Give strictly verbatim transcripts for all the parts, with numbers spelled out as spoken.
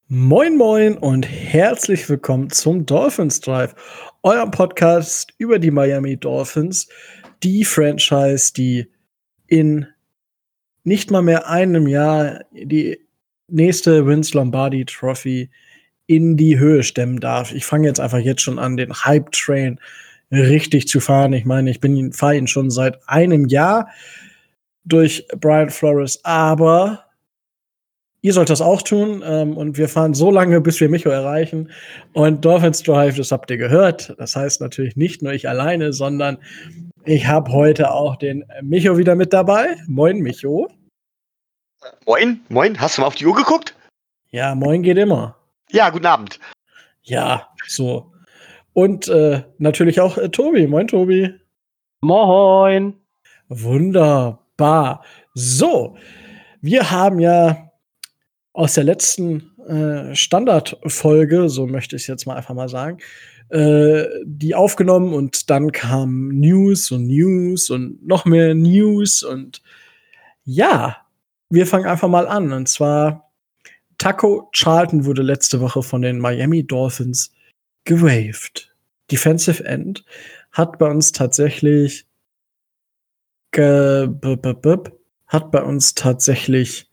Moin Moin und herzlich willkommen zum Dolphins Drive, eurem Podcast über die Miami Dolphins, die Franchise, die in nicht mal mehr einem Jahr die nächste Vince Lombardi Trophy in die Höhe stemmen darf. Ich fange jetzt einfach jetzt schon an, den Hype-Train richtig zu fahren. Ich meine, ich bin fahre ihn schon seit einem Jahr durch Brian Flores, aber ihr sollt das auch tun, ähm, und wir fahren so lange, bis wir Micho erreichen. Und Dolphins Drive, das habt ihr gehört. Das heißt natürlich nicht nur ich alleine, sondern ich habe heute auch den Micho wieder mit dabei. Moin, Micho. Moin, moin. Hast du mal auf die Uhr geguckt? Ja, moin geht immer. Ja, guten Abend. Ja, so. Und äh, natürlich auch äh, Tobi. Moin, Tobi. Moin. Wunderbar. So, wir haben ja aus der letzten äh, Standardfolge, so möchte ich es jetzt mal einfach mal sagen, äh, die aufgenommen und dann kam News und News und noch mehr News und ja, wir fangen einfach mal an. Und zwar Taco Charlton wurde letzte Woche von den Miami Dolphins gewaved. Defensive End hat bei uns tatsächlich ge- b- b- b- hat bei uns tatsächlich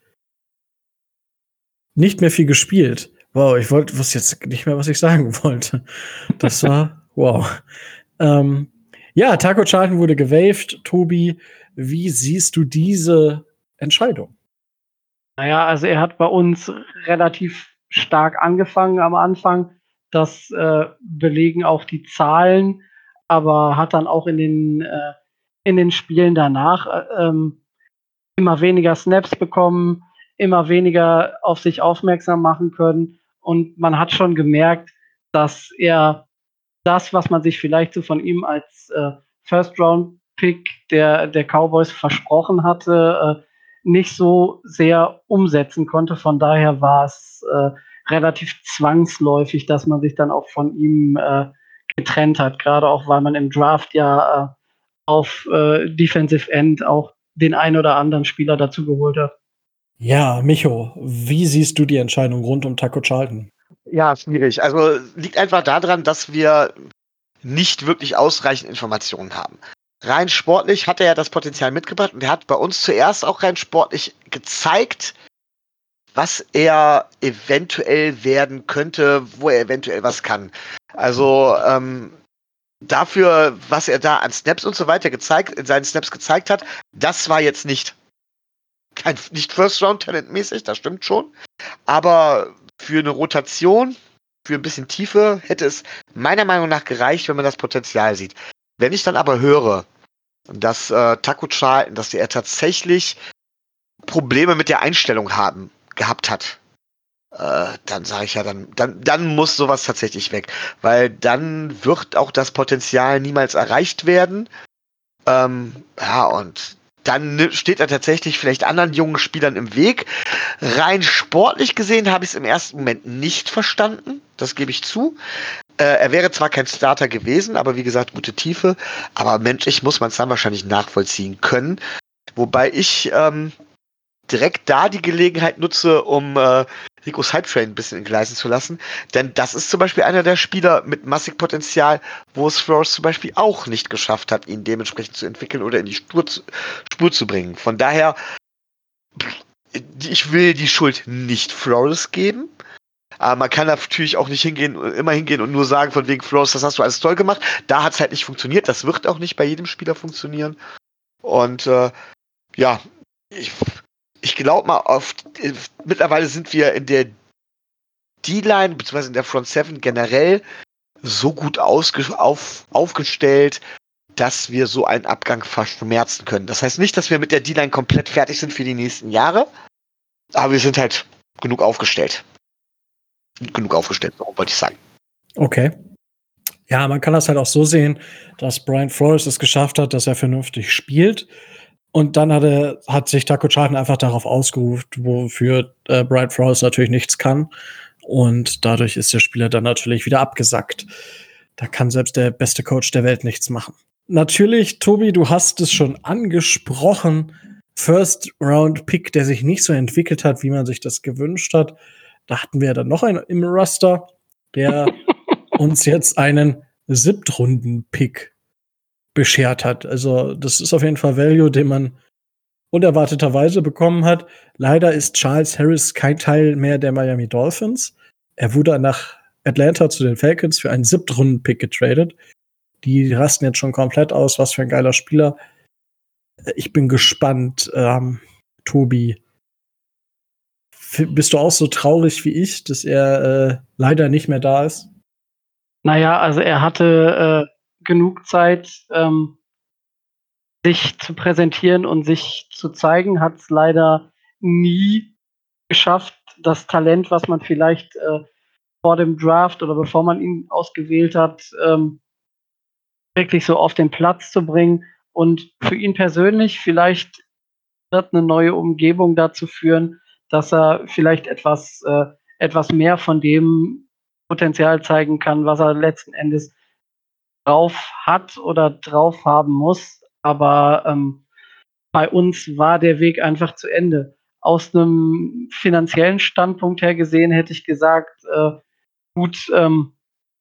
nicht mehr viel gespielt. Wow, ich wollte, wusste jetzt nicht mehr, was ich sagen wollte. Das war, wow. Ähm, ja, Taco Charlton wurde gewaved. Tobi, wie siehst du diese Entscheidung? Naja, also er hat bei uns relativ stark angefangen am Anfang. Das äh, belegen auch die Zahlen, aber hat dann auch in den, äh, in den Spielen danach äh, ähm, immer weniger Snaps bekommen, immer weniger auf sich aufmerksam machen können. Und man hat schon gemerkt, dass er das, was man sich vielleicht so von ihm als äh, First-Round-Pick der, der Cowboys versprochen hatte, äh, nicht so sehr umsetzen konnte. Von daher war es äh, relativ zwangsläufig, dass man sich dann auch von ihm äh, getrennt hat. Gerade auch, weil man im Draft ja äh, auf äh, Defensive End auch den ein oder anderen Spieler dazu geholt hat. Ja, Micho, wie siehst du die Entscheidung rund um Taco Charlton? Ja, schwierig. Also liegt einfach daran, dass wir nicht wirklich ausreichend Informationen haben. Rein sportlich hat er ja das Potenzial mitgebracht und er hat bei uns zuerst auch rein sportlich gezeigt, was er eventuell werden könnte, wo er eventuell was kann. Also ähm, dafür, was er da an Snaps und so weiter gezeigt, in seinen Snaps gezeigt hat, das war jetzt nicht kein nicht First-Round-Talent-mäßig, das stimmt schon. Aber für eine Rotation, für ein bisschen Tiefe, hätte es meiner Meinung nach gereicht, wenn man das Potenzial sieht. Wenn ich dann aber höre, dass äh, Taco Charlton, dass er tatsächlich Probleme mit der Einstellung haben, gehabt hat, äh, dann sage ich ja, dann, dann, dann muss sowas tatsächlich weg. Weil dann wird auch das Potenzial niemals erreicht werden. Ähm, ja, und dann steht er tatsächlich vielleicht anderen jungen Spielern im Weg. Rein sportlich gesehen habe ich es im ersten Moment nicht verstanden. Das gebe ich zu. Äh, er wäre zwar kein Starter gewesen, aber wie gesagt, gute Tiefe. Aber menschlich muss man es dann wahrscheinlich nachvollziehen können. Wobei ich ähm, direkt da die Gelegenheit nutze, um äh, Ricos Hype-Train ein bisschen entgleisen zu lassen. Denn das ist zum Beispiel einer der Spieler mit massig Potenzial, wo es Flores zum Beispiel auch nicht geschafft hat, ihn dementsprechend zu entwickeln oder in die Spur zu, Spur zu bringen. Von daher, ich will die Schuld nicht Flores geben. Aber man kann natürlich auch nicht hingehen, immer hingehen und nur sagen, von wegen Flores, das hast du alles toll gemacht. Da hat es halt nicht funktioniert. Das wird auch nicht bei jedem Spieler funktionieren. Und äh, ja, ich Ich glaube mal, auf, äh, mittlerweile sind wir in der D-Line, beziehungsweise in der Front Seven generell so gut ausge- auf, aufgestellt, dass wir so einen Abgang verschmerzen können. Das heißt nicht, dass wir mit der D-Line komplett fertig sind für die nächsten Jahre, aber wir sind halt genug aufgestellt. Genug aufgestellt, warum wollte ich sagen. Okay. Ja, man kann das halt auch so sehen, dass Brian Flores es geschafft hat, dass er vernünftig spielt. Und dann hat er, hat sich Taco Charlton einfach darauf ausgerufen, wofür äh, Brian Flores natürlich nichts kann. Und dadurch ist der Spieler dann natürlich wieder abgesackt. Da kann selbst der beste Coach der Welt nichts machen. Natürlich, Tobi, du hast es schon angesprochen. First-Round-Pick, der sich nicht so entwickelt hat, wie man sich das gewünscht hat. Da hatten wir dann noch einen im Roster, der uns jetzt einen Siebtrunden-Pick beschert hat. Also, das ist auf jeden Fall Value, den man unerwarteterweise bekommen hat. Leider ist Charles Harris kein Teil mehr der Miami Dolphins. Er wurde nach Atlanta zu den Falcons für einen Siebtrunden-Pick getradet. Die rasten jetzt schon komplett aus. Was für ein geiler Spieler. Ich bin gespannt, ähm, Tobi. F- Bist du auch so traurig wie ich, dass er äh, leider nicht mehr da ist? Naja, also er hatte äh, genug Zeit, ähm, sich zu präsentieren und sich zu zeigen, hat es leider nie geschafft, das Talent, was man vielleicht äh, vor dem Draft oder bevor man ihn ausgewählt hat, ähm, wirklich so auf den Platz zu bringen. Und für ihn persönlich vielleicht wird eine neue Umgebung dazu führen, dass er vielleicht etwas, äh, etwas mehr von dem Potenzial zeigen kann, was er letzten Endes drauf hat oder drauf haben muss. Aber ähm, bei uns war der Weg einfach zu Ende. Aus einem finanziellen Standpunkt her gesehen hätte ich gesagt, äh, gut, ähm,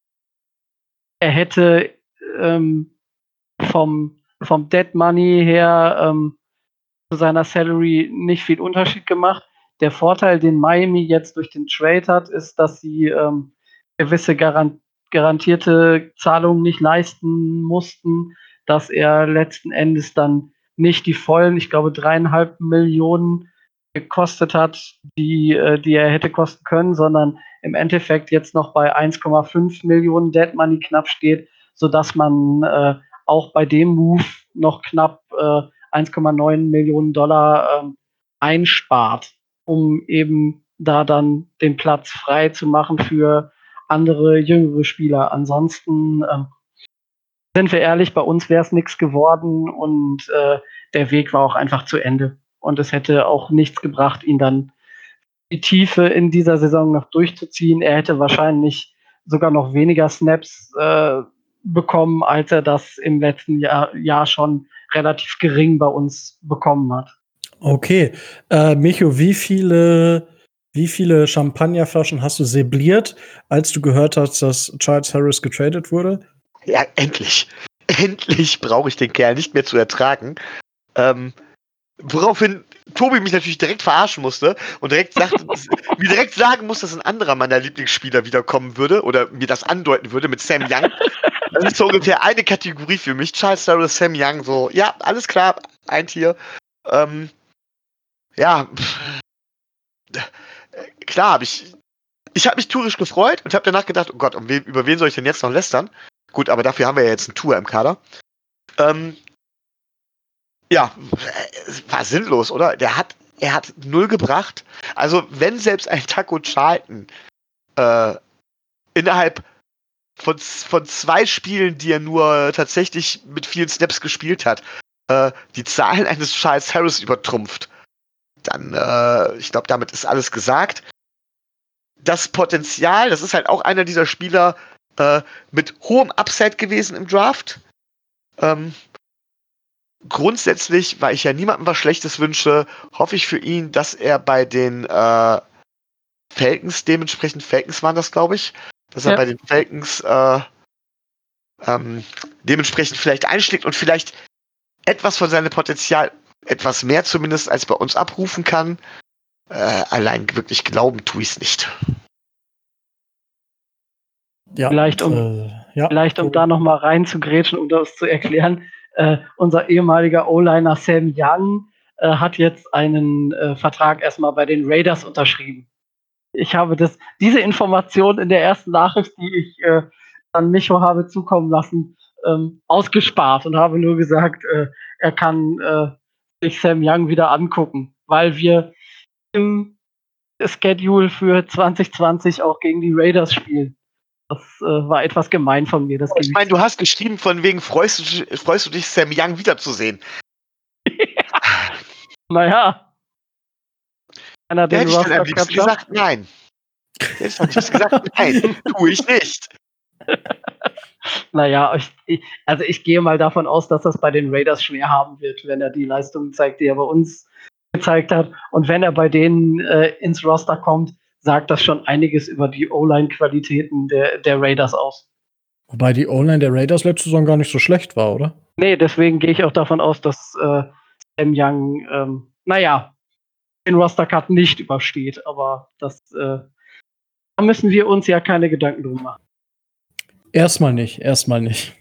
er hätte ähm, vom, vom Dead Money her ähm, zu seiner Salary nicht viel Unterschied gemacht. Der Vorteil, den Miami jetzt durch den Trade hat, ist, dass sie ähm, gewisse garan garantierte Zahlungen nicht leisten mussten, dass er letzten Endes dann nicht die vollen, ich glaube, dreieinhalb Millionen gekostet hat, die, äh, die er hätte kosten können, sondern im Endeffekt jetzt noch bei eins Komma fünf Millionen Dead Money knapp steht, sodass man äh, auch bei dem Move noch knapp äh, eins Komma neun Millionen Dollar ähm, einspart, um eben da dann den Platz frei zu machen für andere jüngere Spieler. Ansonsten ähm, sind wir ehrlich, bei uns wäre es nichts geworden und äh, der Weg war auch einfach zu Ende. Und es hätte auch nichts gebracht, ihn dann die Tiefe in dieser Saison noch durchzuziehen. Er hätte wahrscheinlich sogar noch weniger Snaps äh, bekommen, als er das im letzten Jahr, Jahr schon relativ gering bei uns bekommen hat. Okay. Äh, Micho, wie viele, wie viele Champagnerflaschen hast du sebliert, als du gehört hast, dass Charles Harris getradet wurde? Ja, endlich. Endlich brauche ich den Kerl nicht mehr zu ertragen. Ähm, woraufhin Tobi mich natürlich direkt verarschen musste und direkt sagte, mir direkt sagen muss, dass ein anderer meiner Lieblingsspieler wiederkommen würde oder mir das andeuten würde mit Sam Young. Das ist so ungefähr eine Kategorie für mich. Charles Harris, Sam Young, so, ja, alles klar, ein Tier. Ähm, ja, pff, klar, habe ich. Ich habe mich tourisch gefreut und habe danach gedacht, oh Gott, um wen, über wen soll ich denn jetzt noch lästern? Gut, aber dafür haben wir ja jetzt einen Tour im Kader. Ähm, ja, war sinnlos, oder? Der hat, er hat null gebracht. Also, wenn selbst ein Taco Charlton äh, innerhalb von, von zwei Spielen, die er nur tatsächlich mit vielen Snaps gespielt hat, äh, die Zahlen eines Charles Harris übertrumpft, dann, äh, ich glaube, damit ist alles gesagt. Das Potenzial, das ist halt auch einer dieser Spieler äh, mit hohem Upside gewesen im Draft. Ähm, grundsätzlich, weil ich ja niemandem was Schlechtes wünsche, hoffe ich für ihn, dass er bei den äh, Falcons, dementsprechend Falcons waren das, glaube ich, dass er Ja. bei den Falcons äh, ähm, dementsprechend vielleicht einschlägt und vielleicht etwas von seinem Potenzial, etwas mehr zumindest als bei uns abrufen kann. Äh, allein wirklich glauben tue ich es nicht. Ja, Vielleicht um, äh, ja. vielleicht um da noch mal reinzugrätschen, um das zu erklären. Äh, unser ehemaliger O-Liner Sam Young äh, hat jetzt einen äh, Vertrag erstmal bei den Raiders unterschrieben. Ich habe das, diese Information in der ersten Nachricht, die ich äh, an Micho habe zukommen lassen, ähm, ausgespart und habe nur gesagt, äh, er kann äh, sich Sam Young wieder angucken, weil wir im Schedule für zwanzig zwanzig auch gegen die Raiders spielen. Das äh, war etwas gemein von mir. Das Ich meine, du hast geschrieben, von wegen freust du, freust du dich, Sam Young wiederzusehen. Naja. Einer Da den hätte ich dann am Roster liebsten Cut gesagt, nein. Da hätte ich am liebsten gesagt, nein, tue ich nicht. Naja, ich, ich, also ich gehe mal davon aus, dass das bei den Raiders schwer haben wird, wenn er die Leistung zeigt, die er bei uns gezeigt hat. Und wenn er bei denen äh, ins Roster kommt, sagt das schon einiges über die O-Line-Qualitäten der, der Raiders aus. Wobei die O-Line der Raiders letzte Saison gar nicht so schlecht war, oder? Nee, deswegen gehe ich auch davon aus, dass äh, Sam Young, ähm, naja, den Roster-Cut nicht übersteht. Aber das, äh, da müssen wir uns ja keine Gedanken drum machen. Erstmal nicht, erstmal nicht.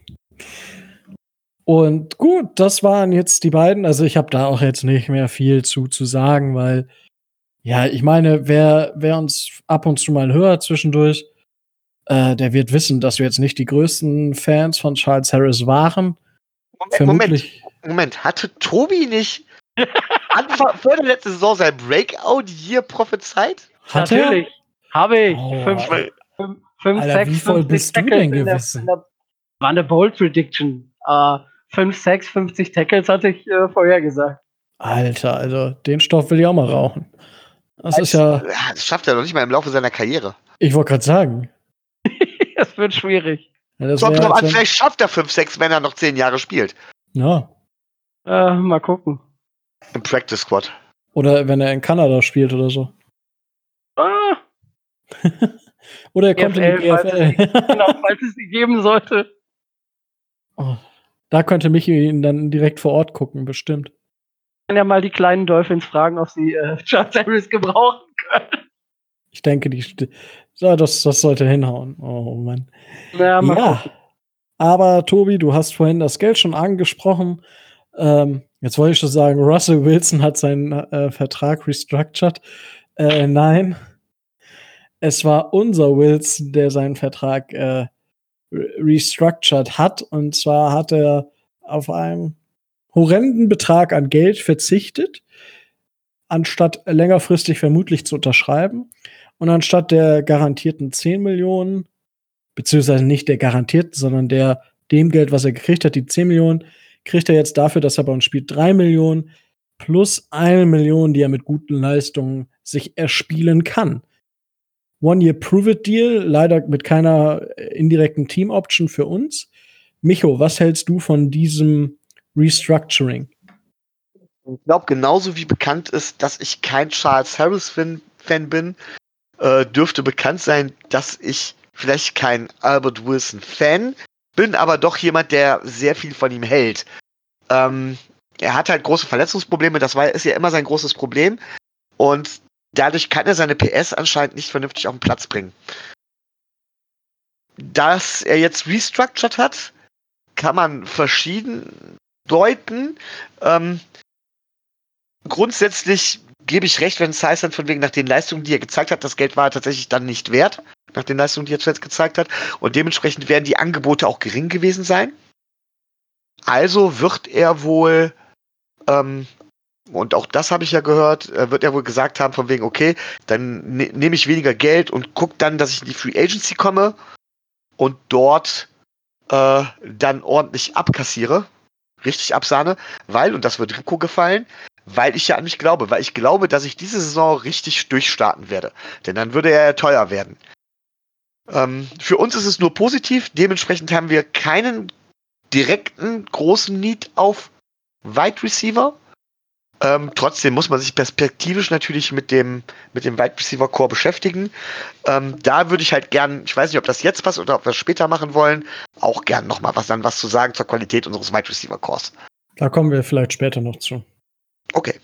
Und gut, das waren jetzt die beiden. Also ich habe da auch jetzt nicht mehr viel zu, zu sagen, weil, ja, ich meine, wer, wer uns ab und zu mal hört zwischendurch, äh, der wird wissen, dass wir jetzt nicht die größten Fans von Charles Harris waren. Moment, Vermutlich. Moment, Moment, hatte Tobi nicht Anfang, vor der letzten Saison sein Breakout hier prophezeit? Hat Natürlich. Habe ich. Oh, fünf, Alter. fünf, fünf, Alter, sechs, wie voll fünfzig bist du Tackles denn in der- gewesen? in der- War eine Bold Prediction. Äh, fünf, sechs, fünfzig Tackles hatte ich äh, vorher gesagt. Alter, also den Stoff will ich auch mal rauchen. Das Als- ist ja, Ja, das schafft er doch nicht mal im Laufe seiner Karriere. ich wollte gerade sagen. Es wird schwierig. Ja, das Kommt wär, drauf als an, wenn- vielleicht schafft er fünf, sechs, wenn er noch zehn Jahre spielt. ja. Äh, mal gucken. Im Practice Squad. Oder wenn er in Kanada spielt oder so. Ah, Oder er kommt in die G F Falls es, die, L. genau, falls es die geben sollte. Oh, da könnte Michi ihn dann direkt vor Ort gucken, bestimmt. Kann ja mal die kleinen Dolphins fragen, ob sie äh, Charles Harris gebrauchen können. Ich denke, die st- ja, das, das sollte hinhauen. Oh Mann. Ja, mal Ja, gucken. aber Tobi, du hast vorhin das Geld schon angesprochen. Ähm, jetzt wollte ich schon sagen, Russell Wilson hat seinen äh, Vertrag restructured. Äh, nein, es war unser Wilson, der seinen Vertrag äh, re- restructured hat. Und zwar hat er auf einen horrenden Betrag an Geld verzichtet, anstatt längerfristig vermutlich zu unterschreiben. Und anstatt der garantierten zehn Millionen, beziehungsweise nicht der garantierten, sondern der dem Geld, was er gekriegt hat, die zehn Millionen, kriegt er jetzt dafür, dass er bei uns spielt, drei Millionen plus eine Million, die er mit guten Leistungen sich erspielen kann. One-Year-Prove-It-Deal, leider mit keiner äh, indirekten Team-Option für uns. Micho, was hältst du von diesem Restructuring? Ich glaube, genauso wie bekannt ist, dass ich kein Charles Harris-Fan Fan bin, äh, dürfte bekannt sein, dass ich vielleicht kein Albert Wilson-Fan bin, aber doch jemand, der sehr viel von ihm hält. Ähm, er hat halt große Verletzungsprobleme, das war, ist ja immer sein großes Problem. Und dadurch kann er seine P S anscheinend nicht vernünftig auf den Platz bringen. Dass er jetzt restructured hat, kann man verschieden deuten. Ähm, grundsätzlich gebe ich recht, wenn es heißt dann von wegen nach den Leistungen, die er gezeigt hat, das Geld war tatsächlich dann nicht wert, nach den Leistungen, die er zuletzt gezeigt hat. Und dementsprechend werden die Angebote auch gering gewesen sein. Also wird er wohl, ähm, und auch das habe ich ja gehört, äh, wird er wohl gesagt haben von wegen, okay, dann ne, nehme ich weniger Geld und gucke dann, dass ich in die Free Agency komme und dort äh, dann ordentlich abkassiere. Richtig absahne, weil, und das wird Rico gefallen, weil ich ja an mich glaube, weil ich glaube, dass ich diese Saison richtig durchstarten werde. Denn dann würde er ja teuer werden. Ähm, für uns ist es nur positiv, dementsprechend haben wir keinen direkten großen Need auf Wide Receiver. Ähm, trotzdem muss man sich perspektivisch natürlich mit dem, mit dem Wide Receiver Core beschäftigen. Ähm, da würde ich halt gern, ich weiß nicht, ob das jetzt passt oder ob wir es später machen wollen, auch gern nochmal was dann was zu sagen zur Qualität unseres Wide Receiver Cores. Da kommen wir vielleicht später noch zu. Okay.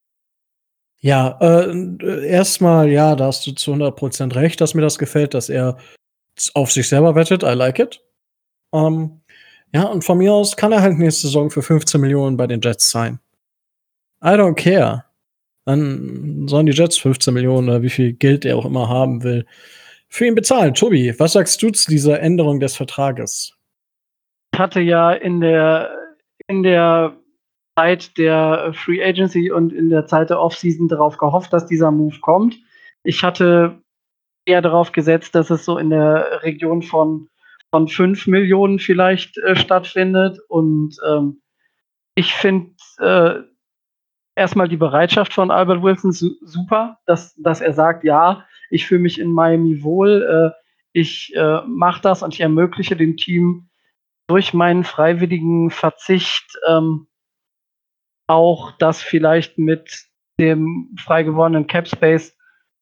Ja, äh, erstmal, ja, da hast du zu hundert Prozent recht, dass mir das gefällt, dass er auf sich selber wettet. I like it. Ähm, ja, und von mir aus kann er halt nächste Saison für fünfzehn Millionen bei den Jets sein. I don't care. Dann sollen die Jets fünfzehn Millionen oder wie viel Geld er auch immer haben will, für ihn bezahlen. Tobi, was sagst du zu dieser Änderung des Vertrages? Ich hatte ja in der, in der Zeit der Free Agency und in der Zeit der Offseason darauf gehofft, dass dieser Move kommt. Ich hatte eher darauf gesetzt, dass es so in der Region von, von fünf Millionen vielleicht äh, stattfindet. Und ähm, ich finde äh, erstmal die Bereitschaft von Albert Wilson su- super, dass, dass er sagt, ja, ich fühle mich in Miami wohl, äh, ich äh, mache das und ich ermögliche dem Team durch meinen freiwilligen Verzicht ähm, auch das vielleicht mit dem frei gewordenen Cap Space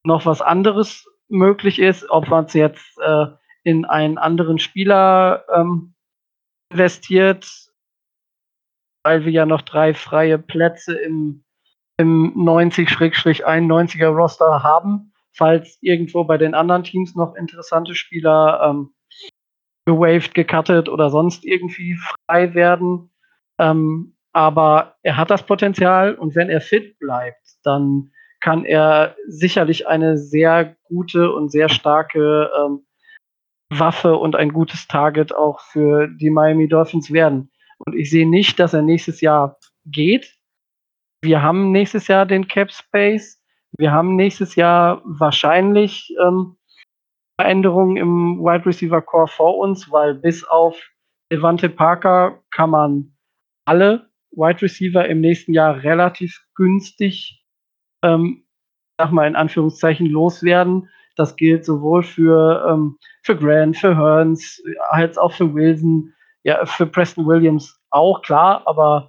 noch was anderes möglich ist, ob man es jetzt äh, in einen anderen Spieler ähm, investiert, weil wir ja noch drei freie Plätze im, im neunzig-einundneunziger Roster haben, falls irgendwo bei den anderen Teams noch interessante Spieler ähm, gewaved, gecuttet oder sonst irgendwie frei werden. Ähm, aber er hat das Potenzial und wenn er fit bleibt, dann kann er sicherlich eine sehr gute und sehr starke ähm, Waffe und ein gutes Target auch für die Miami Dolphins werden. Und ich sehe nicht, dass er nächstes Jahr geht. Wir haben nächstes Jahr den Cap Space. Wir haben nächstes Jahr wahrscheinlich ähm, Veränderungen im Wide Receiver Core vor uns, weil bis auf Devante Parker kann man alle Wide Receiver im nächsten Jahr relativ günstig, ähm, sag mal in Anführungszeichen, loswerden. Das gilt sowohl für, ähm, für Grant, für Hearns, als auch für Wilson, ja, für Preston Williams auch, klar, aber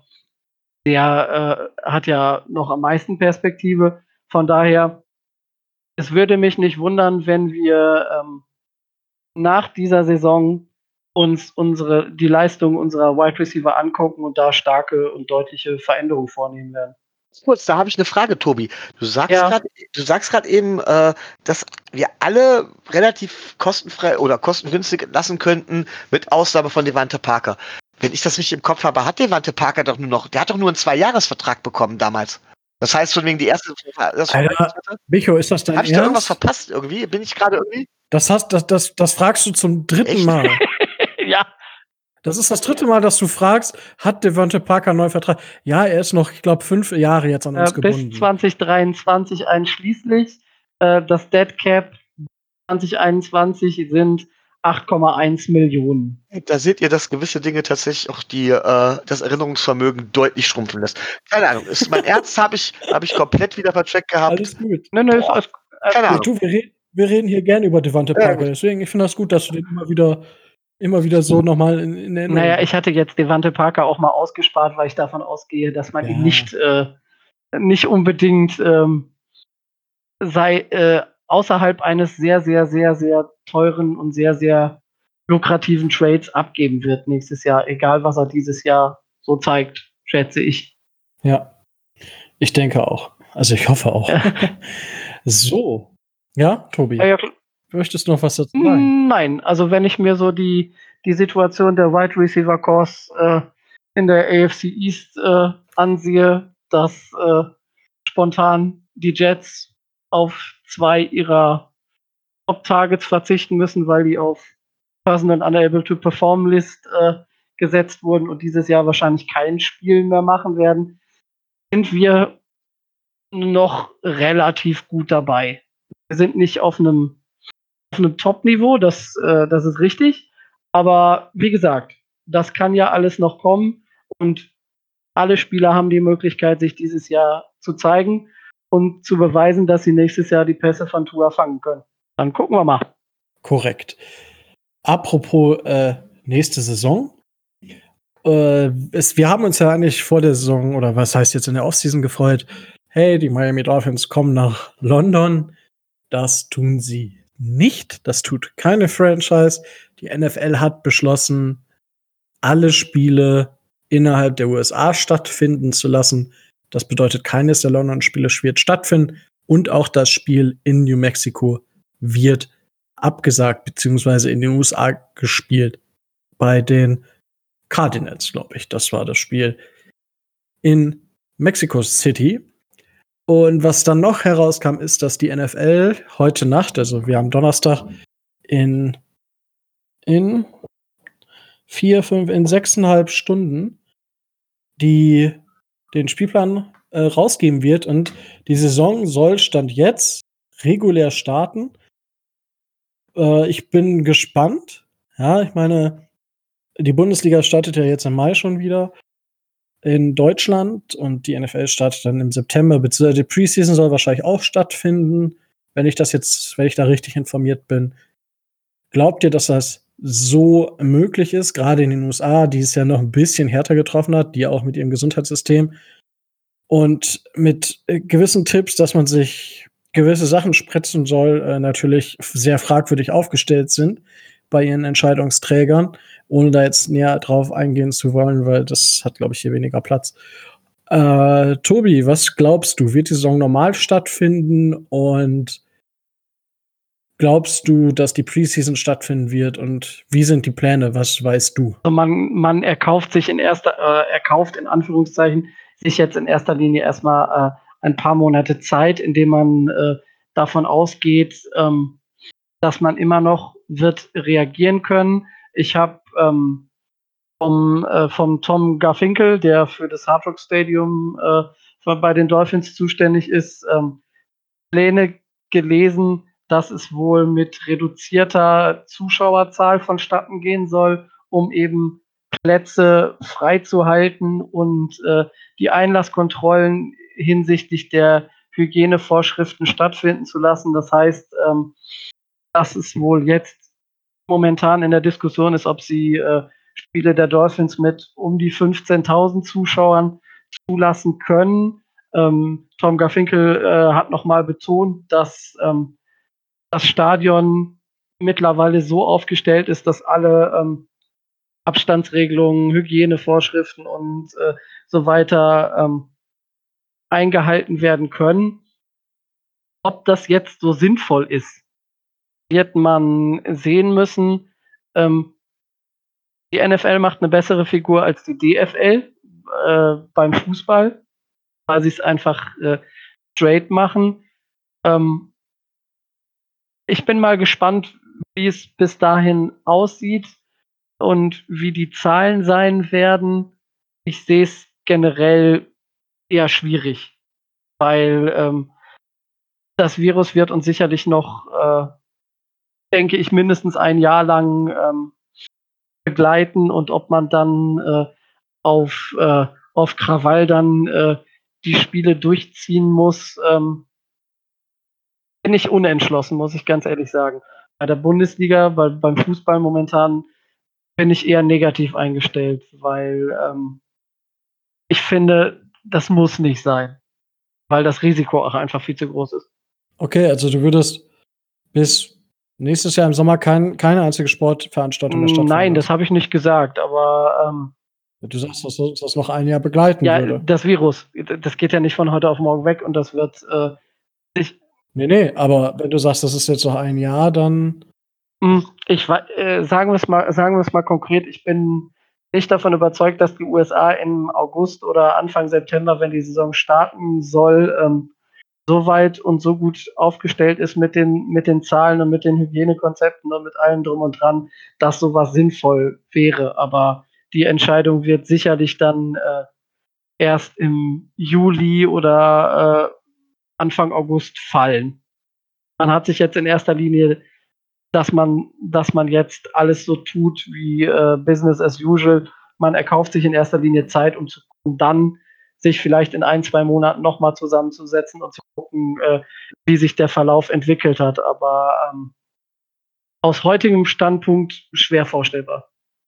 der äh, hat ja noch am meisten Perspektive. Von daher, es würde mich nicht wundern, wenn wir ähm, nach dieser Saison uns unsere, die Leistung unserer Wide Receiver angucken und da starke und deutliche Veränderungen vornehmen werden. Kurz, da habe ich eine Frage, Tobi. Du sagst Ja. gerade, du sagst gerade eben, äh, dass wir alle relativ kostenfrei oder kostengünstig entlassen könnten, mit Ausnahme von Devante Parker. Wenn ich das richtig im Kopf habe, hat Devante Parker doch nur noch, der hat doch nur einen Zwei-Jahres-Vertrag bekommen damals. Das heißt, von wegen die erste. Das Alter, Micho, ist das dein Habe ich da irgendwas Ernst? verpasst irgendwie? Bin ich gerade irgendwie? Das, hast, das, das, das fragst du zum dritten Echt? Mal. Ja, Das ist das dritte Mal, dass du fragst, hat Devante Parker einen neuen Vertrag? Ja, er ist noch, ich glaube, fünf Jahre jetzt an uns äh, gebunden. bis zwanzig dreiundzwanzig einschließlich. Äh, das Dead Cap zwanzig einundzwanzig sind acht Komma eins Millionen. Da seht ihr, dass gewisse Dinge tatsächlich auch die, äh, das Erinnerungsvermögen deutlich schrumpfen lässt. Keine Ahnung, ist mein Ernst habe ich, hab ich komplett wieder vercheckt gehabt. Alles gut. Nö, nö, ist Boah, alles, alles keine gut. Ahnung. Du, wir, re wir reden hier gerne über Devante Ja, Parker, gut. deswegen, ich finde das gut, dass du den immer wieder, immer wieder so nochmal in, in Erinnerung Naja, hast. ich hatte jetzt Devante Parker auch mal ausgespart, weil ich davon ausgehe, dass man Ja. ihn nicht, äh, nicht unbedingt ähm, sei äh, außerhalb eines sehr, sehr, sehr, sehr teuren und sehr, sehr lukrativen Trades abgeben wird nächstes Jahr, egal was er dieses Jahr so zeigt, schätze ich. Ja, ich denke auch. Also ich hoffe auch. So. Ja, Tobi, Ja, ja, kl- möchtest du noch was dazu sagen? Nein, also wenn ich mir so die, die Situation der Wide Receiver Cores äh, in der A F C East äh, ansehe, dass äh, spontan die Jets auf zwei ihrer Top-Targets verzichten müssen, weil die auf Personal Unable to Perform List äh, gesetzt wurden und dieses Jahr wahrscheinlich kein Spiel mehr machen werden, sind wir noch relativ gut dabei. Wir sind nicht auf einem auf einem Top-Niveau, das, äh, das ist richtig. Aber wie gesagt, das kann ja alles noch kommen und alle Spieler haben die Möglichkeit, sich dieses Jahr zu zeigen und zu beweisen, dass sie nächstes Jahr die Pässe von Tua fangen können. Dann gucken wir mal. Korrekt. Apropos äh, nächste Saison. Äh, es, wir haben uns ja eigentlich vor der Saison, oder was heißt jetzt in der Offseason gefreut, hey, die Miami Dolphins kommen nach London. Das tun sie nicht. Das tut keine Franchise. Die N F L hat beschlossen, alle Spiele innerhalb der U S A stattfinden zu lassen. Das bedeutet, keines der London-Spiele wird stattfinden. Und auch das Spiel in New Mexico wird abgesagt, beziehungsweise in den U S A gespielt. Bei den Cardinals, glaube ich. Das war das Spiel in Mexico City. Und was dann noch herauskam, ist, dass die N F L heute Nacht, also wir haben Donnerstag, in, in vier, fünf, in sechseinhalb Stunden die den Spielplan äh, rausgeben wird. Und die Saison soll Stand jetzt regulär starten. Äh, ich bin gespannt. Ja, ich meine, die Bundesliga startet ja jetzt im Mai schon wieder in Deutschland und die N F L startet dann im September, beziehungsweise die Preseason soll wahrscheinlich auch stattfinden, wenn ich das jetzt, wenn ich da richtig informiert bin. Glaubt ihr, dass das so möglich ist, gerade in den U S A, die es ja noch ein bisschen härter getroffen hat, die auch mit ihrem Gesundheitssystem und mit äh, gewissen Tipps, dass man sich gewisse Sachen spritzen soll, äh, natürlich sehr fragwürdig aufgestellt sind bei ihren Entscheidungsträgern, ohne da jetzt näher drauf eingehen zu wollen, weil das hat, glaube ich, hier weniger Platz. Äh, Tobi, was glaubst du? Wird die Saison normal stattfinden und glaubst du, dass die Preseason stattfinden wird und wie sind die Pläne? Was weißt du? Also man, man erkauft sich in erster, äh, erkauft in Anführungszeichen sich jetzt in erster Linie erstmal äh, ein paar Monate Zeit, indem man äh, davon ausgeht, ähm, dass man immer noch wird reagieren können. Ich habe ähm, vom, äh, vom Tom Garfinkel, der für das Hard Rock Stadium äh, bei den Dolphins zuständig ist, ähm, Pläne gelesen, dass es wohl mit reduzierter Zuschauerzahl vonstatten gehen soll, um eben Plätze freizuhalten und äh, die Einlasskontrollen hinsichtlich der Hygienevorschriften stattfinden zu lassen. Das heißt, ähm, dass es wohl jetzt momentan in der Diskussion ist, ob sie äh, Spiele der Dolphins mit um die fünfzehntausend Zuschauern zulassen können. Ähm, Tom Garfinkel äh, hat nochmal betont, dass ähm, das Stadion mittlerweile so aufgestellt ist, dass alle ähm, Abstandsregelungen, Hygienevorschriften und äh, so weiter ähm, eingehalten werden können. Ob das jetzt so sinnvoll ist, wird man sehen müssen. Ähm, die N F L macht eine bessere Figur als die D F L äh, beim Fußball, weil sie es einfach äh, straight machen. Ähm, ich bin mal gespannt, wie es bis dahin aussieht und wie die Zahlen sein werden. Ich sehe es generell eher schwierig, weil ähm, das Virus wird uns sicherlich noch, äh, denke ich, mindestens ein Jahr lang ähm, begleiten und ob man dann äh, auf, äh, auf Krawall dann äh, die Spiele durchziehen muss, ähm, bin ich unentschlossen, muss ich ganz ehrlich sagen. Bei der Bundesliga, bei, beim Fußball momentan bin ich eher negativ eingestellt, weil ähm, ich finde, das muss nicht sein, weil das Risiko auch einfach viel zu groß ist. Okay, also du würdest bis nächstes Jahr im Sommer kein, keine einzige Sportveranstaltung mehr stattfinden Nein, das lassen. habe ich nicht gesagt, aber ähm, Du sagst, dass uns das noch ein Jahr begleiten ja, würde. das Virus, das geht ja nicht von heute auf morgen weg und das wird äh, ich, Nee, nee, aber wenn du sagst, das ist jetzt noch ein Jahr, dann Hm, ich wei äh, sagen wir es mal sagen wir es mal konkret, ich bin nicht davon überzeugt, dass die U S A im August oder Anfang September, wenn die Saison starten soll, ähm, so weit und so gut aufgestellt ist mit den mit den Zahlen und mit den Hygienekonzepten und mit allem drum und dran, dass so was sinnvoll wäre. Aber die Entscheidung wird sicherlich dann äh, erst im Juli oder äh, Anfang August fallen. Man hat sich jetzt in erster Linie dass man, dass man jetzt alles so tut wie äh, Business as usual. Man erkauft sich in erster Linie Zeit, um zu gucken, dann sich vielleicht in ein, zwei Monaten nochmal zusammenzusetzen und zu gucken, äh, wie sich der Verlauf entwickelt hat. Aber ähm, aus heutigem Standpunkt schwer vorstellbar.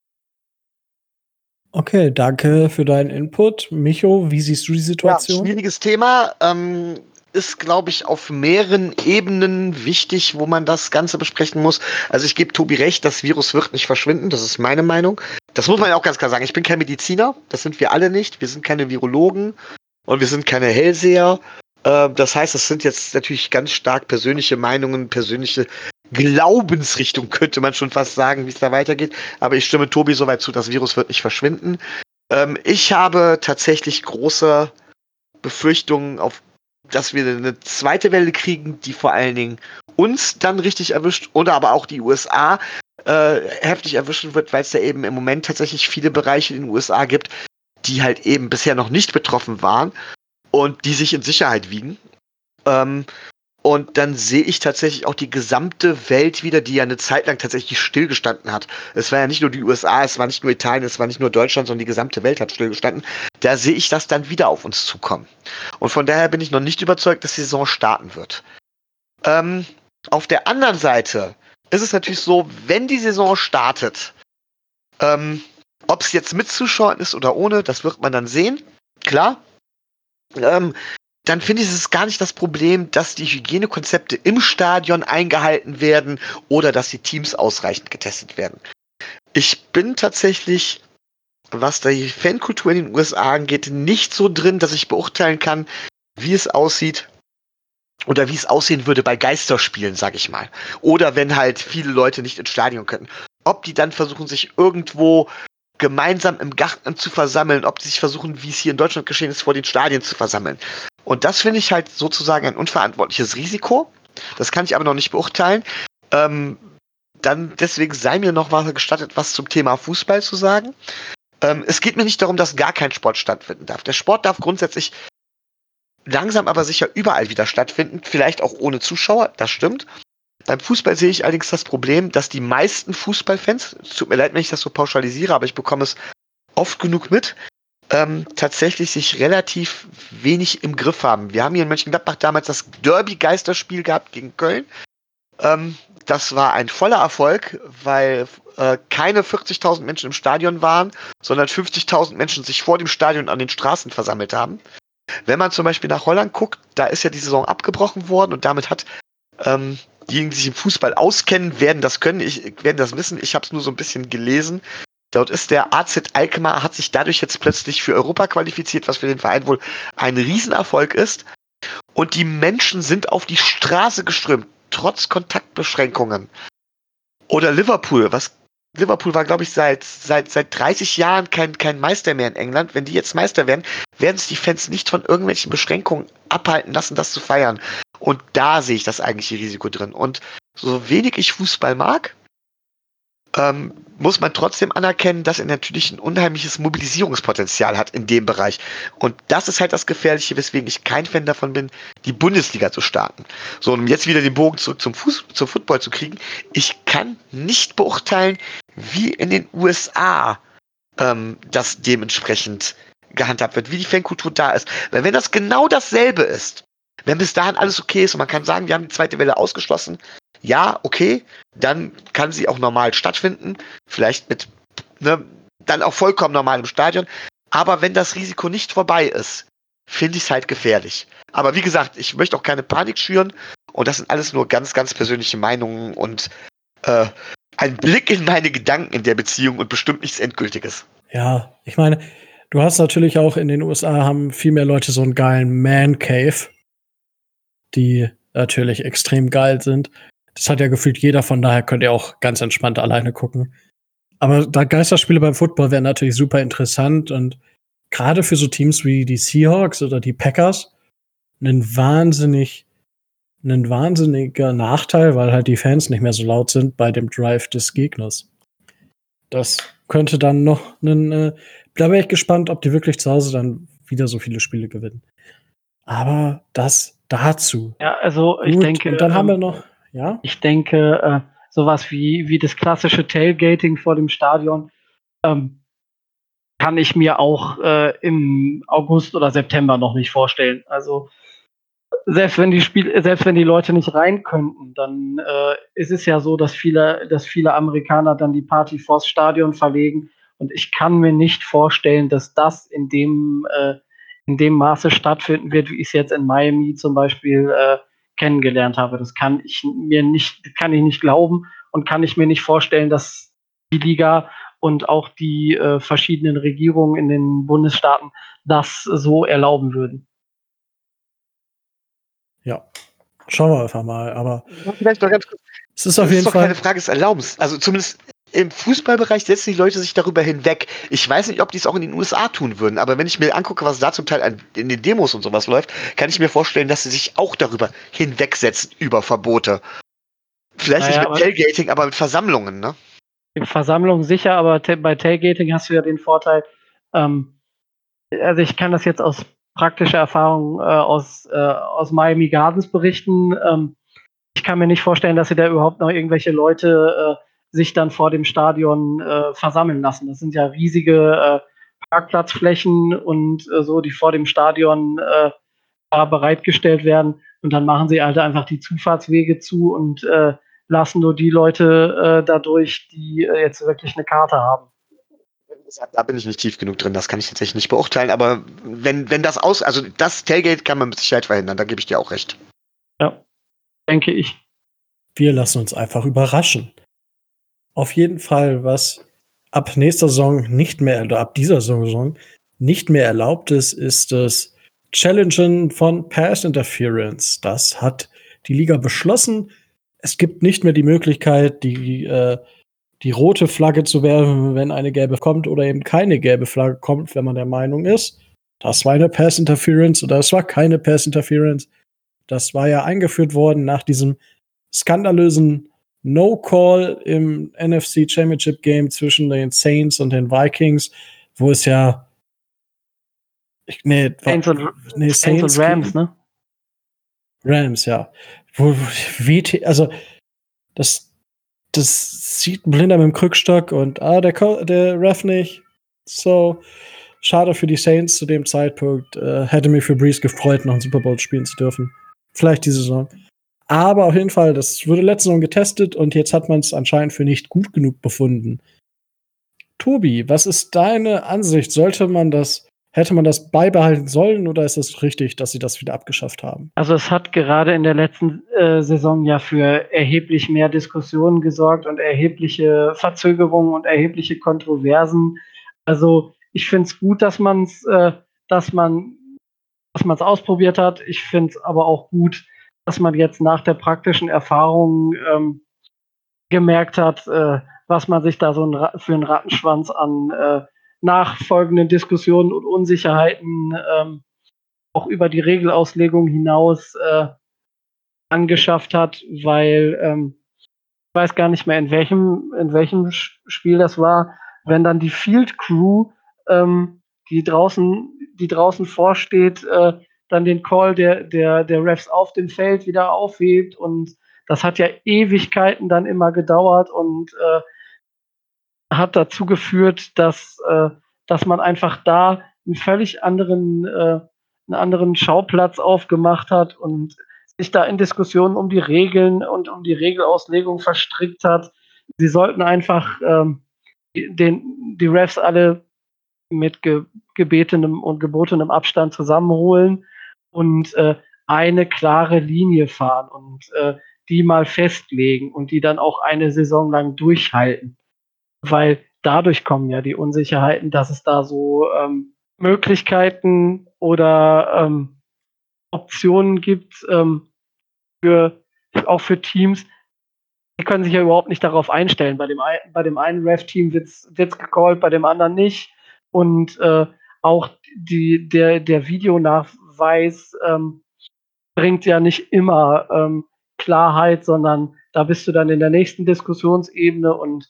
okay, danke für deinen Input. Micho, wie siehst du die Ja, Situation? schwieriges Thema. Ähm, ist, glaube ich, auf mehreren Ebenen wichtig, wo man das Ganze besprechen muss. Also ich gebe Tobi recht, das Virus wird nicht verschwinden. Das ist meine Meinung. Das muss man ja auch ganz klar sagen. Ich bin kein Mediziner. Das sind wir alle nicht. Wir sind keine Virologen und wir sind keine Hellseher. Äh, das heißt, das sind jetzt natürlich ganz stark persönliche Meinungen, persönliche Glaubensrichtung, könnte man schon fast sagen, wie es da weitergeht. Aber ich stimme Tobi soweit zu, das Virus wird nicht verschwinden. Ähm, ich habe tatsächlich große Befürchtungen, auf, dass wir eine zweite Welle kriegen, die vor allen Dingen uns dann richtig erwischt oder aber auch die U S A äh, heftig erwischen wird, weil es ja eben im Moment tatsächlich viele Bereiche in den U S A gibt, die halt eben bisher noch nicht betroffen waren und die sich in Sicherheit wiegen. Ähm, und dann sehe ich tatsächlich auch die gesamte Welt wieder, die ja eine Zeit lang tatsächlich stillgestanden hat. Es war ja nicht nur die U S A, es war nicht nur Italien, es war nicht nur Deutschland, sondern die gesamte Welt hat stillgestanden. Da sehe ich das dann wieder auf uns zukommen. Und von daher bin ich noch nicht überzeugt, dass die Saison starten wird. Ähm, auf der anderen Seite ist es natürlich so, wenn die Saison startet, ähm, ob es jetzt mit Zuschauern ist oder ohne, das wird man dann sehen. Klar. Ähm, dann finde ich, es ist gar nicht das Problem, dass die Hygienekonzepte im Stadion eingehalten werden oder dass die Teams ausreichend getestet werden. Ich bin tatsächlich, was die Fankultur in den U S A angeht, nicht so drin, dass ich beurteilen kann, wie es aussieht oder wie es aussehen würde bei Geisterspielen, sag ich mal. Oder wenn halt viele Leute nicht ins Stadion können. Ob die dann versuchen, sich irgendwo gemeinsam im Garten zu versammeln, ob die sich versuchen, wie es hier in Deutschland geschehen ist, vor den Stadien zu versammeln. Und das finde ich halt sozusagen ein unverantwortliches Risiko. Das kann ich aber noch nicht beurteilen. Ähm, dann deswegen sei mir noch mal gestattet, was zum Thema Fußball zu sagen. Ähm, es geht mir nicht darum, dass gar kein Sport stattfinden darf. Der Sport darf grundsätzlich langsam aber sicher überall wieder stattfinden, vielleicht auch ohne Zuschauer, das stimmt. Beim Fußball sehe ich allerdings das Problem, dass die meisten Fußballfans, es tut mir leid, wenn ich das so pauschalisiere, aber ich bekomme es oft genug mit, ähm, tatsächlich sich relativ wenig im Griff haben. Wir haben hier in Mönchengladbach damals das Derby-Geisterspiel gehabt gegen Köln. Ähm, das war ein voller Erfolg, weil äh, keine vierzigtausend Menschen im Stadion waren, sondern fünfzigtausend Menschen sich vor dem Stadion an den Straßen versammelt haben. Wenn man zum Beispiel nach Holland guckt, da ist ja die Saison abgebrochen worden und damit hat ähm, diejenigen, die sich im Fußball auskennen, werden das können, ich, werden das wissen. Ich habe es nur so ein bisschen gelesen. Dort ist der A Z Alkmaar, hat sich dadurch jetzt plötzlich für Europa qualifiziert, was für den Verein wohl ein Riesenerfolg ist. Und die Menschen sind auf die Straße geströmt, trotz Kontaktbeschränkungen. Oder Liverpool, was Liverpool war, glaube ich, seit, seit, seit dreißig Jahren kein, kein Meister mehr in England. Wenn die jetzt Meister werden, werden es die Fans nicht von irgendwelchen Beschränkungen abhalten lassen, das zu feiern. Und da sehe ich das eigentliche Risiko drin. Und so wenig ich Fußball mag, ähm, muss man trotzdem anerkennen, dass er natürlich ein unheimliches Mobilisierungspotenzial hat in dem Bereich. Und das ist halt das Gefährliche, weswegen ich kein Fan davon bin, die Bundesliga zu starten. So, um jetzt wieder den Bogen zurück zum Fuß, zum Football zu kriegen. Ich kann nicht beurteilen, wie in den U S A ähm, das dementsprechend gehandhabt wird, wie die Fankultur da ist. Weil wenn das genau dasselbe ist, wenn bis dahin alles okay ist und man kann sagen, wir haben die zweite Welle ausgeschlossen, ja, okay, dann kann sie auch normal stattfinden, vielleicht mit, ne, dann auch vollkommen normal im Stadion, aber wenn das Risiko nicht vorbei ist, finde ich es halt gefährlich. Aber wie gesagt, ich möchte auch keine Panik schüren und das sind alles nur ganz, ganz persönliche Meinungen und äh, ein Blick in meine Gedanken in der Beziehung und bestimmt nichts Endgültiges. Ja, ich meine, du hast natürlich auch in den U S A haben viel mehr Leute so einen geilen Man Cave, die natürlich extrem geil sind. Das hat ja gefühlt jeder, von daher könnt ihr auch ganz entspannt alleine gucken. Aber da Geisterspiele beim Football wären natürlich super interessant und gerade für so Teams wie die Seahawks oder die Packers ein wahnsinnig, ein wahnsinniger Nachteil, weil halt die Fans nicht mehr so laut sind bei dem Drive des Gegners. Das könnte dann noch einen, äh, da wäre ich gespannt, ob die wirklich zu Hause dann wieder so viele Spiele gewinnen. Aber das dazu. Ja, also ich Gut, denke, und dann haben wir ähm, noch, ja? ich denke, äh, sowas wie, wie das klassische Tailgating vor dem Stadion ähm, kann ich mir auch äh, im August oder September noch nicht vorstellen. Also selbst wenn die Spiel, selbst wenn die Leute nicht rein könnten, dann äh, ist es ja so, dass viele, dass viele Amerikaner dann die Party vors Stadion verlegen. Und ich kann mir nicht vorstellen, dass das in dem, äh, in dem Maße stattfinden wird, wie ich es jetzt in Miami zum Beispiel äh, kennengelernt habe. Das kann ich mir nicht, kann ich nicht glauben und kann ich mir nicht vorstellen, dass die Liga und auch die äh, verschiedenen Regierungen in den Bundesstaaten das so erlauben würden. Ja. Schauen wir einfach mal. Aber Vielleicht noch ganz kurz. es ist auf Das jeden ist doch Fall keine Frage des Erlaubens. Also zumindest im Fußballbereich setzen die Leute sich darüber hinweg. Ich weiß nicht, ob die es auch in den U S A tun würden, aber wenn ich mir angucke, was da zum Teil an, in den Demos und sowas läuft, kann ich mir vorstellen, dass sie sich auch darüber hinwegsetzen, über Verbote. Vielleicht Naja, nicht mit Tailgating, aber mit Versammlungen, ne? Versammlung sicher, aber ta- bei Tailgating hast du ja den Vorteil, ähm, also ich kann das jetzt aus praktischer Erfahrung äh, aus, äh, aus Miami Gardens berichten. Ähm, ich kann mir nicht vorstellen, dass sie da überhaupt noch irgendwelche Leute äh, sich dann vor dem Stadion äh, versammeln lassen. Das sind ja riesige äh, Parkplatzflächen und äh, so, die vor dem Stadion äh, bereitgestellt werden. Und dann machen sie halt einfach die Zufahrtswege zu und äh, lassen nur die Leute äh, dadurch, die äh, jetzt wirklich eine Karte haben. Da bin ich nicht tief genug drin, das kann ich tatsächlich nicht beurteilen, aber wenn, wenn das aus, also das Tailgate kann man mit Sicherheit verhindern, da gebe ich dir auch recht. Ja, denke ich. Wir lassen uns einfach überraschen. Auf jeden Fall, was ab nächster Saison nicht mehr, oder ab dieser Saison nicht mehr erlaubt ist, ist das Challengen von Pass Interference. Das hat die Liga beschlossen. Es gibt nicht mehr die Möglichkeit, die, äh, die rote Flagge zu werfen, wenn eine gelbe kommt, oder eben keine gelbe Flagge kommt, wenn man der Meinung ist, das war eine Pass Interference oder es war keine Pass Interference. Das war ja eingeführt worden nach diesem skandalösen No-Call im N F C Championship Game zwischen den Saints und den Vikings, wo es ja ich, nee, Saints und, nee, Saints und Rams, ne? Rams, ja. Wo, wie, also das, das sieht ein Blinder mit dem Krückstock und ah, der, der Ref nicht. So, schade für die Saints zu dem Zeitpunkt. Äh, hätte mich für Breeze gefreut, noch einen Super Bowl spielen zu dürfen. Vielleicht diese Saison. Aber auf jeden Fall, das wurde letzte Saison getestet und jetzt hat man es anscheinend für nicht gut genug befunden. Tobi, was ist deine Ansicht? Sollte man das, hätte man das beibehalten sollen oder ist es richtig, dass sie das wieder abgeschafft haben? Also es hat gerade in der letzten äh, Saison ja für erheblich mehr Diskussionen gesorgt und erhebliche Verzögerungen und erhebliche Kontroversen. Also ich finde es gut, dass man es, äh, dass man, dass man es ausprobiert hat. Ich finde es aber auch gut, dass man jetzt nach der praktischen Erfahrung ähm, gemerkt hat, äh, was man sich da so ein, für einen Rattenschwanz an äh, nachfolgenden Diskussionen und Unsicherheiten ähm, auch über die Regelauslegung hinaus äh, angeschafft hat, weil ähm, ich weiß gar nicht mehr, in welchem, in welchem Spiel das war, wenn dann die Field Crew, ähm, die draußen, die draußen vorsteht, äh, dann den Call der, der, der Refs auf dem Feld wieder aufhebt und das hat ja Ewigkeiten dann immer gedauert und äh, hat dazu geführt, dass, äh, dass man einfach da einen völlig anderen, äh, einen anderen Schauplatz aufgemacht hat und sich da in Diskussionen um die Regeln und um die Regelauslegung verstrickt hat. Sie sollten einfach ähm, den, die Refs alle mit ge gebetenem und gebotenem Abstand zusammenholen und äh, eine klare Linie fahren und äh, die mal festlegen und die dann auch eine Saison lang durchhalten. Weil dadurch kommen ja die Unsicherheiten, dass es da so ähm, Möglichkeiten oder ähm, Optionen gibt ähm, für auch für Teams, die können sich ja überhaupt nicht darauf einstellen. Bei dem, ein, bei dem einen Ref-Team wird es gecallt, bei dem anderen nicht. Und äh, auch die, der, der Videonachweis ähm, bringt ja nicht immer ähm, Klarheit, sondern da bist du dann in der nächsten Diskussionsebene und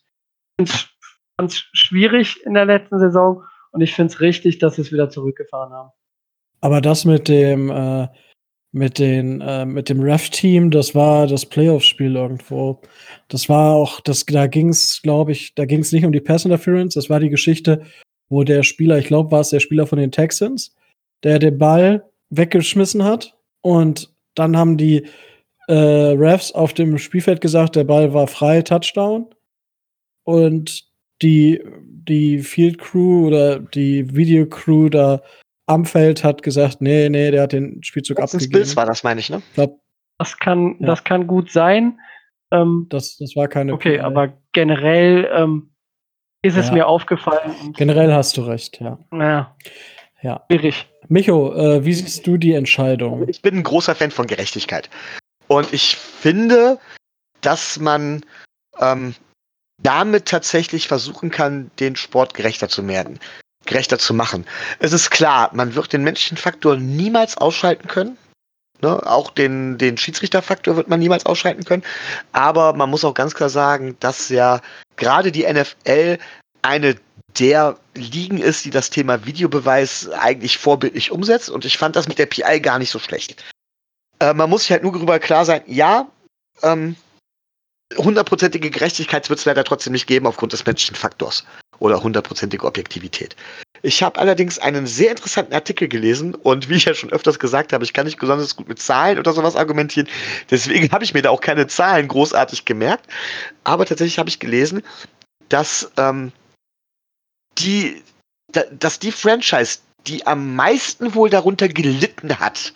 ganz schwierig in der letzten Saison. Und ich finde es richtig, dass sie es wieder zurückgefahren haben. Aber das mit dem äh, mit den äh, mit dem Ref-Team, das war das Playoff-Spiel irgendwo. Das war auch, das da ging's, glaube ich, da ging's nicht um die Pass Interference. Das war die Geschichte, wo der Spieler, ich glaube, war es der Spieler von den Texans, der den Ball weggeschmissen hat und dann haben die äh, Refs auf dem Spielfeld gesagt, der Ball war frei, Touchdown. Und die die Field Crew oder die Video Crew da am Feld hat gesagt, nee, nee, der hat den Spielzug Texans abgegeben. Bills war das, meine ich, ne? Ich glaub, Das kann, Ja. das kann gut sein. Ähm, das, das war keine okay, P I. aber generell ähm, ist es Ja. mir aufgefallen. Und, Generell hast du recht, ja. naja, ja. schwierig. Micho, äh, wie siehst du die Entscheidung? Ich bin ein großer Fan von Gerechtigkeit. Und ich finde, dass man ähm, damit tatsächlich versuchen kann, den Sport gerechter zu werden, gerechter zu machen. Es ist klar, man wird den menschlichen Faktor niemals ausschalten können. Ne? Auch den, den Schiedsrichterfaktor wird man niemals ausschalten können. Aber man muss auch ganz klar sagen, dass ja gerade die N F L eine der Ligen ist, die das Thema Videobeweis eigentlich vorbildlich umsetzt. Und ich fand das mit der P I gar nicht so schlecht. Äh, man muss sich halt nur darüber klar sein, ja, ähm, hundertprozentige Gerechtigkeit wird es leider trotzdem nicht geben aufgrund des menschlichen Faktors oder hundertprozentige Objektivität. Ich habe allerdings einen sehr interessanten Artikel gelesen und wie ich ja schon öfters gesagt habe, ich kann nicht besonders gut mit Zahlen oder sowas argumentieren, deswegen habe ich mir da auch keine Zahlen großartig gemerkt, aber tatsächlich habe ich gelesen, dass ähm, die, da, dass die Franchise, die am meisten wohl darunter gelitten hat,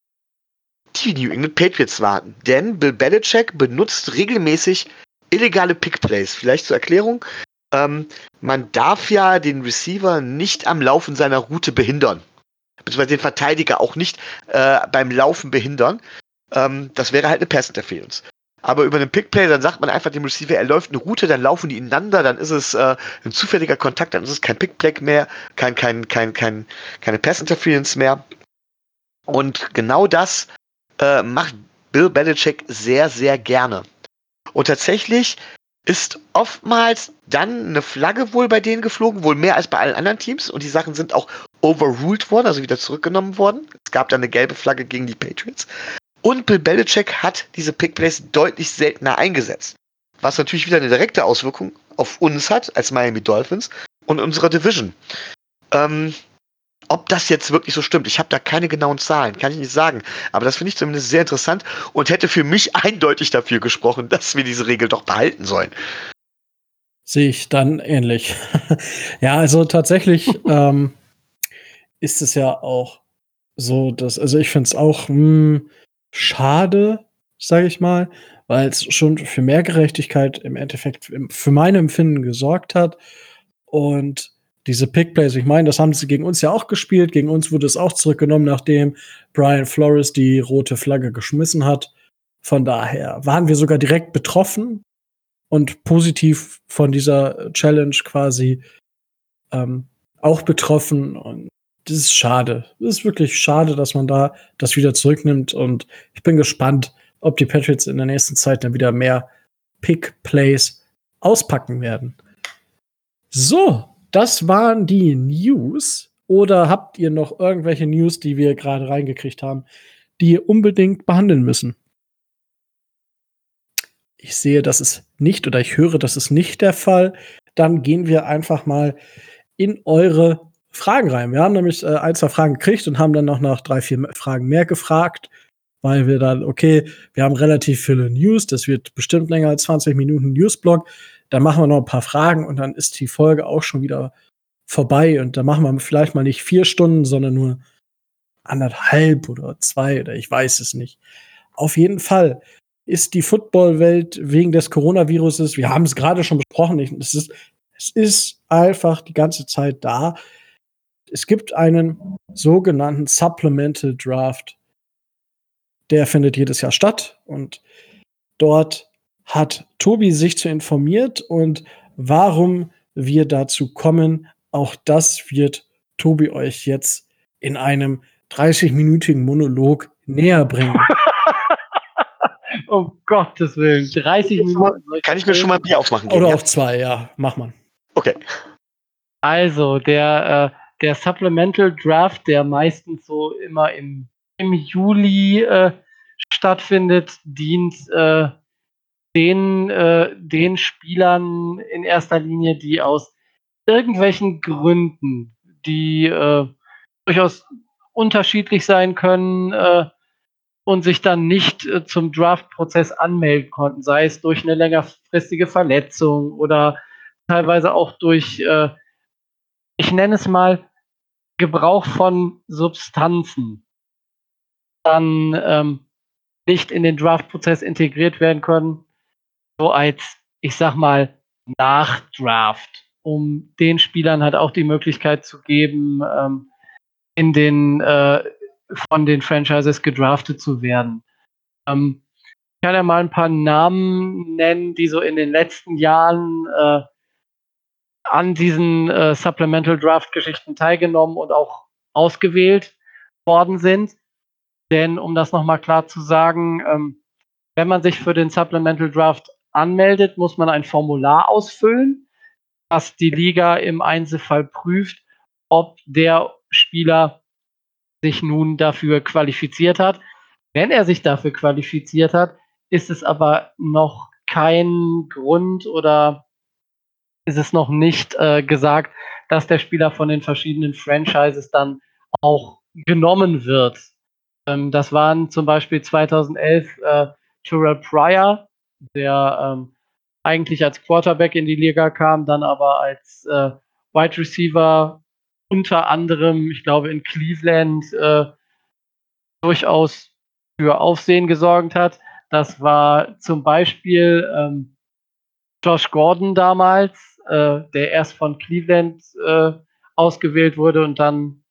die New England Patriots waren. Denn Bill Belichick benutzt regelmäßig illegale Pickplays. Vielleicht zur Erklärung. Ähm, man darf ja den Receiver nicht am Laufen seiner Route behindern. Beziehungsweise den Verteidiger auch nicht äh, beim Laufen behindern. Ähm, das wäre halt eine Pass-Interference. Aber über einen Pickplay, dann sagt man einfach dem Receiver, er läuft eine Route, dann laufen die ineinander, dann ist es äh, ein zufälliger Kontakt, dann ist es kein Pickplay mehr, kein, kein, kein, kein, keine Pass-Interference mehr. Und genau das äh, macht Bill Belichick sehr, sehr gerne. Und tatsächlich ist oftmals dann eine Flagge wohl bei denen geflogen, wohl mehr als bei allen anderen Teams. Und die Sachen sind auch overruled worden, also wieder zurückgenommen worden. Es gab dann eine gelbe Flagge gegen die Patriots. Und Bill Belichick hat diese Pickplays deutlich seltener eingesetzt. Was natürlich wieder eine direkte Auswirkung auf uns hat, als Miami Dolphins und unserer Division. Ähm, ob das jetzt wirklich so stimmt, ich habe da keine genauen Zahlen, kann ich nicht sagen. Aber das finde ich zumindest sehr interessant und hätte für mich eindeutig dafür gesprochen, dass wir diese Regel doch behalten sollen. Sehe ich dann ähnlich. Ja, also tatsächlich ähm, ist es ja auch so, dass, also ich finde es auch mh, schade, sage ich mal, weil es schon für mehr Gerechtigkeit im Endeffekt im- für mein Empfinden gesorgt hat. Und diese Pickplays, ich meine, das haben sie gegen uns ja auch gespielt. Gegen uns wurde es auch zurückgenommen, nachdem Brian Flores die rote Flagge geschmissen hat. Von daher waren wir sogar direkt betroffen und positiv von dieser Challenge quasi ähm, auch betroffen. Und das ist schade. Das ist wirklich schade, dass man da das wieder zurücknimmt. Und ich bin gespannt, ob die Patriots in der nächsten Zeit dann wieder mehr Pick-Plays auspacken werden. So, das waren die News. Oder habt ihr noch irgendwelche News, die wir gerade reingekriegt haben, die ihr unbedingt behandeln müssen? Ich sehe, das ist nicht, oder ich höre, das ist nicht der Fall. Dann gehen wir einfach mal in eure Fragen rein. Wir haben nämlich äh, ein, zwei Fragen gekriegt und haben dann noch nach drei, vier Fragen mehr gefragt, weil wir dann, okay, wir haben relativ viele News, das wird bestimmt länger als zwanzig Minuten Newsblock. Dann machen wir noch ein paar Fragen und dann ist die Folge auch schon wieder vorbei. Und dann machen wir vielleicht mal nicht vier Stunden, sondern nur anderthalb oder zwei oder ich weiß es nicht. Auf jeden Fall ist die Footballwelt wegen des Coronaviruses, wir haben es gerade schon besprochen, ich, es, ist, es ist einfach die ganze Zeit da. Es gibt einen sogenannten Supplemental Draft, der findet jedes Jahr statt und dort hat Tobi sich zu informiert und warum wir dazu kommen, auch das wird Tobi euch jetzt in einem dreißig-minütigen Monolog näher bringen. Um Gottes Willen, dreißig Minuten. Kann ich mir schon mal ein Bier aufmachen gehen? Oder Ja? auch zwei, ja, mach mal. Okay. Also, der, äh, der Supplemental Draft, der meistens so immer im, im Juli äh, stattfindet, dient äh, den, äh, den Spielern in erster Linie, die aus irgendwelchen Gründen, die äh, durchaus unterschiedlich sein können, äh, und sich dann nicht äh, zum Draft-Prozess anmelden konnten, sei es durch eine längerfristige Verletzung oder teilweise auch durch, äh, ich nenne es mal, Gebrauch von Substanzen, dann ähm, nicht in den Draft-Prozess integriert werden können, so als, ich sag mal, Nachdraft, um den Spielern halt auch die Möglichkeit zu geben, ähm, in den äh, von den Franchises gedraftet zu werden. Ähm, ich kann ja mal ein paar Namen nennen, die so in den letzten Jahren äh, an diesen äh, Supplemental Draft Geschichten teilgenommen und auch ausgewählt worden sind. Denn um das nochmal klar zu sagen, ähm, wenn man sich für den Supplemental Draft anmeldet, muss man ein Formular ausfüllen, das die Liga im Einzelfall prüft, ob der Spieler sich nun dafür qualifiziert hat. Wenn er sich dafür qualifiziert hat, ist es aber noch kein Grund oder ist es noch nicht äh, gesagt, dass der Spieler von den verschiedenen Franchises dann auch genommen wird. Ähm, das waren zum Beispiel zweitausendelf äh, Terrell Pryor, der ähm, eigentlich als Quarterback in die Liga kam, dann aber als äh, Wide Receiver unter anderem, ich glaube, in Cleveland äh, durchaus für Aufsehen gesorgt hat. Das war zum Beispiel ähm, Josh Gordon damals, äh, der erst von Cleveland äh, ausgewählt wurde und dann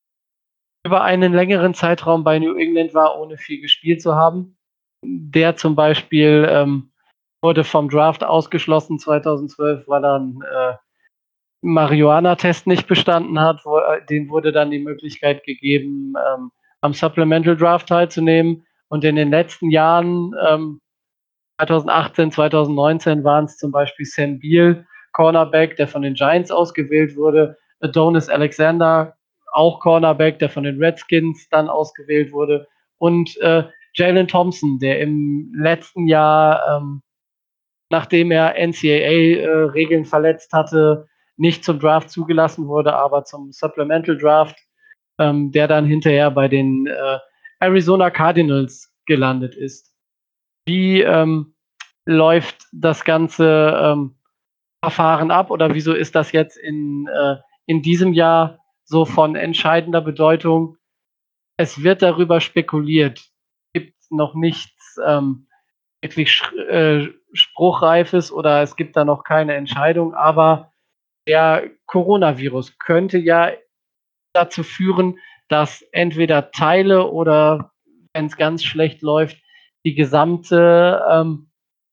über einen längeren Zeitraum bei New England war, ohne viel gespielt zu haben. Der zum Beispiel ähm, wurde vom Draft ausgeschlossen zweitausendzwölf, weil er einen äh, Marihuana-Test nicht bestanden hat. Wo, äh, dem wurde dann die Möglichkeit gegeben, ähm, am Supplemental Draft teilzunehmen. Und in den letzten Jahren, ähm, zweitausendachtzehn, zweitausendneunzehn, waren es zum Beispiel Sam Beal, Cornerback, der von den Giants ausgewählt wurde, Adonis Alexander, auch Cornerback, der von den Redskins dann ausgewählt wurde, und äh, Jalen Thompson, der im letzten Jahr, ähm, nachdem er N C A A-Regeln äh, verletzt hatte, nicht zum Draft zugelassen wurde, aber zum Supplemental Draft, ähm, der dann hinterher bei den äh, Arizona Cardinals gelandet ist. Wie ähm, läuft das ganze ähm, Verfahren ab oder wieso ist das jetzt in, äh, in diesem Jahr so von entscheidender Bedeutung? Es wird darüber spekuliert. Es gibt noch nichts ähm, wirklich äh, Spruchreifes oder es gibt da noch keine Entscheidung, aber der Coronavirus könnte ja dazu führen, dass entweder Teile oder, wenn es ganz schlecht läuft, die gesamte, ähm,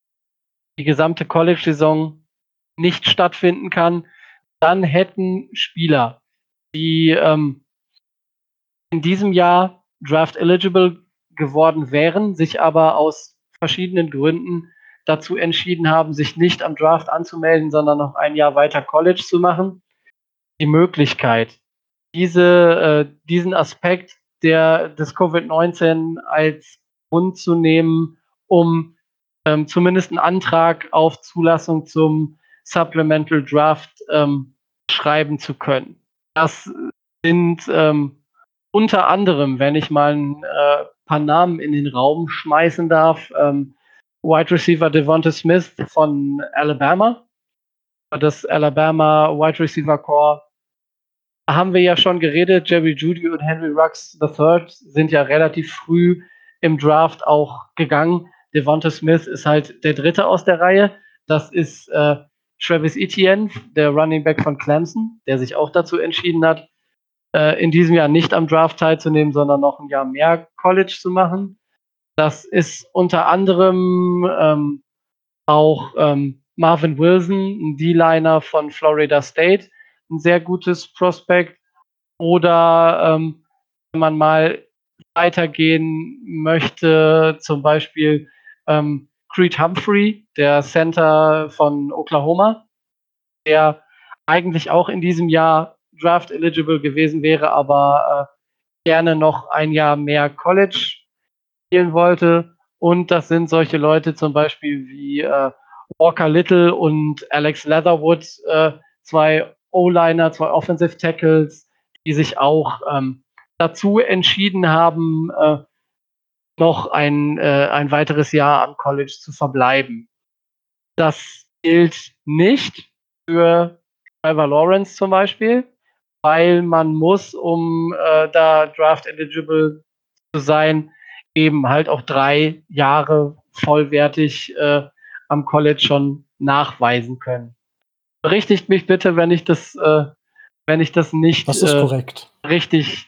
die gesamte College-Saison nicht stattfinden kann. Dann hätten Spieler, die ähm, in diesem Jahr draft-eligible geworden wären, sich aber aus verschiedenen Gründen dazu entschieden haben, sich nicht am Draft anzumelden, sondern noch ein Jahr weiter College zu machen, die Möglichkeit, diese, äh, diesen Aspekt der, des Covid neunzehn als Grund zu nehmen, um ähm, zumindest einen Antrag auf Zulassung zum Supplemental Draft ähm, schreiben zu können. Das sind ähm, unter anderem, wenn ich mal ein äh, paar Namen in den Raum schmeißen darf, ähm, Wide Receiver Devonta Smith von Alabama. Das Alabama Wide Receiver Core haben wir ja schon geredet. Jerry Jeudy und Henry Ruggs der Dritte sind ja relativ früh im Draft auch gegangen. Devonta Smith ist halt der Dritte aus der Reihe. Das ist äh, Travis Etienne, der Running Back von Clemson, der sich auch dazu entschieden hat, äh, in diesem Jahr nicht am Draft teilzunehmen, sondern noch ein Jahr mehr College zu machen. Das ist unter anderem ähm, auch ähm, Marvin Wilson, ein D-Liner von Florida State, ein sehr gutes Prospect. Oder ähm, wenn man mal weitergehen möchte, zum Beispiel ähm, Creed Humphrey, der Center von Oklahoma, der eigentlich auch in diesem Jahr Draft eligible gewesen wäre, aber äh, gerne noch ein Jahr mehr College spielen wollte. Und das sind solche Leute zum Beispiel wie äh, Walker Little und Alex Leatherwood, äh, zwei O-Liner, zwei Offensive Tackles, die sich auch ähm, dazu entschieden haben, äh, noch ein, äh, ein weiteres Jahr am College zu verbleiben. Das gilt nicht für Trevor Lawrence zum Beispiel, weil man muss, um äh, da Draft eligible zu sein, eben halt auch drei Jahre vollwertig äh, am College schon nachweisen können. Berichtigt mich bitte, wenn ich das, äh, wenn ich das nicht Das ist äh, korrekt. richtig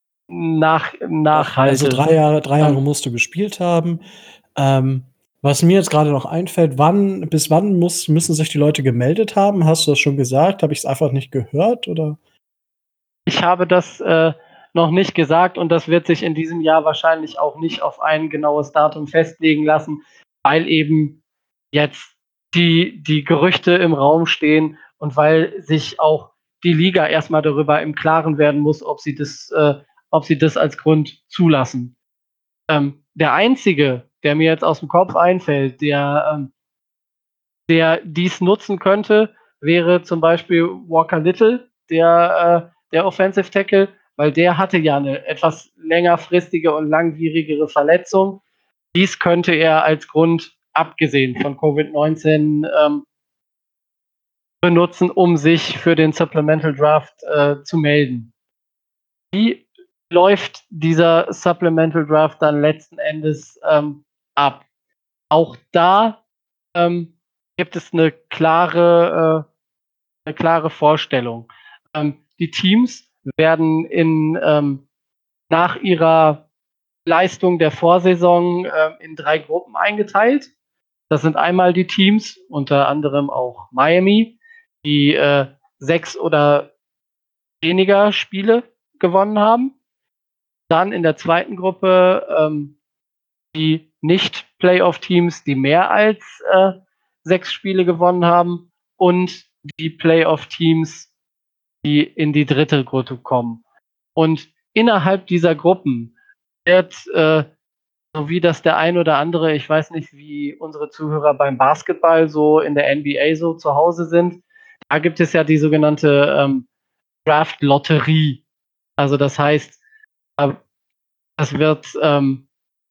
nach, nachhalte. Also drei Jahre, drei Jahre musst du gespielt haben. Ähm, was mir jetzt gerade noch einfällt, wann, bis wann muss, müssen sich die Leute gemeldet haben? Hast du das schon gesagt? Habe ich es einfach nicht gehört? Oder? Ich habe das äh, noch nicht gesagt und das wird sich in diesem Jahr wahrscheinlich auch nicht auf ein genaues Datum festlegen lassen, weil eben jetzt die, die Gerüchte im Raum stehen und weil sich auch die Liga erstmal darüber im Klaren werden muss, ob sie das, äh, ob sie das als Grund zulassen. Ähm, der einzige, der mir jetzt aus dem Kopf einfällt, der, ähm, der dies nutzen könnte, wäre zum Beispiel Walker Little, der, äh, der Offensive Tackle, weil der hatte ja eine etwas längerfristige und langwierigere Verletzung. Dies könnte er als Grund, abgesehen von Covid neunzehn, ähm, benutzen, um sich für den Supplemental Draft äh, zu melden. Wie läuft dieser Supplemental Draft dann letzten Endes ähm, ab? Auch da ähm, gibt es eine klare, äh, eine klare Vorstellung. Ähm, die Teams werden in, ähm, nach ihrer Leistung der Vorsaison äh, in drei Gruppen eingeteilt. Das sind einmal die Teams, unter anderem auch Miami, die äh, sechs oder weniger Spiele gewonnen haben. Dann in der zweiten Gruppe ähm, die Nicht-Playoff-Teams, die mehr als äh, sechs Spiele gewonnen haben. Und die Playoff-Teams, die in die dritte Gruppe kommen. Und innerhalb dieser Gruppen wird, äh, so wie das der ein oder andere, ich weiß nicht, wie unsere Zuhörer beim Basketball so in der N B A so zu Hause sind, da gibt es ja die sogenannte ähm, Draft-Lotterie. Also das heißt, äh, das wird, ähm,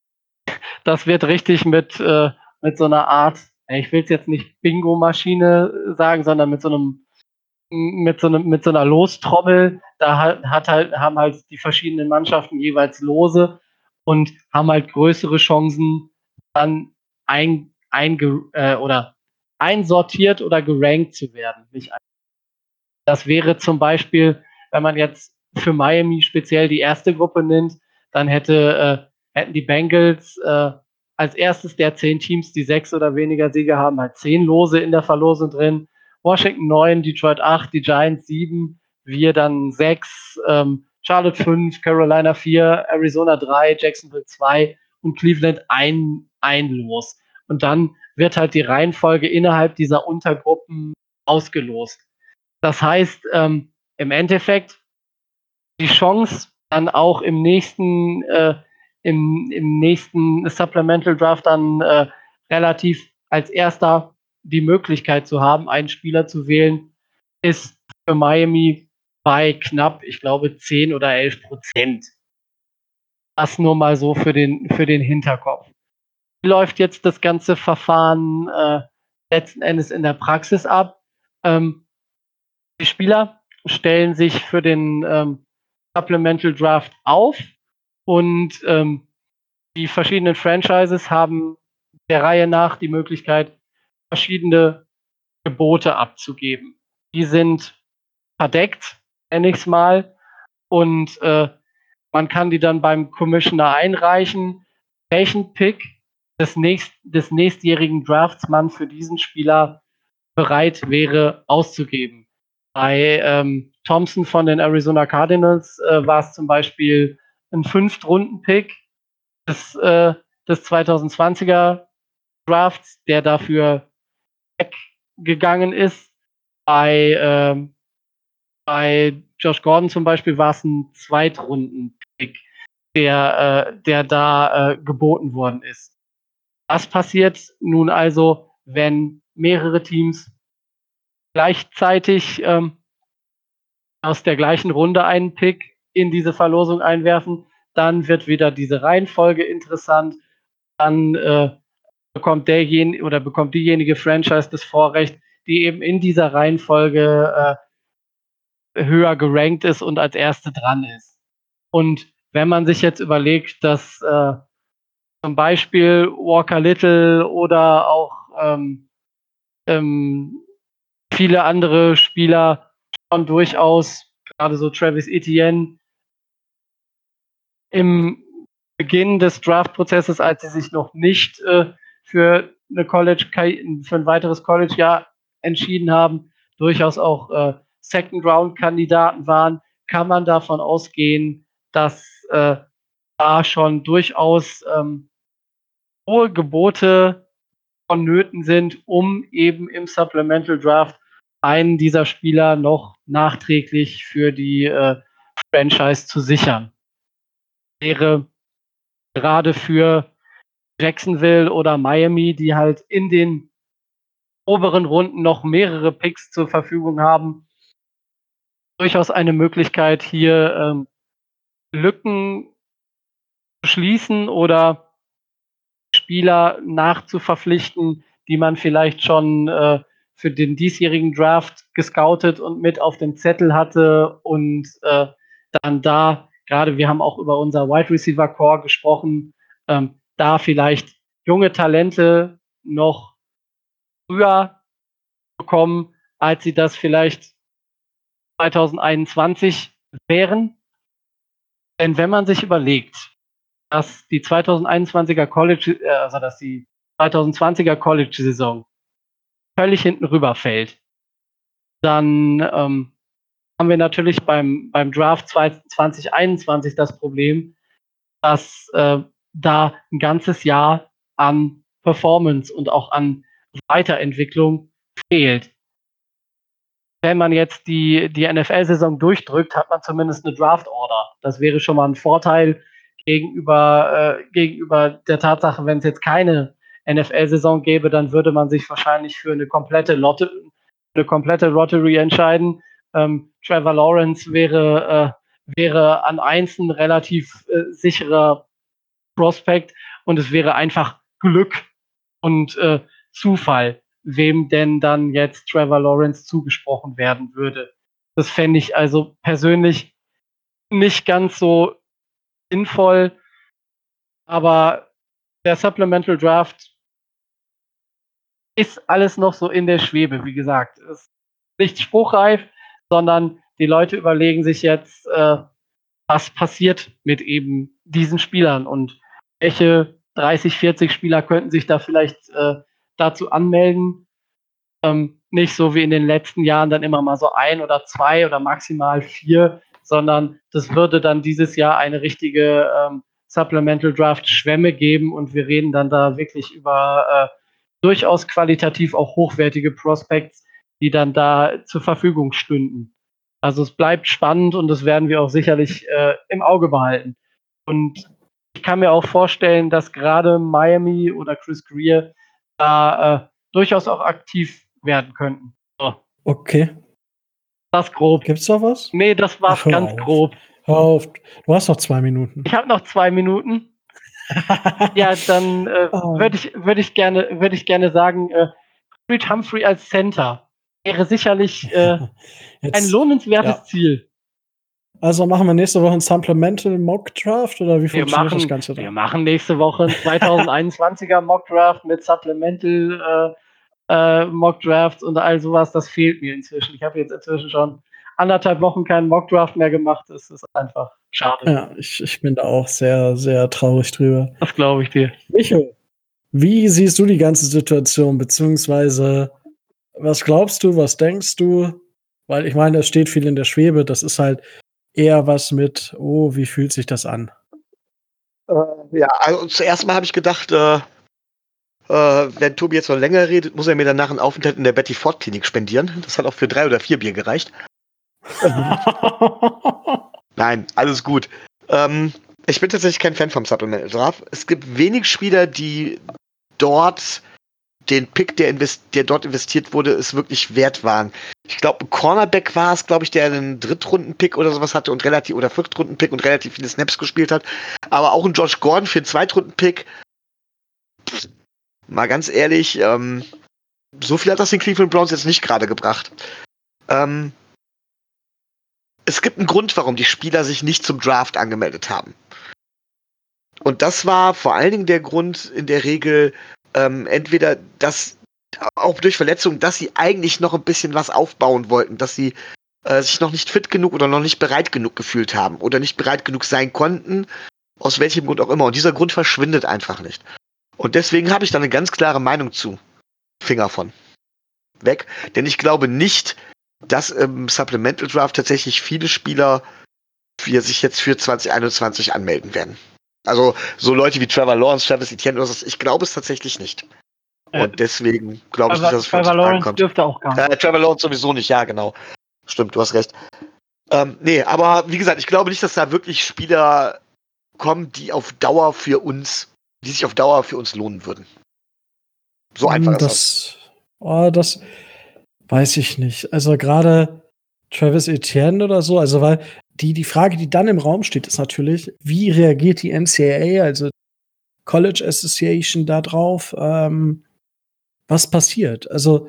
das wird richtig mit, äh, mit so einer Art, ich will es jetzt nicht Bingo-Maschine sagen, sondern mit so einem mit so, einem, mit so einer Lostrommel, da hat, hat halt, haben halt die verschiedenen Mannschaften jeweils Lose und haben halt größere Chancen, dann ein, ein äh, oder einsortiert oder gerankt zu werden. Nicht ein das wäre zum Beispiel, wenn man jetzt für Miami speziell die erste Gruppe nimmt, dann hätte, äh, hätten die Bengals äh, als erstes der zehn Teams, die sechs oder weniger Siege haben, halt zehn Lose in der Verlosung drin. Washington neun, Detroit acht, die Giants sieben, wir dann sechs, ähm, Charlotte fünf, Carolina vier, Arizona drei, Jacksonville zwei und Cleveland ein, ein Los. Und dann wird halt die Reihenfolge innerhalb dieser Untergruppen ausgelost. Das heißt, ähm, im Endeffekt die Chance, dann auch im nächsten, äh, im, im nächsten Supplemental Draft dann äh, relativ als erster die Möglichkeit zu haben, einen Spieler zu wählen, ist für Miami bei knapp, ich glaube, zehn oder elf Prozent. Das nur mal so für den, für den Hinterkopf. Wie läuft jetzt das ganze Verfahren äh, letzten Endes in der Praxis ab? Ähm, Die Spieler stellen sich für den ähm, Supplemental Draft auf und ähm, die verschiedenen Franchises haben der Reihe nach die Möglichkeit, verschiedene Gebote abzugeben. Die sind verdeckt, nenne ich es mal, und äh, man kann die dann beim Commissioner einreichen, welchen Pick des, nächst, des nächstjährigen Drafts man für diesen Spieler bereit wäre auszugeben. Bei ähm, Thompson von den Arizona Cardinals äh, war es zum Beispiel ein Fünftrunden-Pick des, äh, des zwanzig zwanziger Drafts, der dafür weggegangen ist. Bei, ähm, bei Josh Gordon zum Beispiel war es ein Zweitrunden-Pick, der, äh, der da äh, geboten worden ist. Was passiert nun also, wenn mehrere Teams gleichzeitig ähm, aus der gleichen Runde einen Pick in diese Verlosung einwerfen? Dann wird wieder diese Reihenfolge interessant. Dann äh, bekommt derjenige oder bekommt diejenige Franchise das Vorrecht, die eben in dieser Reihenfolge äh, höher gerankt ist und als erste dran ist. Und wenn man sich jetzt überlegt, dass äh, zum Beispiel Walker Little oder auch ähm, ähm, viele andere Spieler schon durchaus, gerade so Travis Etienne, im Beginn des Draft-Prozesses, als sie sich noch nicht äh, für, eine College, für ein weiteres College-Jahr entschieden haben, durchaus auch äh, Second-Round-Kandidaten waren, kann man davon ausgehen, dass äh, da schon durchaus ähm, hohe Gebote vonnöten sind, um eben im Supplemental Draft einen dieser Spieler noch nachträglich für die äh, Franchise zu sichern. Wäre gerade für Jacksonville oder Miami, die halt in den oberen Runden noch mehrere Picks zur Verfügung haben, durchaus eine Möglichkeit, hier ähm, Lücken zu schließen oder Spieler nachzuverpflichten, die man vielleicht schon äh, für den diesjährigen Draft gescoutet und mit auf dem Zettel hatte und äh, dann da, gerade wir haben auch über unser Wide Receiver Core gesprochen, ähm, da vielleicht junge Talente noch früher bekommen, als sie das vielleicht zwanzig einundzwanzig wären. Denn wenn man sich überlegt, dass die zwanzig einundzwanziger College, äh, also dass die zwanzig zwanziger College-Saison völlig hinten rüberfällt, dann ähm, haben wir natürlich beim, beim Draft zwanzig einundzwanzig das Problem, dass äh, da ein ganzes Jahr an Performance und auch an Weiterentwicklung fehlt. Wenn man jetzt die, die N F L-Saison durchdrückt, hat man zumindest eine Draft-Order. Das wäre schon mal ein Vorteil gegenüber, äh, gegenüber der Tatsache, wenn es jetzt keine N F L-Saison gäbe, dann würde man sich wahrscheinlich für eine komplette Lotte, eine komplette Lottery entscheiden. Ähm, Trevor Lawrence wäre, äh, wäre an eins ein relativ äh, sicherer Prospect und es wäre einfach Glück und äh, Zufall, wem denn dann jetzt Trevor Lawrence zugesprochen werden würde. Das fände ich also persönlich nicht ganz so sinnvoll, aber der Supplemental Draft ist alles noch so in der Schwebe, wie gesagt. Es ist nicht spruchreif, sondern die Leute überlegen sich jetzt, äh, was passiert mit eben diesen Spielern und welche dreißig, vierzig Spieler könnten sich da vielleicht äh, dazu anmelden. Ähm, nicht so wie in den letzten Jahren dann immer mal so ein oder zwei oder maximal vier, sondern das würde dann dieses Jahr eine richtige ähm, Supplemental Draft Schwemme geben und wir reden dann da wirklich über äh, durchaus qualitativ auch hochwertige Prospects, die dann da zur Verfügung stünden. Also es bleibt spannend und das werden wir auch sicherlich äh, im Auge behalten. Und ich kann mir auch vorstellen, dass gerade Miami oder Chris Greer da äh, durchaus auch aktiv werden könnten. So. Okay. Das grob. Gibt's da was? Nee, das war's Ach, ganz auf. grob. Hör auf. Du hast noch zwei Minuten. Ich habe noch zwei Minuten. Ja, dann äh, oh. würde ich, würd ich, gerne, würd ich gerne sagen, äh, Creed Humphrey als Center wäre sicherlich äh, Jetzt, ein lohnenswertes ja. Ziel. Also machen wir nächste Woche einen Supplemental Mock Draft oder wie Wir funktioniert machen, das Ganze dann? wir machen nächste Woche einen zwanzig einundzwanziger Mock Draft mit Supplemental äh, äh, Mock Drafts und all sowas. Das fehlt mir inzwischen. Ich habe jetzt inzwischen schon anderthalb Wochen keinen Mock Draft mehr gemacht. Das ist einfach schade. Ja, ich, ich bin da auch sehr, sehr traurig drüber. Das glaube ich dir. Micho, wie siehst du die ganze Situation, beziehungsweise was glaubst du, was denkst du? Weil ich meine, es steht viel in der Schwebe. Das ist halt eher was mit, oh, wie fühlt sich das an? Äh, ja, also zuerst mal habe ich gedacht, äh, äh, wenn Tobi jetzt noch länger redet, muss er mir danach einen Aufenthalt in der Betty Ford Klinik spendieren. Das hat auch für drei oder vier Bier gereicht. Nein, alles gut. Ähm, ich bin tatsächlich kein Fan vom Supplemental Draft. Es gibt wenig Spieler, die dort den Pick, der, invest- der dort investiert wurde, es wirklich wert waren. Ich glaube, ein Cornerback war es, glaube ich, der einen Drittrunden-Pick oder sowas hatte und relativ, oder Viertrunden-Pick und relativ viele Snaps gespielt hat. Aber auch ein Josh Gordon für einen Zweitrunden-Pick. Pff, mal ganz ehrlich, ähm, so viel hat das den Cleveland Browns jetzt nicht gerade gebracht. Ähm, es gibt einen Grund, warum die Spieler sich nicht zum Draft angemeldet haben. Und das war vor allen Dingen der Grund in der Regel, ähm, entweder, dass auch durch Verletzungen, dass sie eigentlich noch ein bisschen was aufbauen wollten, dass sie äh, sich noch nicht fit genug oder noch nicht bereit genug gefühlt haben oder nicht bereit genug sein konnten, aus welchem Grund auch immer. Und dieser Grund verschwindet einfach nicht. Und deswegen habe ich da eine ganz klare Meinung zu. Finger von. Weg. Denn ich glaube nicht, dass im Supplemental Draft tatsächlich viele Spieler für sich jetzt für zwanzig einundzwanzig anmelden werden. Also so Leute wie Trevor Lawrence, Travis Etienne oder so, ich glaube es tatsächlich nicht. Und äh, deswegen glaube ich nicht, dass es für uns Trevor Lawrence kommt. dürfte auch gar nicht. Äh, Trevor Lawrence sowieso nicht, ja genau. Stimmt, du hast recht. Ähm, nee, aber wie gesagt, ich glaube nicht, dass da wirklich Spieler kommen, die auf Dauer für uns, die sich auf Dauer für uns lohnen würden. So einfach ist das. Oh, das weiß ich nicht. Also gerade Travis Etienne oder so, also weil die, die Frage, die dann im Raum steht, ist natürlich, wie reagiert die N C A A, also College Association, da drauf? Ähm, was passiert? Also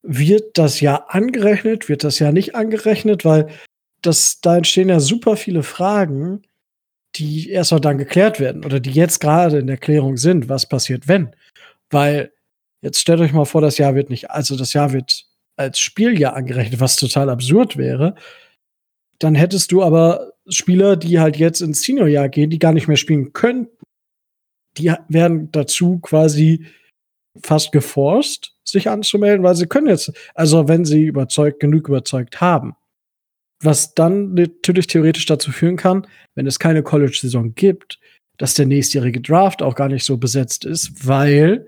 wird das Jahr angerechnet, wird das Jahr nicht angerechnet, weil das, da entstehen ja super viele Fragen, die erst mal dann geklärt werden oder die jetzt gerade in der Klärung sind. Was passiert, wenn? Weil jetzt stellt euch mal vor, das Jahr wird nicht, also das Jahr wird als Spieljahr angerechnet, was total absurd wäre. Dann hättest du aber Spieler, die halt jetzt ins Seniorjahr gehen, die gar nicht mehr spielen können. Die werden dazu quasi fast geforst, sich anzumelden, weil sie können jetzt, also wenn sie überzeugt, genug überzeugt haben. Was dann natürlich theoretisch dazu führen kann, wenn es keine College-Saison gibt, dass der nächstjährige Draft auch gar nicht so besetzt ist, weil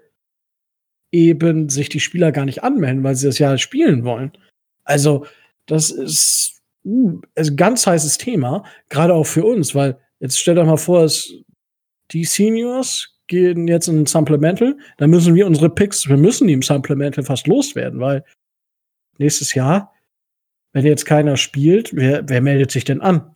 eben sich die Spieler gar nicht anmelden, weil sie das Jahr spielen wollen. Also, das ist uh, ein ganz heißes Thema, gerade auch für uns, weil jetzt stellt euch mal vor, es, die Seniors gehen jetzt in ein Supplemental, dann müssen wir unsere Picks, wir müssen die im Supplemental fast loswerden, weil nächstes Jahr, wenn jetzt keiner spielt, wer, wer meldet sich denn an?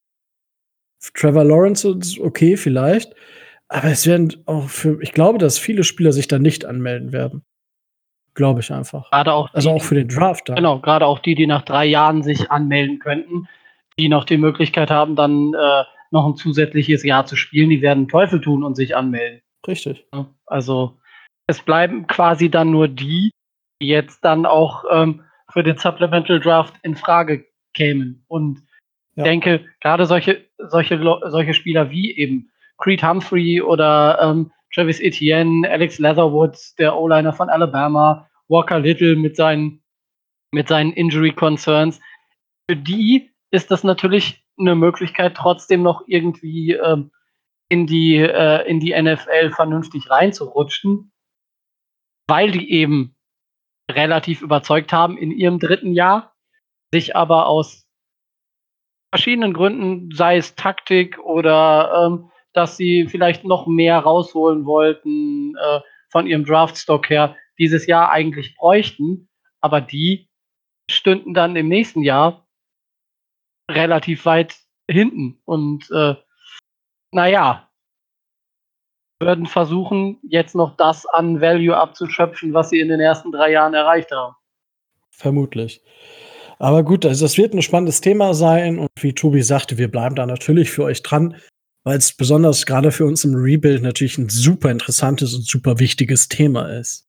Trevor Lawrence ist okay, vielleicht. Aber es werden auch für, ich glaube, dass viele Spieler sich da nicht anmelden werden. Glaube ich einfach. Gerade auch die, also auch für den Draft. Dann. Genau, gerade auch die, die nach drei Jahren sich anmelden könnten, die noch die Möglichkeit haben, dann äh, noch ein zusätzliches Jahr zu spielen, die werden Teufel tun und sich anmelden. Richtig. Also es bleiben quasi dann nur die, die jetzt dann auch ähm, für den Supplemental Draft in Frage kämen. Und ich ja. denke, gerade solche, solche, solche Spieler wie eben Creed Humphrey oder ähm, Travis Etienne, Alex Leatherwood, der O-Liner von Alabama, Walker Little mit seinen, mit seinen Injury Concerns, für die ist das natürlich eine Möglichkeit, trotzdem noch irgendwie ähm, in die, äh, in die N F L vernünftig reinzurutschen, weil die eben relativ überzeugt haben in ihrem dritten Jahr, sich aber aus verschiedenen Gründen, sei es Taktik oder ähm, dass sie vielleicht noch mehr rausholen wollten äh, von ihrem Draftstock her, dieses Jahr eigentlich bräuchten, aber die stünden dann im nächsten Jahr relativ weit hinten und äh, naja, würden versuchen, jetzt noch das an Value abzuschöpfen, was sie in den ersten drei Jahren erreicht haben. Vermutlich. Aber gut, also das wird ein spannendes Thema sein und wie Tobi sagte, wir bleiben da natürlich für euch dran, weil es besonders gerade für uns im Rebuild natürlich ein super interessantes und super wichtiges Thema ist.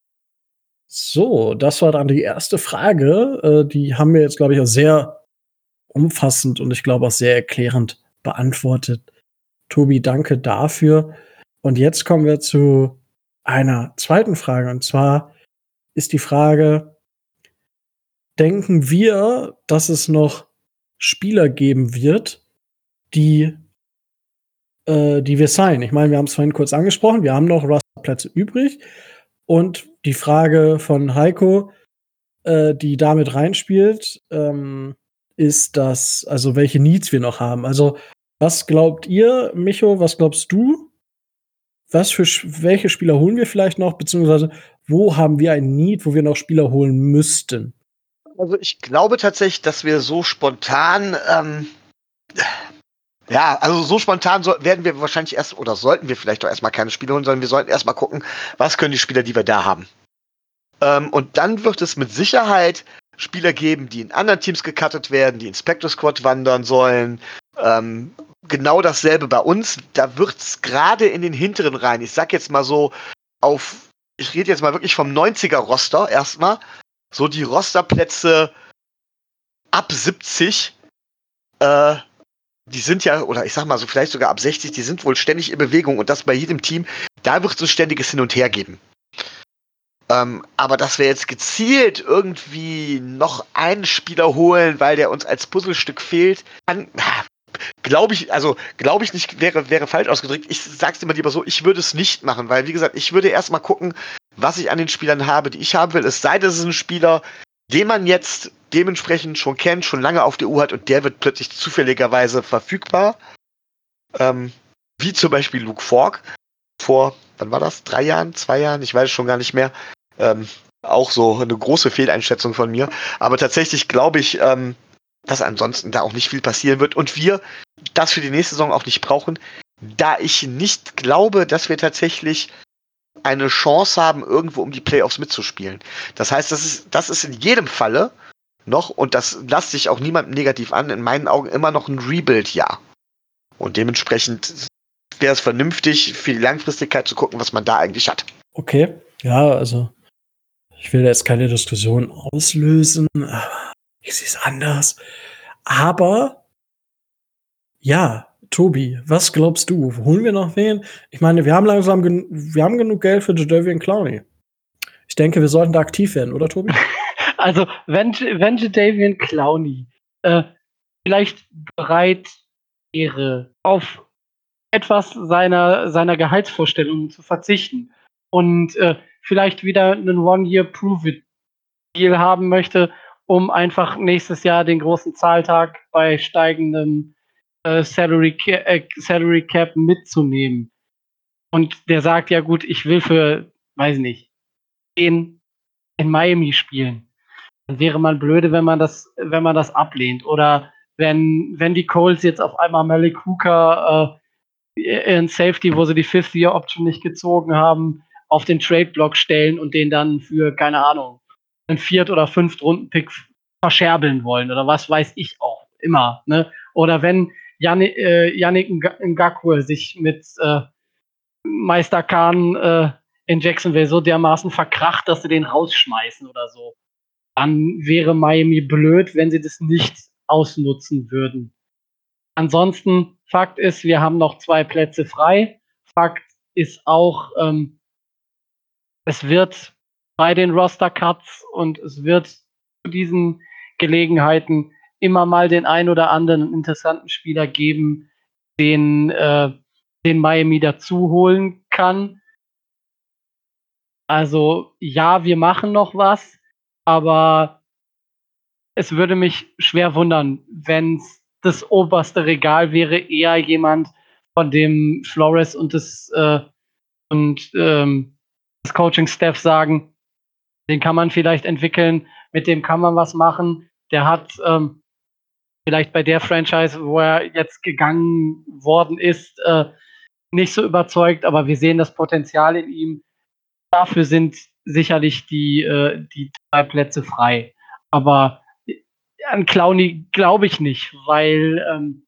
So, das war dann die erste Frage. Äh, die haben wir jetzt, glaube ich, auch sehr umfassend und ich glaube auch sehr erklärend beantwortet. Tobi, danke dafür. Und jetzt kommen wir zu einer zweiten Frage. Und zwar ist die Frage, denken wir, dass es noch Spieler geben wird, die, äh, die wir signen? Ich meine, wir haben es vorhin kurz angesprochen, wir haben noch Rosterplätze übrig. Und die Frage von Heiko, äh, die damit reinspielt, ähm, ist das, also welche Needs wir noch haben. Also, was glaubt ihr, Micho, was glaubst du? Was für welche Spieler holen wir vielleicht noch, beziehungsweise wo haben wir ein Need, wo wir noch Spieler holen müssten? Also ich glaube tatsächlich, dass wir so spontan, ähm, ja, also so spontan so, werden wir wahrscheinlich erst, oder sollten wir vielleicht doch erstmal keine Spieler holen, sondern wir sollten erstmal gucken, was können die Spieler, die wir da haben. Ähm, und dann wird es mit Sicherheit Spieler geben, die in anderen Teams gecuttet werden, die ins Spectre Squad wandern sollen. Ähm, genau dasselbe bei uns. Da wird es gerade in den hinteren Reihen, ich sag jetzt mal so auf, ich rede jetzt mal wirklich vom neunziger-Roster erstmal, so die Rosterplätze ab siebzig, äh, die sind ja, oder ich sag mal so vielleicht sogar ab sechzig, die sind wohl ständig in Bewegung und das bei jedem Team, da wird es ein ständiges Hin und Her geben. Ähm, aber dass wir jetzt gezielt irgendwie noch einen Spieler holen, weil der uns als Puzzlestück fehlt, glaube ich, also glaube ich nicht, wäre, wäre falsch ausgedrückt. Ich sag's immer lieber so, ich würde es nicht machen, weil wie gesagt, ich würde erstmal gucken, was ich an den Spielern habe, die ich haben will. Es sei denn, es ist ein Spieler, den man jetzt dementsprechend schon kennt, schon lange auf der Uhr hat und der wird plötzlich zufälligerweise verfügbar. Ähm, wie zum Beispiel Luke Falk vor, wann war das? Drei Jahren, zwei Jahren? Ich weiß es schon gar nicht mehr. Ähm, auch so eine große Fehleinschätzung von mir. Aber tatsächlich glaube ich, ähm, dass ansonsten da auch nicht viel passieren wird und wir das für die nächste Saison auch nicht brauchen, da ich nicht glaube, dass wir tatsächlich eine Chance haben, irgendwo um die Playoffs mitzuspielen. Das heißt, das ist, das ist in jedem Falle noch, und das lässt sich auch niemandem negativ an, in meinen Augen immer noch ein Rebuild-Jahr. Und dementsprechend wäre es vernünftig, für die Langfristigkeit zu gucken, was man da eigentlich hat. Okay, ja, also ich will jetzt keine Diskussion auslösen. Ich sehe es anders. Aber ja, Tobi, was glaubst du? Holen wir noch wen? Ich meine, wir haben langsam gen- wir haben genug Geld für Jadeveon Clowney. Ich denke, wir sollten da aktiv werden, oder Tobi? Also, wenn, wenn Jadeveon Clowney äh, vielleicht bereit wäre, auf etwas seiner, seiner Gehaltsvorstellungen zu verzichten und äh, vielleicht wieder einen One-Year-Prove-It-Deal haben möchte, um einfach nächstes Jahr den großen Zahltag bei steigendem äh, Salary, Ca- äh, Salary Cap mitzunehmen. Und der sagt, ja gut, ich will für, weiß nicht, den in Miami spielen. Dann wäre man blöde, wenn man das, wenn man das ablehnt. Oder wenn, wenn die Colts jetzt auf einmal Malik Hooker äh, in Safety, wo sie die Fifth-Year-Option nicht gezogen haben, auf den Trade-Block stellen und den dann für, keine Ahnung, einen Viert- oder Fünft-Runden-Pick verscherbeln wollen oder was weiß ich auch immer. Ne? Oder wenn Yannick, äh, Yannick Ngakoue sich mit äh, Meister Khan äh, in Jacksonville so dermaßen verkracht, dass sie den rausschmeißen oder so, dann wäre Miami blöd, wenn sie das nicht ausnutzen würden. Ansonsten, Fakt ist, wir haben noch zwei Plätze frei. Fakt ist auch, ähm, es wird bei den Roster-Cuts und es wird zu diesen Gelegenheiten immer mal den ein oder anderen interessanten Spieler geben, den, äh, den Miami dazu holen kann. Also ja, wir machen noch was, aber es würde mich schwer wundern, wenn es das oberste Regal wäre, eher jemand, von dem Flores und das, äh, und, ähm, das Coaching-Staff sagen, den kann man vielleicht entwickeln, mit dem kann man was machen. Der hat ähm, vielleicht bei der Franchise, wo er jetzt gegangen worden ist, äh, nicht so überzeugt, aber wir sehen das Potenzial in ihm. Dafür sind sicherlich die, äh, die drei Plätze frei. Aber an Clowney glaube ich nicht, weil ähm,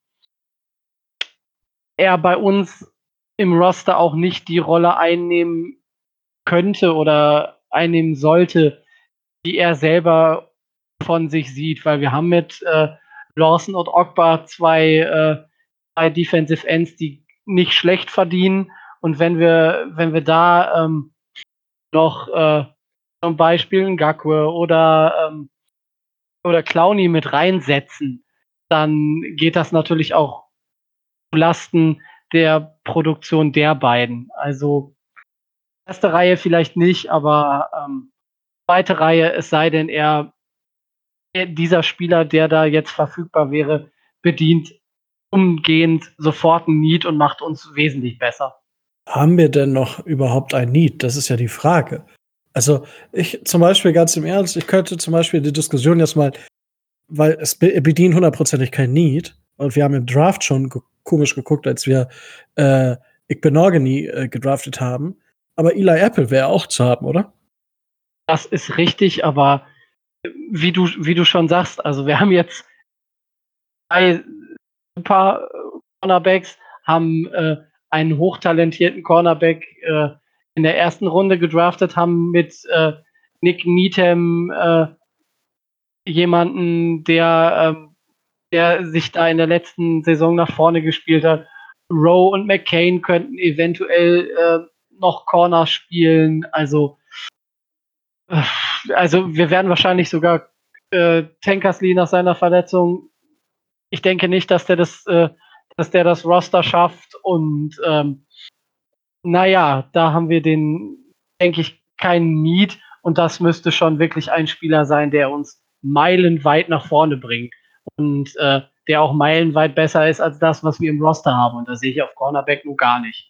er bei uns im Roster auch nicht die Rolle einnehmen könnte oder einnehmen sollte, die er selber von sich sieht, weil wir haben mit äh, Lawson und Ogba zwei, äh, zwei Defensive Ends, die nicht schlecht verdienen, und wenn wir, wenn wir da ähm, noch äh, zum Beispiel Ngakoue oder, ähm, oder Clowney mit reinsetzen, dann geht das natürlich auch zulasten der Produktion der beiden. Also erste Reihe vielleicht nicht, aber ähm, zweite Reihe, es sei denn, er, dieser Spieler, der da jetzt verfügbar wäre, bedient umgehend sofort ein Need und macht uns wesentlich besser. Haben wir denn noch überhaupt ein Need? Das ist ja die Frage. Also, ich zum Beispiel ganz im Ernst, ich könnte zum Beispiel die Diskussion jetzt mal, weil es be bedient hundertprozentig kein Need, und wir haben im Draft schon ge komisch geguckt, als wir äh, Igbenogany äh, gedraftet haben. Aber Eli Apple wäre auch zu haben, oder? Das ist richtig, aber wie du, wie du schon sagst, also wir haben jetzt drei super Cornerbacks, haben äh, einen hochtalentierten Cornerback äh, in der ersten Runde gedraftet, haben mit äh, Nick Needham äh, jemanden, der, ähm, der sich da in der letzten Saison nach vorne gespielt hat. Rowe und McCain könnten eventuell äh, noch Corner spielen. Also, äh, also wir werden wahrscheinlich sogar äh, Tankersley nach seiner Verletzung. Ich denke nicht, dass der das, äh, dass der das Roster schafft. Und ähm, naja, da haben wir den, denke ich, keinen Need. Und das müsste schon wirklich ein Spieler sein, der uns meilenweit nach vorne bringt. Und äh, der auch meilenweit besser ist als das, was wir im Roster haben. Und das sehe ich auf Cornerback nur gar nicht.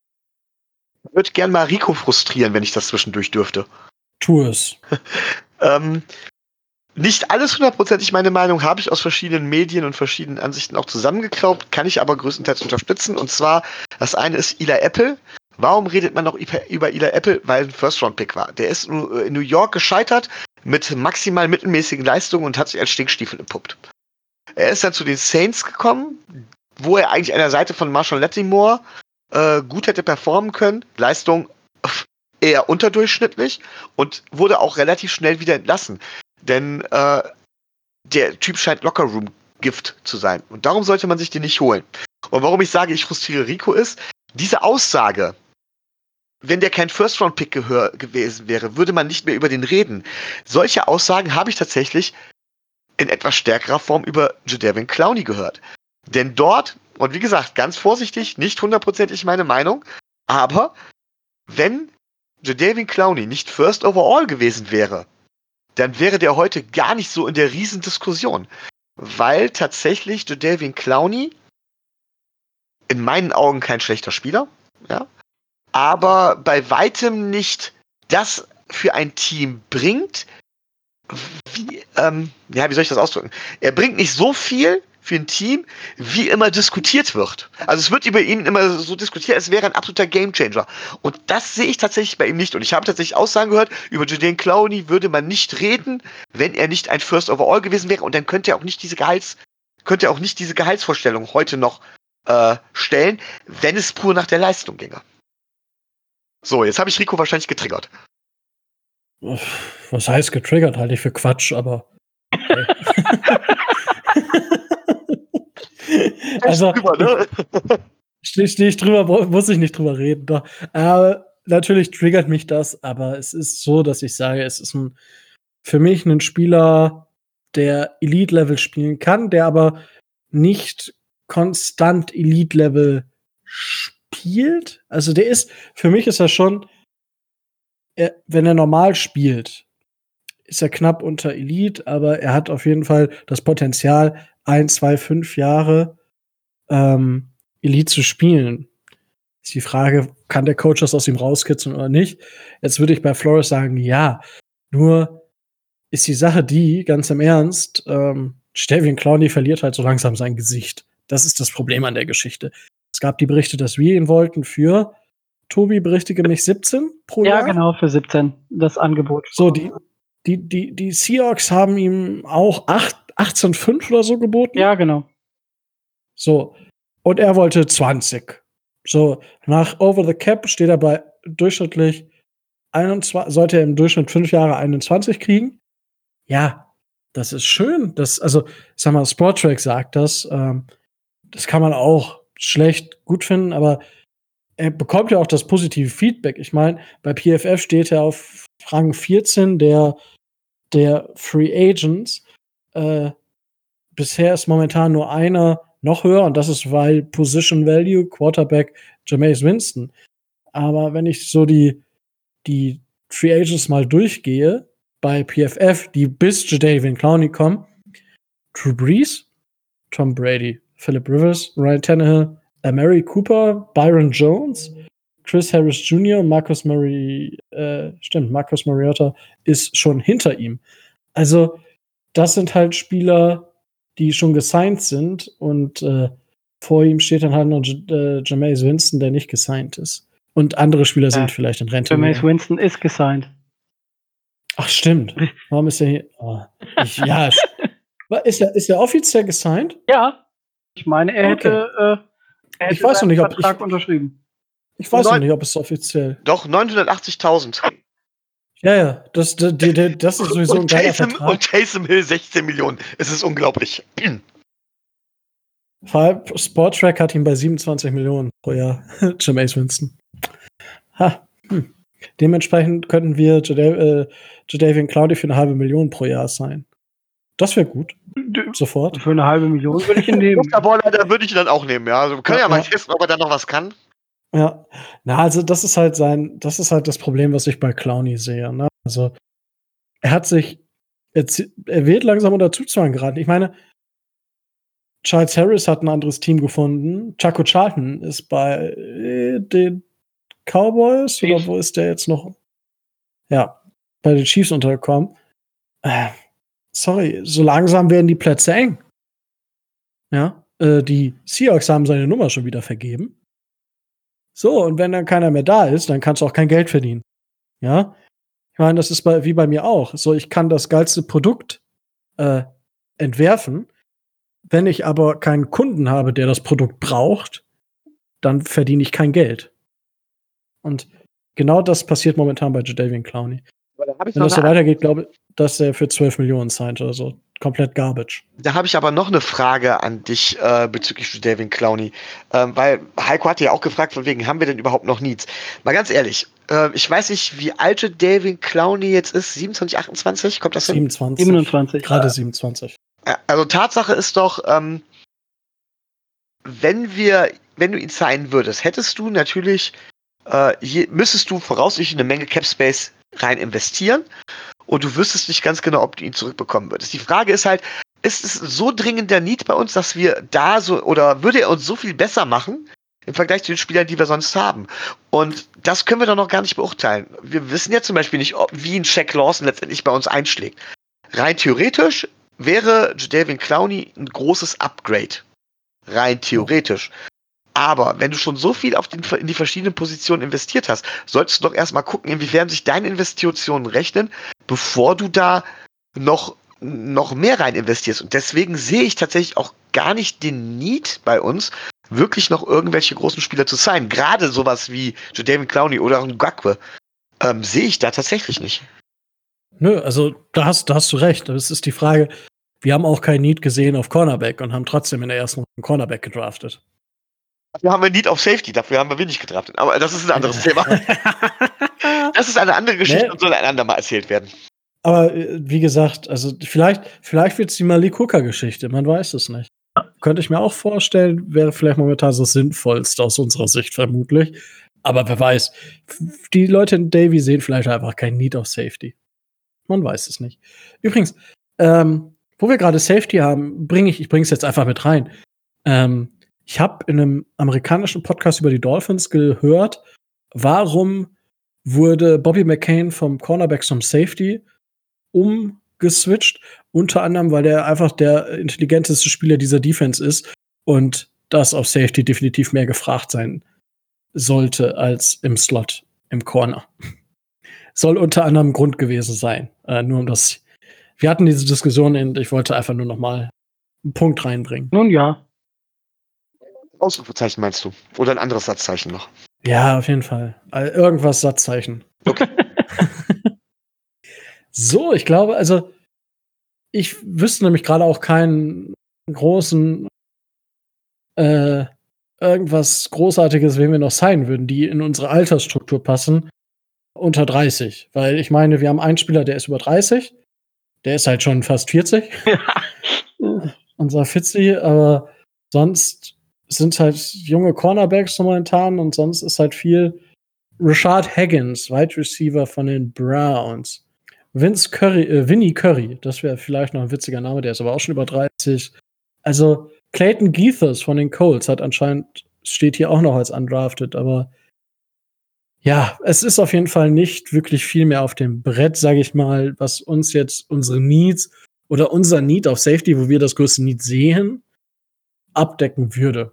Ich würde gern mal Rico frustrieren, wenn ich das zwischendurch dürfte. Tu es. ähm, nicht alles hundertprozentig meine Meinung, habe ich aus verschiedenen Medien und verschiedenen Ansichten auch zusammengeklaubt, kann ich aber größtenteils unterstützen. Und zwar, das eine ist Eli Apple, Warum redet man noch über Eli Apple? Weil ein First-Round-Pick war. Der ist in New York gescheitert mit maximal mittelmäßigen Leistungen und hat sich als Stinkstiefel entpuppt. Er ist dann zu den Saints gekommen, wo er eigentlich an der Seite von Marshall Lattimore äh, gut hätte performen können. Leistung eher unterdurchschnittlich und wurde auch relativ schnell wieder entlassen. Denn äh, der Typ scheint Lockerroom-Gift zu sein. Und darum sollte man sich den nicht holen. Und warum ich sage, ich frustriere Rico ist, diese Aussage, wenn der kein First-Round-Pick gewesen wäre, würde man nicht mehr über den reden. Solche Aussagen habe ich tatsächlich in etwas stärkerer Form über Jadeveon Clowney gehört. Denn dort, und wie gesagt, ganz vorsichtig, nicht hundertprozentig meine Meinung, aber wenn Jadeveon Clowney nicht First Overall gewesen wäre, dann wäre der heute gar nicht so in der Riesendiskussion. Weil tatsächlich Jadeveon Clowney in meinen Augen kein schlechter Spieler, ja, aber bei weitem nicht das für ein Team bringt, wie, ähm, ja, wie soll ich das ausdrücken? Er bringt nicht so viel für ein Team, wie immer diskutiert wird. Also es wird über ihn immer so diskutiert, als wäre ein absoluter Gamechanger. Und das sehe ich tatsächlich bei ihm nicht. Und ich habe tatsächlich Aussagen gehört, über Jadeveon Clowney würde man nicht reden, wenn er nicht ein First Overall gewesen wäre. Und dann könnte er auch nicht diese Gehalts, könnte er auch nicht diese Gehaltsvorstellung heute noch äh, stellen, wenn es pur nach der Leistung ginge. So, jetzt habe ich Rico wahrscheinlich getriggert. Was heißt getriggert? Halte ich für Quatsch, aber. Okay. Also, drüber, ne? stehe steh ich drüber, muss ich nicht drüber reden. Doch. Aber natürlich triggert mich das, aber es ist so, dass ich sage, es ist ein, für mich ein Spieler, der Elite-Level spielen kann, der aber nicht konstant Elite-Level spielt. Also der ist, für mich ist er schon, er, wenn er normal spielt, ist er knapp unter Elite, aber er hat auf jeden Fall das Potenzial, ein, zwei, fünf Jahre ähm, Elite zu spielen. Ist die Frage, kann der Coach das aus ihm rauskitzeln oder nicht? Jetzt würde ich bei Flores sagen, ja. Nur ist die Sache die, ganz im Ernst, ähm, Jadeveon Clowney verliert halt so langsam sein Gesicht. Das ist das Problem an der Geschichte. Es gab die Berichte, dass wir ihn wollten für, Tobi, berichtige mich, siebzehn pro Ja, Jahr? genau, für siebzehn, das Angebot. So, die, die, die, die Seahawks haben ihm auch achtzehn Komma fünf oder so geboten. Ja, genau. So, und er wollte zwanzig. So, nach Over the Cap steht er bei durchschnittlich einundzwanzig, sollte er im Durchschnitt fünf Jahre einundzwanzig kriegen. Ja, das ist schön. Das, also, sag mal, Sportrack sagt das. Ähm, das kann man auch schlecht gut finden, aber er bekommt ja auch das positive Feedback. Ich meine, bei P F F steht er auf Rang vierzehn der, der Free Agents. Äh, bisher ist momentan nur einer noch höher, und das ist, weil Position Value, Quarterback Jameis Winston. Aber wenn ich so die, die Free Agents mal durchgehe, bei P F F, die bis Jadeveon Clowney kommen, Drew Brees, Tom Brady, Philip Rivers, Ryan Tannehill, Amari Cooper, Byron Jones, Chris Harris Junior, Marcus Murray, äh, stimmt, Marcus Mariota ist schon hinter ihm. Also, das sind halt Spieler, die schon gesigned sind, und äh, vor ihm steht dann halt noch J- äh, Jameis Winston, der nicht gesigned ist. Und andere Spieler sind Ja. vielleicht in Rente. Jameis gegangen. Winston ist gesigned. Ach, stimmt. Warum ist er hier? Oh, ich, ja, st- ist er, ist er offiziell gesigned? Ja, ich meine, er Okay. hätte, äh, er hätte Ich weiß noch seinen nicht, ob Vertrag ich- unterschrieben. Ich weiß noch Neun- nicht, ob es offiziell. Doch, neunhundertachtzigtausend. Ja, ja, das, das, das, das ist sowieso ein Und geiler Taysom, Vertrag. und Taysom Hill sechzehn Millionen. Es ist unglaublich. Vor allem Sportrack hat ihn bei siebenundzwanzig Millionen pro Jahr. Jameis Winston. Ha. Hm. Dementsprechend könnten wir Jada- äh, Jadeveon Clowney für eine halbe Million pro Jahr sein. Das wäre gut. Sofort. Für eine halbe Million würde ich ihn nehmen. Musterballer, da würde ich ihn dann auch nehmen, ja. Also, wir können ja, Ja, mal ja. testen, ob er da noch was kann. Ja. Na, also das ist halt sein, das ist halt das Problem, was ich bei Clowney sehe. Ne? Also er hat sich, er, zi- er wird langsam unter Zugzwang geraten. Ich meine, Charles Harris hat ein anderes Team gefunden. Chaco Charlton ist bei äh, den Cowboys, Chiefs. oder wo ist der jetzt noch? Ja, bei den Chiefs untergekommen. Äh, sorry, so langsam werden die Plätze eng. Ja, äh, die Seahawks haben seine Nummer schon wieder vergeben. So, und wenn dann keiner mehr da ist, dann kannst du auch kein Geld verdienen. Ja? Ich meine, das ist bei, wie bei mir auch. So, ich kann das geilste Produkt äh, entwerfen. Wenn ich aber keinen Kunden habe, der das Produkt braucht, dann verdiene ich kein Geld. Und genau das passiert momentan bei Jadeveon Clowney. Wenn das so weitergeht, glaube ich, dass er für zwölf Millionen signed oder so. Komplett garbage. Da habe ich aber noch eine Frage an dich äh, bezüglich Jadeveon Clowney. Ähm, weil Heiko hatte ja auch gefragt, von wegen, haben wir denn überhaupt noch Needs? Mal ganz ehrlich, äh, ich weiß nicht, wie alt Jadeveon Clowney jetzt ist. siebenundzwanzig, achtundzwanzig? Kommt das hin? siebenundzwanzig. siebenundzwanzig. Gerade siebenundzwanzig. Also Tatsache ist doch, ähm, wenn wir, wenn du ihn signen würdest, hättest du natürlich, äh, je, müsstest du voraussichtlich eine Menge Cap Space rein investieren und du wüsstest nicht ganz genau, ob du ihn zurückbekommen würdest. Die Frage ist halt, ist es so dringender Need bei uns, dass wir da so, oder würde er uns so viel besser machen im Vergleich zu den Spielern, die wir sonst haben? Und das können wir doch noch gar nicht beurteilen. Wir wissen ja zum Beispiel nicht, ob, wie ein Shaq Lawson letztendlich bei uns einschlägt. Rein theoretisch wäre Jadeveon Clowney ein großes Upgrade. Rein theoretisch. Aber wenn du schon so viel auf den, in die verschiedenen Positionen investiert hast, solltest du doch erstmal gucken, inwiefern sich deine Investitionen rechnen, bevor du da noch, noch mehr rein investierst. Und deswegen sehe ich tatsächlich auch gar nicht den Need bei uns, wirklich noch irgendwelche großen Spieler zu signen. Gerade sowas wie Jadeveon Clowney oder Ngakwe ähm, sehe ich da tatsächlich nicht. Nö, also da hast, da hast du recht. Das ist die Frage, wir haben auch kein Need gesehen auf Cornerback und haben trotzdem in der ersten Runde einen Cornerback gedraftet. Dafür haben wir Need auf Safety, dafür haben wir wenig gedraftet. Aber das ist ein anderes Thema. Das ist eine andere Geschichte nee. und soll ein andermal erzählt werden. Aber wie gesagt, also vielleicht, vielleicht wird es die Malik Hooker-Geschichte, man weiß es nicht. Könnte ich mir auch vorstellen, wäre vielleicht momentan das Sinnvollste aus unserer Sicht vermutlich. Aber wer weiß, die Leute in Davy sehen vielleicht einfach keinen Need auf Safety. Man weiß es nicht. Übrigens, ähm, wo wir gerade Safety haben, bringe ich, ich bringe es jetzt einfach mit rein. Ähm, ich habe in einem amerikanischen Podcast über die Dolphins gehört, warum wurde Bobby McCain vom Cornerback zum Safety umgeswitcht. Unter anderem, weil er einfach der intelligenteste Spieler dieser Defense ist und das auf Safety definitiv mehr gefragt sein sollte als im Slot, im Corner. Soll unter anderem ein Grund gewesen sein. Äh, nur um das. Wir hatten diese Diskussion und ich wollte einfach nur noch mal einen Punkt reinbringen. Nun ja. Ausrufezeichen meinst du? Oder ein anderes Satzzeichen noch? Ja, auf jeden Fall. Also irgendwas Satzzeichen. Okay. So, ich glaube, also ich wüsste nämlich gerade auch keinen großen äh, irgendwas Großartiges, wen wir noch sein würden, die in unsere Altersstruktur passen, unter dreißig. Weil ich meine, wir haben einen Spieler, der ist über dreißig, der ist halt schon fast vierzig. Unser Fitzy, aber sonst sind halt junge Cornerbacks momentan und sonst ist halt viel Rashad Higgins, Wide Receiver von den Browns. Vince Curry, äh, Vinny Curry, das wäre vielleicht noch ein witziger Name, der ist aber auch schon über dreißig. Also Clayton Geethers von den Colts hat anscheinend, steht hier auch noch als undrafted, aber ja, es ist auf jeden Fall nicht wirklich viel mehr auf dem Brett, sage ich mal, was uns jetzt unsere Needs oder unser Need auf Safety, wo wir das größte Need sehen, abdecken würde.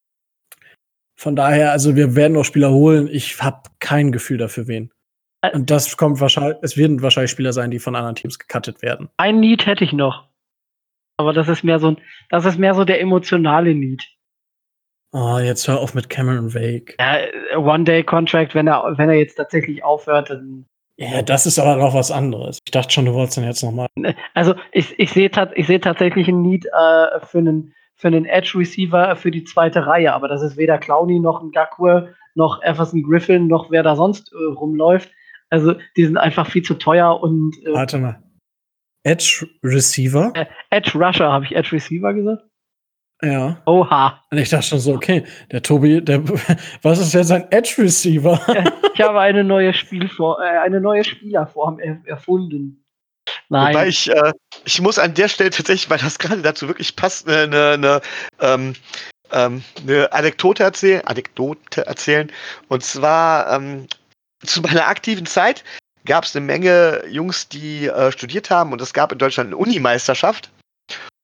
Von daher, also wir werden noch Spieler holen. Ich habe kein Gefühl dafür, wen. Und das kommt wahrscheinlich, es werden wahrscheinlich Spieler sein, die von anderen Teams gecuttet werden. Ein Need hätte ich noch. Aber das ist mehr so ein, das ist mehr so der emotionale Need. Oh, jetzt hör auf mit Cameron Wake. Ja, One-Day-Contract, wenn er, wenn er jetzt tatsächlich aufhört, dann. Ja, das ist aber noch was anderes. Ich dachte schon, du wolltest dann jetzt noch mal. Also ich, ich sehe tat, ich seh tatsächlich ein Need äh, für einen für einen Edge-Receiver für die zweite Reihe, aber das ist weder Clowney noch Ngakwe noch Everson Griffin noch wer da sonst äh, rumläuft. Also die sind einfach viel zu teuer und äh, Warte mal. Edge Receiver? Äh, Edge Rusher, habe ich Edge Receiver gesagt? Ja. Oha. Und ich dachte schon so, okay, der Tobi, der, was ist jetzt ein Edge Receiver? Ich habe eine neue Spielform, äh, eine neue Spielerform er- erfunden. Nein. Wobei ich, äh, ich muss an der Stelle tatsächlich, weil das gerade dazu wirklich passt, eine, eine, eine, ähm, ähm, eine Anekdote erzählen, Anekdote erzählen. Und zwar ähm, zu meiner aktiven Zeit gab es eine Menge Jungs, die äh, studiert haben und es gab in Deutschland eine Unimeisterschaft.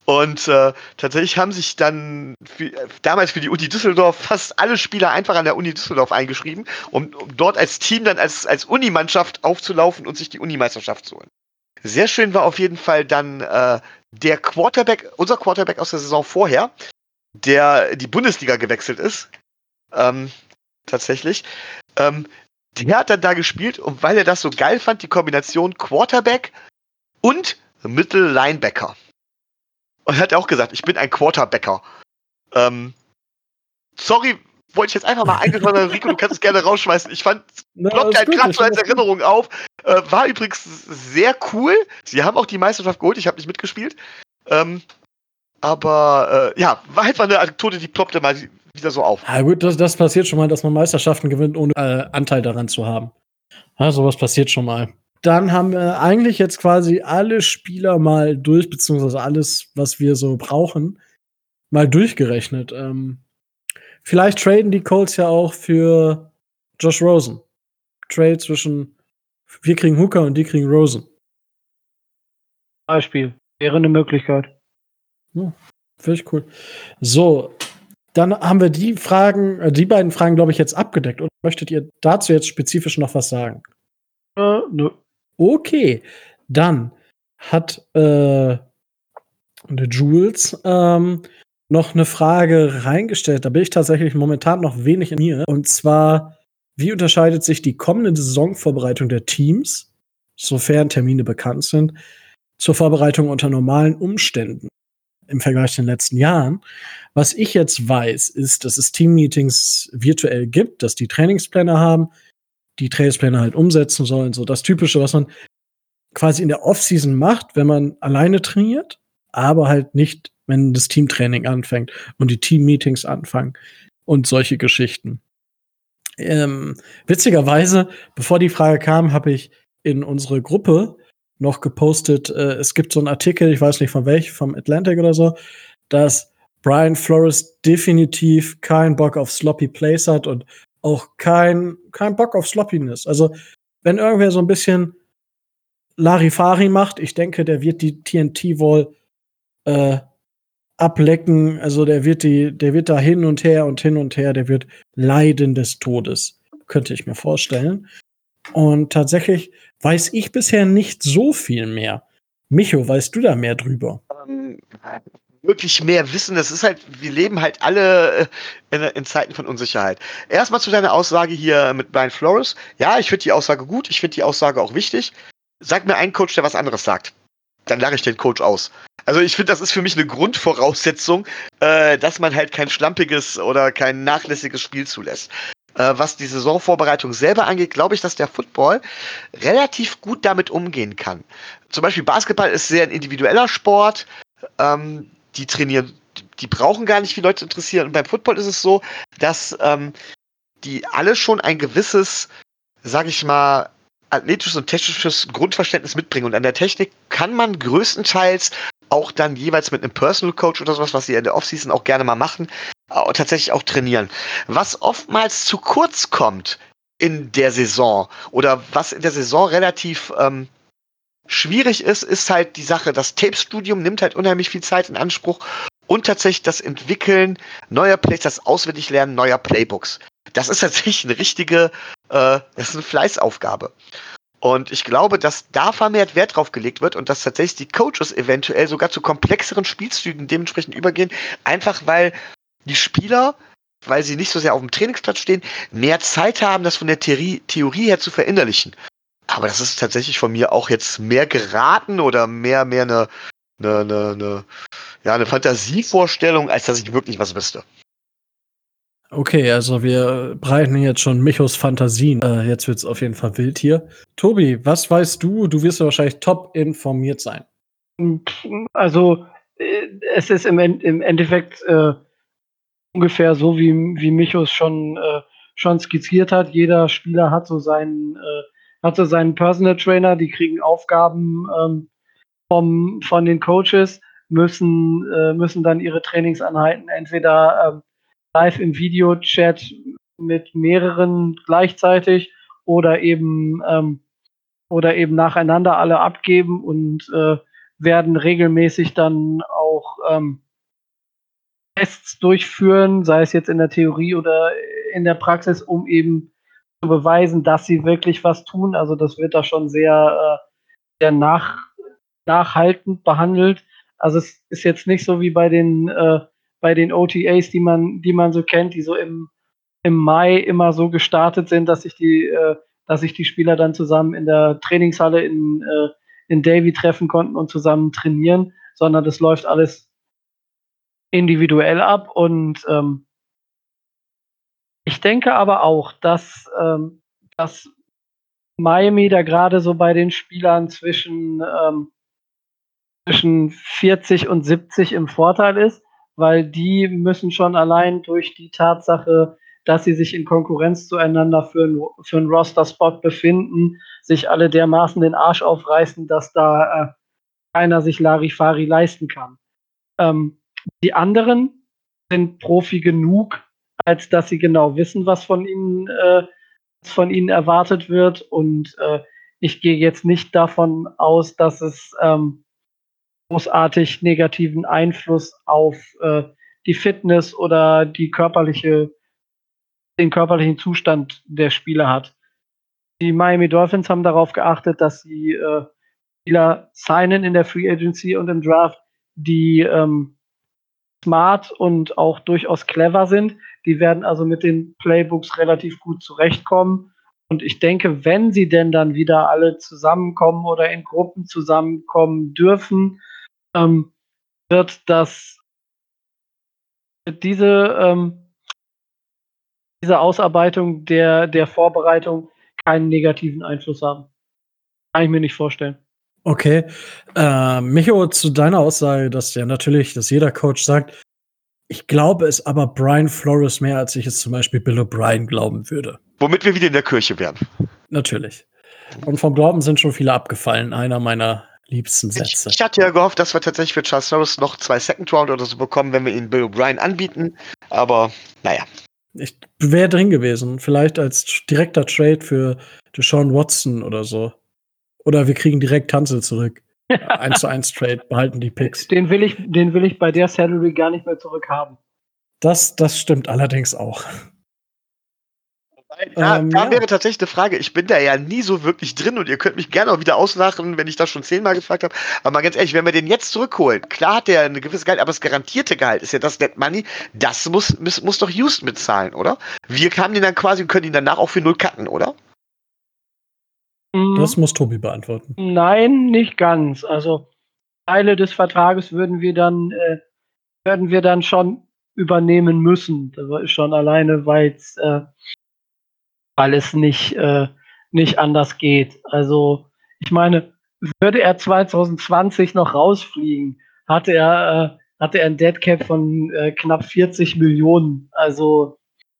Und äh, tatsächlich haben sich dann für, damals für die Uni Düsseldorf fast alle Spieler einfach an der Uni Düsseldorf eingeschrieben, um, um dort als Team dann als, als Unimannschaft aufzulaufen und sich die Unimeisterschaft zu holen. Sehr schön war auf jeden Fall dann äh, der Quarterback, unser Quarterback aus der Saison vorher, der die Bundesliga gewechselt ist. Ähm, tatsächlich. Ähm, der hat dann da gespielt und weil er das so geil fand, die Kombination Quarterback und Mittellinebacker. Und hat auch gesagt, ich bin ein Quarterbacker. Ähm, sorry, wollte ich jetzt einfach mal eingeschrieben haben, Rico, du kannst es gerne rausschmeißen. Ich fand, Na, ploppt ist halt gut, gerade ich so find als das gut. Erinnerung auf. Äh, war übrigens sehr cool. Sie haben auch die Meisterschaft geholt, ich habe nicht mitgespielt. Ähm, aber äh, ja, war einfach eine Anekdote, die ploppte mal wieder so auf. Ja, gut, das, das passiert schon mal, dass man Meisterschaften gewinnt, ohne äh, Anteil daran zu haben. Ja, sowas passiert schon mal. Dann haben wir eigentlich jetzt quasi alle Spieler mal durch, beziehungsweise alles, was wir so brauchen, mal durchgerechnet. Ähm, vielleicht traden die Colts ja auch für Josh Rosen. Trade zwischen wir kriegen Hooker und die kriegen Rosen. Beispiel. Wäre eine Möglichkeit. Ja, finde ich cool. So, dann haben wir die Fragen, äh, die beiden Fragen, glaube ich, jetzt abgedeckt. Und möchtet ihr dazu jetzt spezifisch noch was sagen? Äh, nö. Okay, dann hat äh, der Jules ähm, noch eine Frage reingestellt. Da bin ich tatsächlich momentan noch wenig in mir. Und zwar, wie unterscheidet sich die kommende Saisonvorbereitung der Teams, sofern Termine bekannt sind, zur Vorbereitung unter normalen Umständen im Vergleich zu den letzten Jahren? Was ich jetzt weiß, ist, dass es Teammeetings virtuell gibt, dass die Trainingspläne haben, die Trainingspläne halt umsetzen sollen. So das Typische, was man quasi in der Offseason macht, wenn man alleine trainiert, aber halt nicht, wenn das Teamtraining anfängt und die Teammeetings anfangen und solche Geschichten. Ähm, witzigerweise, bevor die Frage kam, habe ich in unsere Gruppe noch gepostet, äh, es gibt so einen Artikel, ich weiß nicht von welchem, vom Atlantic oder so, dass Brian Flores definitiv keinen Bock auf Sloppy Plays hat und auch kein, kein Bock auf Sloppiness. Also, wenn irgendwer so ein bisschen Larifari macht, ich denke, der wird die T N T wohl äh, ablecken. Also der wird die, der wird da hin und her und hin und her, der wird leiden des Todes, könnte ich mir vorstellen. Und tatsächlich weiß ich bisher nicht so viel mehr. Micho, weißt du da mehr drüber? Ähm, wirklich mehr wissen, das ist halt, wir leben halt alle äh, in, in Zeiten von Unsicherheit. Erstmal zu deiner Aussage hier mit Brian Flores. Ja, ich finde die Aussage gut, ich finde die Aussage auch wichtig. Sag mir einen Coach, der was anderes sagt. Dann lache ich den Coach aus. Also ich finde, das ist für mich eine Grundvoraussetzung, äh, dass man halt kein schlampiges oder kein nachlässiges Spiel zulässt. Äh, was die Saisonvorbereitung selber angeht, glaube ich, dass der Football relativ gut damit umgehen kann. Zum Beispiel Basketball ist sehr ein individueller Sport. Ähm, die trainieren, die brauchen gar nicht viele Leute zu interessieren. Und beim Football ist es so, dass ähm, die alle schon ein gewisses, sag ich mal, athletisches und technisches Grundverständnis mitbringen. Und an der Technik kann man größtenteils auch dann jeweils mit einem Personal Coach oder sowas, was sie in der Offseason auch gerne mal machen, auch tatsächlich auch trainieren. Was oftmals zu kurz kommt in der Saison oder was in der Saison relativ ähm, schwierig ist, ist halt die Sache, das Tape-Studium nimmt halt unheimlich viel Zeit in Anspruch und tatsächlich das Entwickeln neuer Plays, das Auswendiglernen neuer Playbooks. Das ist tatsächlich eine richtige, äh, das ist eine Fleißaufgabe. Und ich glaube, dass da vermehrt Wert drauf gelegt wird und dass tatsächlich die Coaches eventuell sogar zu komplexeren Spielzügen dementsprechend übergehen, einfach weil die Spieler, weil sie nicht so sehr auf dem Trainingsplatz stehen, mehr Zeit haben, das von der Theorie, Theorie her zu verinnerlichen. Aber das ist tatsächlich von mir auch jetzt mehr geraten oder mehr, mehr eine, eine, eine, eine, ja, eine Fantasievorstellung, als dass ich wirklich was wüsste. Okay, also wir breiten jetzt schon Michos Fantasien. Äh, jetzt wird's auf jeden Fall wild hier. Tobi, was weißt du? Du wirst ja wahrscheinlich top informiert sein. Also, äh, es ist im, End im Endeffekt äh, ungefähr so, wie, wie Michos schon, äh, schon skizziert hat. Jeder Spieler hat so seinen, äh, hat so seinen Personal Trainer, die kriegen Aufgaben ähm, vom, von den Coaches, müssen, äh, müssen dann ihre Trainingseinheiten entweder ähm, live im Videochat mit mehreren gleichzeitig oder eben ähm, oder eben nacheinander alle abgeben und äh, werden regelmäßig dann auch ähm, Tests durchführen, sei es jetzt in der Theorie oder in der Praxis, um eben zu beweisen, dass sie wirklich was tun. Also das wird da schon sehr, äh, sehr nach, nachhaltend behandelt. Also es ist jetzt nicht so wie bei den, äh, bei den O T As, die man, die man so kennt, die so im, im Mai immer so gestartet sind, dass sich die, äh, dass sich die Spieler dann zusammen in der Trainingshalle in, äh, in Davie treffen konnten und zusammen trainieren, sondern das läuft alles individuell ab. Und ähm, ich denke aber auch, dass, ähm, dass Miami da gerade so bei den Spielern zwischen, ähm, zwischen vierzig und siebzig im Vorteil ist, weil die müssen schon allein durch die Tatsache, dass sie sich in Konkurrenz zueinander für einen für einen Roster-Spot befinden, sich alle dermaßen den Arsch aufreißen, dass da äh, keiner sich Larifari leisten kann. Ähm, die anderen sind Profi genug, als dass sie genau wissen, was von ihnen, äh, was von ihnen erwartet wird. Und äh, ich gehe jetzt nicht davon aus, dass es ähm, großartig negativen Einfluss auf äh, die Fitness oder die körperliche, den körperlichen Zustand der Spieler hat. Die Miami Dolphins haben darauf geachtet, dass sie äh, Spieler signen in der Free Agency und im Draft, die ähm, smart und auch durchaus clever sind. Die werden also mit den Playbooks relativ gut zurechtkommen. Und ich denke, wenn sie denn dann wieder alle zusammenkommen oder in Gruppen zusammenkommen dürfen, ähm, wird das wird diese, ähm, diese Ausarbeitung der, der Vorbereitung keinen negativen Einfluss haben. Kann ich mir nicht vorstellen. Okay. Äh, Micho, zu deiner Aussage, dass ja natürlich, dass jeder Coach sagt, ich glaube es aber Brian Flores mehr, als ich es zum Beispiel Bill O'Brien glauben würde. Womit wir wieder in der Kirche wären. Natürlich. Und vom Glauben sind schon viele abgefallen. Einer meiner liebsten Sätze. Ich, ich hatte ja gehofft, dass wir tatsächlich für Charles Harris noch zwei Second Round oder so bekommen, wenn wir ihn Bill O'Brien anbieten. Aber naja. Ich wäre drin gewesen. Vielleicht als direkter Trade für Deshaun Watson oder so. Oder wir kriegen direkt Tanzel zurück. eins zu eins Trade, behalten die Picks. Den will ich, den will ich bei der Salary gar nicht mehr zurückhaben. Das, das stimmt allerdings auch. Da, Ähm, da ja. wäre tatsächlich eine Frage, ich bin da ja nie so wirklich drin und ihr könnt mich gerne auch wieder auslachen, wenn ich das schon zehnmal gefragt habe. Aber mal ganz ehrlich, wenn wir den jetzt zurückholen, klar hat der eine gewisse Gehalt, aber das garantierte Gehalt ist ja das Net Money, das muss, muss, muss doch Houston bezahlen, oder? Wir haben den dann quasi und können ihn danach auch für null cutten, oder? Das muss Tobi beantworten. Nein, nicht ganz. Also Teile des Vertrages würden wir dann, äh, würden wir dann schon übernehmen müssen. Das ist schon alleine, weil's, äh, weil es nicht, äh, nicht anders geht. Also ich meine, würde er zwanzig zwanzig noch rausfliegen, hatte er, äh, hatte er ein Deadcap von äh, knapp vierzig Millionen. Also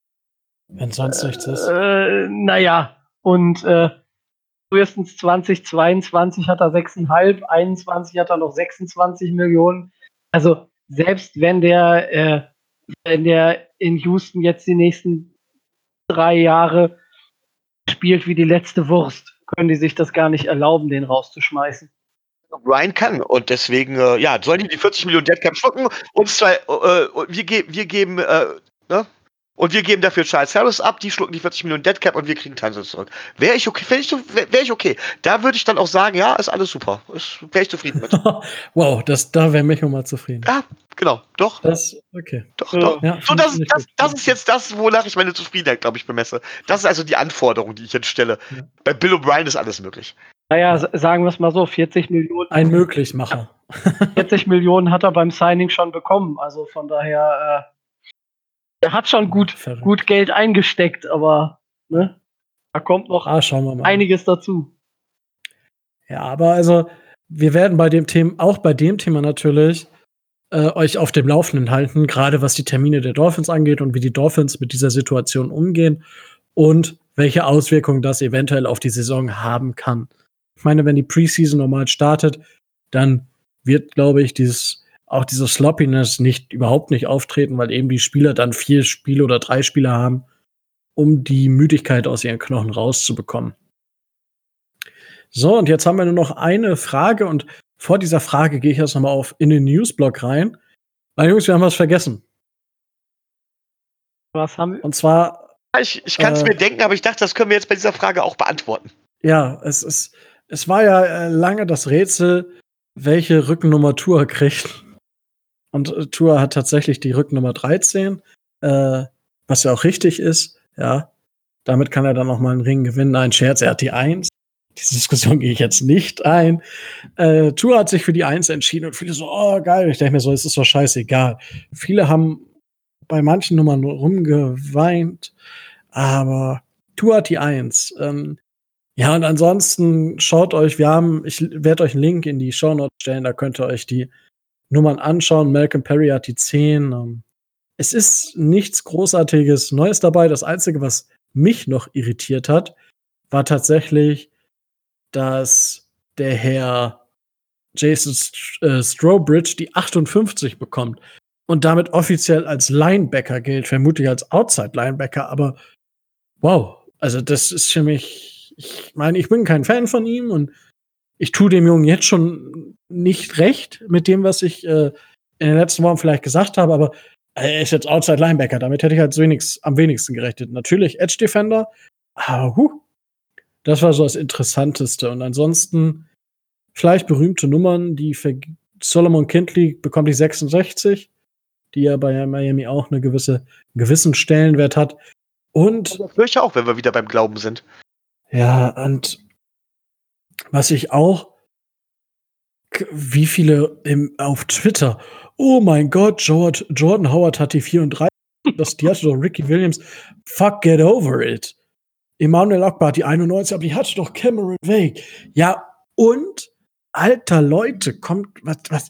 Wenn sonst nichts ist. äh, naja, und äh, frühestens zwanzig zweiundzwanzig hat er sechs Komma fünf, einundzwanzig hat er noch sechsundzwanzig Millionen. Also selbst wenn der, äh, wenn der in Houston jetzt die nächsten drei Jahre spielt wie die letzte Wurst, können die sich das gar nicht erlauben, den rauszuschmeißen. Ryan kann und deswegen, äh, ja, sollen die die vierzig Millionen Deadcap schlucken und zwei, äh, wir, ge wir geben, äh, ne? Und wir geben dafür Charles Harris ab, die schlucken die vierzig Millionen Deadcap und wir kriegen Tanzel zurück. Wäre ich okay, wäre ich, wär ich okay. Da würde ich dann auch sagen, ja, ist alles super. Wäre ich zufrieden mit. Wow, das, da wäre Micho mal zufrieden. Ja, genau, doch. Das, okay. Doch, Ja. doch. Ja, so, das, das, das ist jetzt das, wonach ich meine Zufriedenheit, glaube ich, bemesse. Das ist also die Anforderung, die ich jetzt stelle. Ja. Bei Bill O'Brien ist alles möglich. Naja, s- sagen wir es mal so, vierzig Millionen, Ein Möglichmacher. vierzig Millionen hat er beim Signing schon bekommen. Also von daher, äh, er hat schon gut, Verrückt. gut Geld eingesteckt, aber ne, da kommt noch Ah, schauen wir mal. einiges dazu. Ja, aber also, wir werden bei dem Thema, auch bei dem Thema natürlich, äh, euch auf dem Laufenden halten, gerade was die Termine der Dolphins angeht und wie die Dolphins mit dieser Situation umgehen und welche Auswirkungen das eventuell auf die Saison haben kann. Ich meine, wenn die Preseason normal startet, dann wird, glaube ich, dieses, auch diese Sloppiness nicht, überhaupt nicht auftreten, weil eben die Spieler dann vier Spiele oder drei Spiele haben, um die Müdigkeit aus ihren Knochen rauszubekommen. So, und jetzt haben wir nur noch eine Frage und vor dieser Frage gehe ich jetzt noch mal auf in den Newsblog rein. Weil, Jungs, wir haben was vergessen. Was haben wir? Und zwar, Ich, ich kann es Äh. mir denken, aber ich dachte, das können wir jetzt bei dieser Frage auch beantworten. ja, es ist, es war ja äh, lange das Rätsel, welche Rückennummer Tua kriegt. Und äh, Tua hat tatsächlich die Rückennummer dreizehn, äh, was ja auch richtig ist, ja. Damit kann er dann noch mal einen Ring gewinnen. Nein, Scherz, er hat die eins. Diese Diskussion gehe ich jetzt nicht ein. Äh, Tua hat sich für die eins entschieden und viele so, oh geil. Ich denke mir so, es ist doch scheißegal. Viele haben bei manchen Nummern rumgeweint, aber Tua hat die eins. Ähm, ja, und ansonsten schaut euch, wir haben, ich werde euch einen Link in die Shownotes stellen, da könnt ihr euch die Nummern anschauen. Malcolm Perry hat die zehn. Ähm, es ist nichts Großartiges Neues dabei. Das Einzige, was mich noch irritiert hat, war tatsächlich, dass der Herr Jason St äh, Strowbridge die achtundfünfzig bekommt und damit offiziell als Linebacker gilt, vermutlich als Outside-Linebacker, aber wow, also das ist für mich, ich meine, ich bin kein Fan von ihm und ich tue dem Jungen jetzt schon nicht recht mit dem, was ich äh, in den letzten Wochen vielleicht gesagt habe, aber er ist jetzt Outside-Linebacker, damit hätte ich halt wenigst, am wenigsten gerechnet. Natürlich Edge-Defender, aber huh, das war so das Interessanteste. Und ansonsten vielleicht berühmte Nummern, die für Solomon Kindley bekommt die sechsundsechzig, die ja bei Miami auch eine gewisse, einen gewissen Stellenwert hat. Und Das höre ich auch, wenn wir wieder beim Glauben sind. ja, und was ich auch, k- wie viele im, auf Twitter, oh mein Gott, George, Jordan Howard hat die vierunddreißig, das, die hatte doch Ricky Williams, fuck, get over it. Emmanuel Akbar hat die einundneunzig, aber die hatte doch Cameron Wake. Ja, und, alter Leute, kommt, was, was,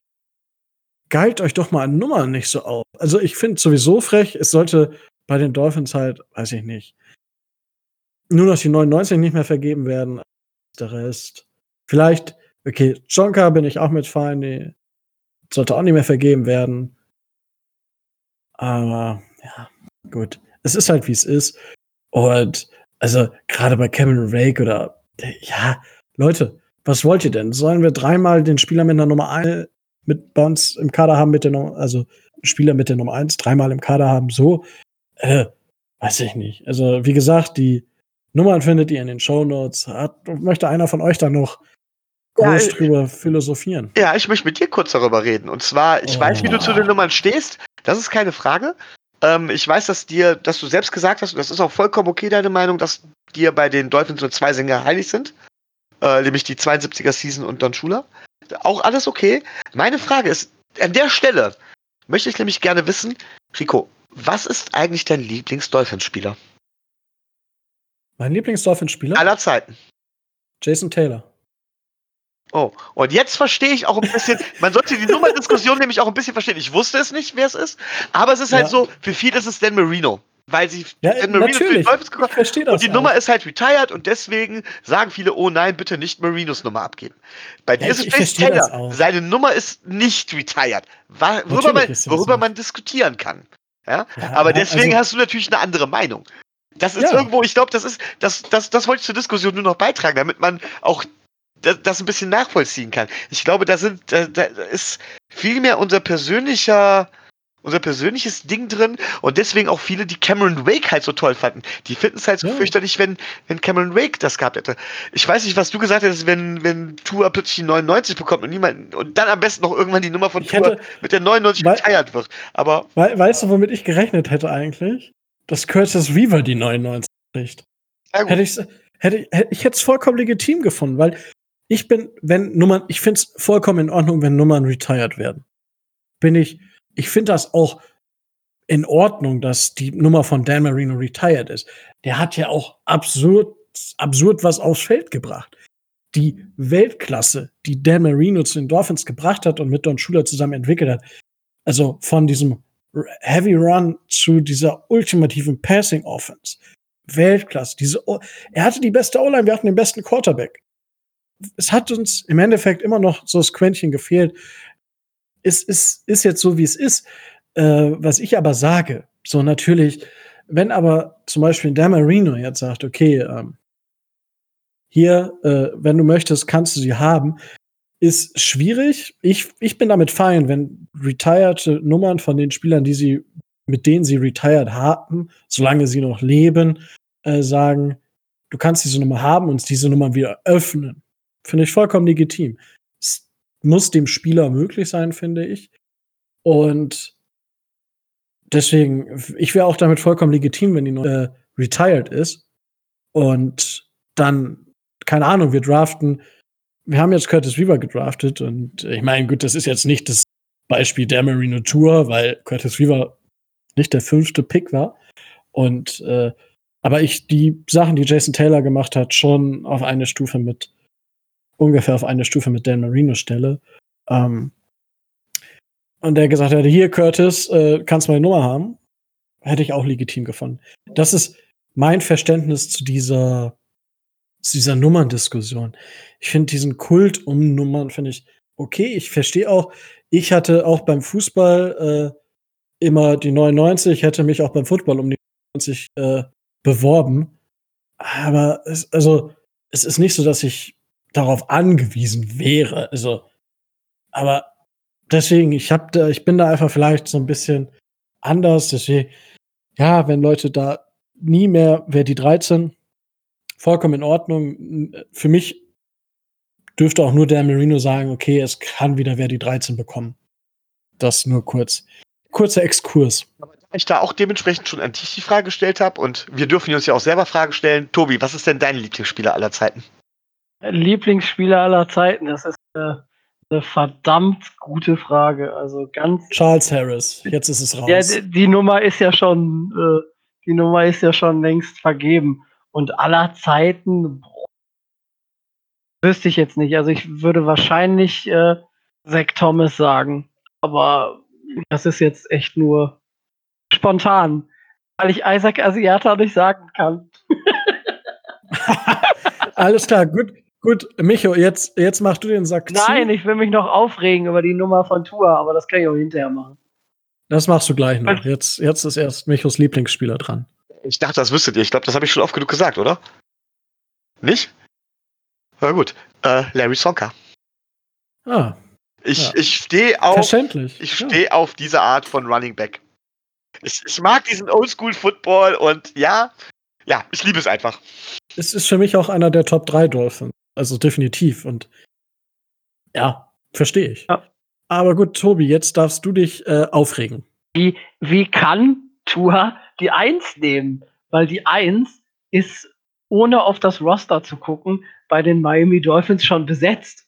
geilt euch doch mal an Nummern nicht so auf. Also ich finde sowieso frech, es sollte bei den Dolphins halt, weiß ich nicht, nur noch die neunundneunzig nicht mehr vergeben werden. Der Rest. Vielleicht, okay, Jonka bin ich auch mit fein, die sollte auch nicht mehr vergeben werden. Aber, ja, gut. Es ist halt, wie es ist. Und, also, gerade bei Cameron Wake oder, ja, Leute, was wollt ihr denn? Sollen wir dreimal den Spieler mit der Nummer eins mit bei uns im Kader haben, mit der Nummer, also, einen Spieler mit der Nummer eins dreimal im Kader haben? So, äh, weiß ich nicht. Also, wie gesagt, die Nummern findet ihr in den Shownotes. Hat, möchte einer von euch da noch Ja, groß äh, drüber philosophieren? Ja, ich möchte mit dir kurz darüber reden. Und zwar, ich Oh. weiß, wie du zu den Nummern stehst. Das ist keine Frage. Ähm, ich weiß, dass dir, dass du selbst gesagt hast, und das ist auch vollkommen okay, deine Meinung, dass dir bei den Dolphins nur zwei Sänger heilig sind. Äh, nämlich die zweiundsiebziger Season und Don Shula. Auch alles okay. Meine Frage ist, an der Stelle möchte ich nämlich gerne wissen, Rico, was ist eigentlich dein Lieblings-Dolphins-Spieler Mein Lieblings-Dolphins-Spieler? aller Zeiten? Jason Taylor. Oh, und jetzt verstehe ich auch ein bisschen, man sollte die Nummerdiskussion nämlich auch ein bisschen verstehen. Ich wusste es nicht, wer es ist, aber es ist halt Ja. so, für viele ist es Dan Marino, weil sie Ja, Dan Marino für die natürlich. Dolphins Ich gekommen verstehe das und die auch. Nummer ist halt retired und deswegen sagen viele, oh nein, bitte nicht Marinos Nummer abgeben. Bei dir Ja, ist ich- es ich Jason verstehe das Taylor, auch. seine Nummer ist nicht retired, Wa- worüber, Natürlich man, ist das worüber nicht. man diskutieren kann. Ja? Ja, Aber ja, deswegen also- hast du natürlich eine andere Meinung. Das ist Ja. irgendwo, ich glaube, das ist, das, das, das wollte ich zur Diskussion nur noch beitragen, damit man auch das, das ein bisschen nachvollziehen kann. Ich glaube, da sind, da, da ist viel mehr unser persönlicher, unser persönliches Ding drin und deswegen auch viele, die Cameron Wake halt so toll fanden. Die finden es halt so Ja. fürchterlich, wenn, wenn Cameron Wake das gehabt hätte. Ich weiß nicht, was du gesagt hättest, wenn, wenn Tua plötzlich die neunundneunzig bekommt und niemand, und dann am besten noch irgendwann die Nummer von Ich Tua hätte- mit der neunundneunzig Weil- retired wird. Aber We weißt du, womit ich gerechnet hätte eigentlich? Dass Curtis Weaver die neunundneunzig kriegt. ja gut. Hätte ich's, hätte, hätte ich hätte es vollkommen legitim gefunden, weil ich bin, wenn Nummern, ich finde es vollkommen in Ordnung, wenn Nummern retired werden. Bin ich, ich finde das auch in Ordnung, dass die Nummer von Dan Marino retired ist. Der hat ja auch absurd, absurd was aufs Feld gebracht. Die Weltklasse, die Dan Marino zu den Dolphins gebracht hat und mit Don Shula zusammen entwickelt hat, also von diesem Heavy Run zu dieser ultimativen Passing Offense. Weltklasse. Diese o er hatte die beste O-Line, wir hatten den besten Quarterback. Es hat uns im Endeffekt immer noch so das Quäntchen gefehlt. Es ist, ist jetzt so, wie es ist. Äh, was ich aber sage, so natürlich, wenn aber zum Beispiel Dan Marino jetzt sagt, okay, ähm, hier, äh, wenn du möchtest, kannst du sie haben, ist schwierig. Ich, ich bin damit fein, wenn retired Nummern von den Spielern, die sie, mit denen sie retired haben, solange sie noch leben, äh, sagen, du kannst diese Nummer haben und diese Nummer wieder öffnen. Finde ich vollkommen legitim. Es muss dem Spieler möglich sein, finde ich. Und deswegen, ich wäre auch damit vollkommen legitim, wenn die noch äh, retired ist. Und dann, keine Ahnung, wir draften, wir haben jetzt Curtis Weaver gedraftet und ich meine, gut, das ist jetzt nicht das Beispiel der Marino Tour, weil Curtis Weaver nicht der fünfte Pick war. Und äh, aber ich die Sachen, die Jason Taylor gemacht hat, schon auf eine Stufe mit, ungefähr auf eine Stufe mit Dan Marino stelle. Ähm, und der gesagt hat, hier, Curtis, äh, kannst meine Nummer haben, hätte ich auch legitim gefunden. Das ist mein Verständnis zu dieser, zu dieser Nummerndiskussion. Ich finde diesen Kult um Nummern, finde ich okay. Ich verstehe auch, ich hatte auch beim Fußball äh, immer die neunundneunzig, hätte mich auch beim Football um die neunzig äh, beworben. Aber es, also, es ist nicht so, dass ich darauf angewiesen wäre. Also, aber deswegen, ich hab da, ich bin da einfach vielleicht so ein bisschen anders. Deswegen, ja, wenn Leute da nie mehr, wer die dreizehn, vollkommen in Ordnung. Für mich dürfte auch nur Dan Marino sagen, okay, es kann wieder wer die dreizehn bekommen. Das nur kurz. Kurzer Exkurs. Aber da ich da auch dementsprechend schon an dich die Frage gestellt habe und wir dürfen uns ja auch selber Fragen stellen. Tobi, was ist denn dein Lieblingsspieler aller Zeiten? Lieblingsspieler aller Zeiten, das ist äh, eine verdammt gute Frage. Also ganz. Charles Harris, jetzt ist es raus. Ja, die, die Nummer ist ja schon, äh, die Nummer ist ja schon längst vergeben. Und aller Zeiten boah, wüsste ich jetzt nicht. Also ich würde wahrscheinlich äh, Zach Thomas sagen. Aber das ist jetzt echt nur spontan, weil ich Isaac Asiata nicht sagen kann. Alles klar, gut, gut. Micho, jetzt, jetzt machst du den Sack zu. Nein, ich will mich noch aufregen über die Nummer von Tua, aber das kann ich auch hinterher machen. Das machst du gleich noch. Jetzt, jetzt ist erst Michos Lieblingsspieler dran. Ich dachte, das wüsstet ihr. Ich glaube, das habe ich schon oft genug gesagt, oder? Nicht? Na gut. Äh, Larry Sonka. Ah. Ich, Ja. ich stehe auf, Verständlich. ich Ja. stehe auf diese Art von Running Back. Ich, ich mag diesen Oldschool-Football und ja, ja, ich liebe es einfach. Es ist für mich auch einer der Top drei Dolphins. Also definitiv. Und ja, verstehe ich. Ja. Aber gut, Tobi, jetzt darfst du dich äh, aufregen. Wie, wie kann Tua die eins nehmen? Weil die eins ist, ohne auf das Roster zu gucken, bei den Miami Dolphins schon besetzt.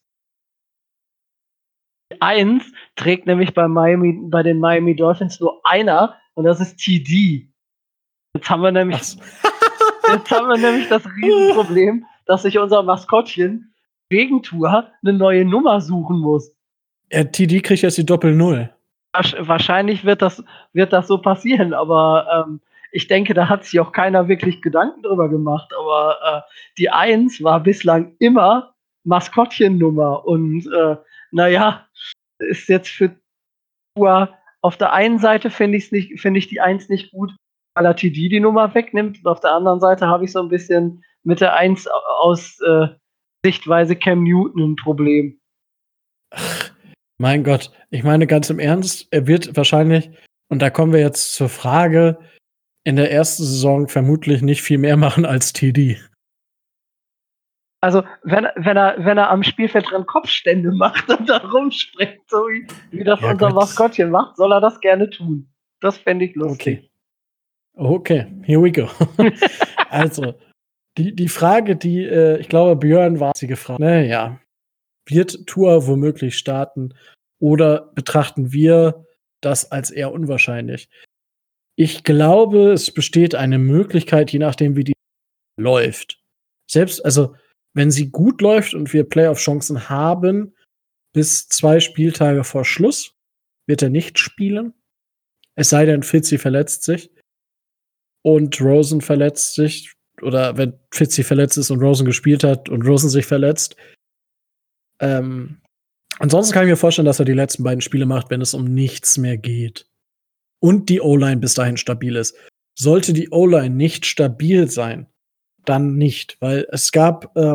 Die eins trägt nämlich bei, Miami, bei den Miami Dolphins nur einer und das ist T D. Jetzt haben wir nämlich, Ach so. jetzt haben wir nämlich das Riesenproblem, dass sich unser Maskottchen wegen Tua eine neue Nummer suchen muss. Ja, T D kriegt jetzt die Doppel-Null. Wahrscheinlich wird das, wird das so passieren, aber ähm, ich denke, da hat sich auch keiner wirklich Gedanken drüber gemacht. Aber äh, die eins war bislang immer Maskottchennummer und äh, naja, ist jetzt für Tua auf der einen Seite finde ich nicht, finde ich die eins nicht gut, weil er T D die Nummer wegnimmt und auf der anderen Seite habe ich so ein bisschen mit der eins aus äh, Sichtweise Cam Newton ein Problem. Mein Gott, ich meine ganz im Ernst, er wird wahrscheinlich, und da kommen wir jetzt zur Frage, in der ersten Saison vermutlich nicht viel mehr machen als T D. Also, wenn, wenn, er, wenn er am Spielfeldrand Kopfstände macht und da rumspringt, so wie, wie das Ja, unser Gott. Maskottchen macht, soll er das gerne tun. Das fände ich lustig. Okay. Okay, here we go. Also, die, die Frage, die, äh, ich glaube, Björn war sie gefragt. Naja, wird Tua womöglich starten oder betrachten wir das als eher unwahrscheinlich? Ich glaube, es besteht eine Möglichkeit, je nachdem, wie die läuft. Selbst, also, wenn sie gut läuft und wir Playoff-Chancen haben, bis zwei Spieltage vor Schluss, wird er nicht spielen. Es sei denn, Fitzy verletzt sich und Rosen verletzt sich. Oder wenn Fitzy verletzt ist und Rosen gespielt hat und Rosen sich verletzt. Ähm, ansonsten kann ich mir vorstellen, dass er die letzten beiden Spiele macht, wenn es um nichts mehr geht. Und die O-Line bis dahin stabil ist. Sollte die O-Line nicht stabil sein, dann nicht. Weil es gab ähm,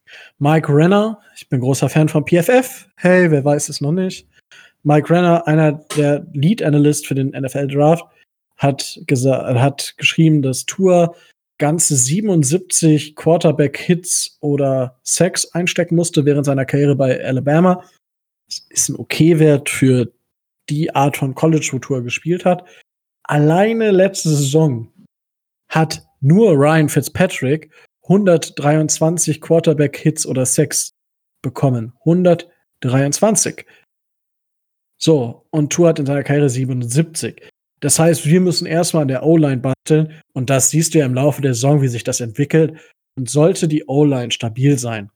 Mike Renner, ich bin großer Fan von P F F. Hey, wer weiß es noch nicht? Mike Renner, einer der Lead Analyst für den N F L Draft, hat gesa- hat geschrieben, dass Tua ganze siebenundsiebzig Quarterback-Hits oder Sacks einstecken musste während seiner Karriere bei Alabama. Das ist ein Okay-Wert für die Art von College, wo Tua gespielt hat. Alleine letzte Saison hat nur Ryan Fitzpatrick hundertdreiundzwanzig Quarterback-Hits oder Sacks bekommen. hundertdreiundzwanzig. So, und Tua hat in seiner Karriere siebenundsiebzig. Das heißt, wir müssen erstmal an der O-Line basteln. Und das siehst du ja im Laufe der Saison, wie sich das entwickelt. Und sollte die O-Line stabil sein,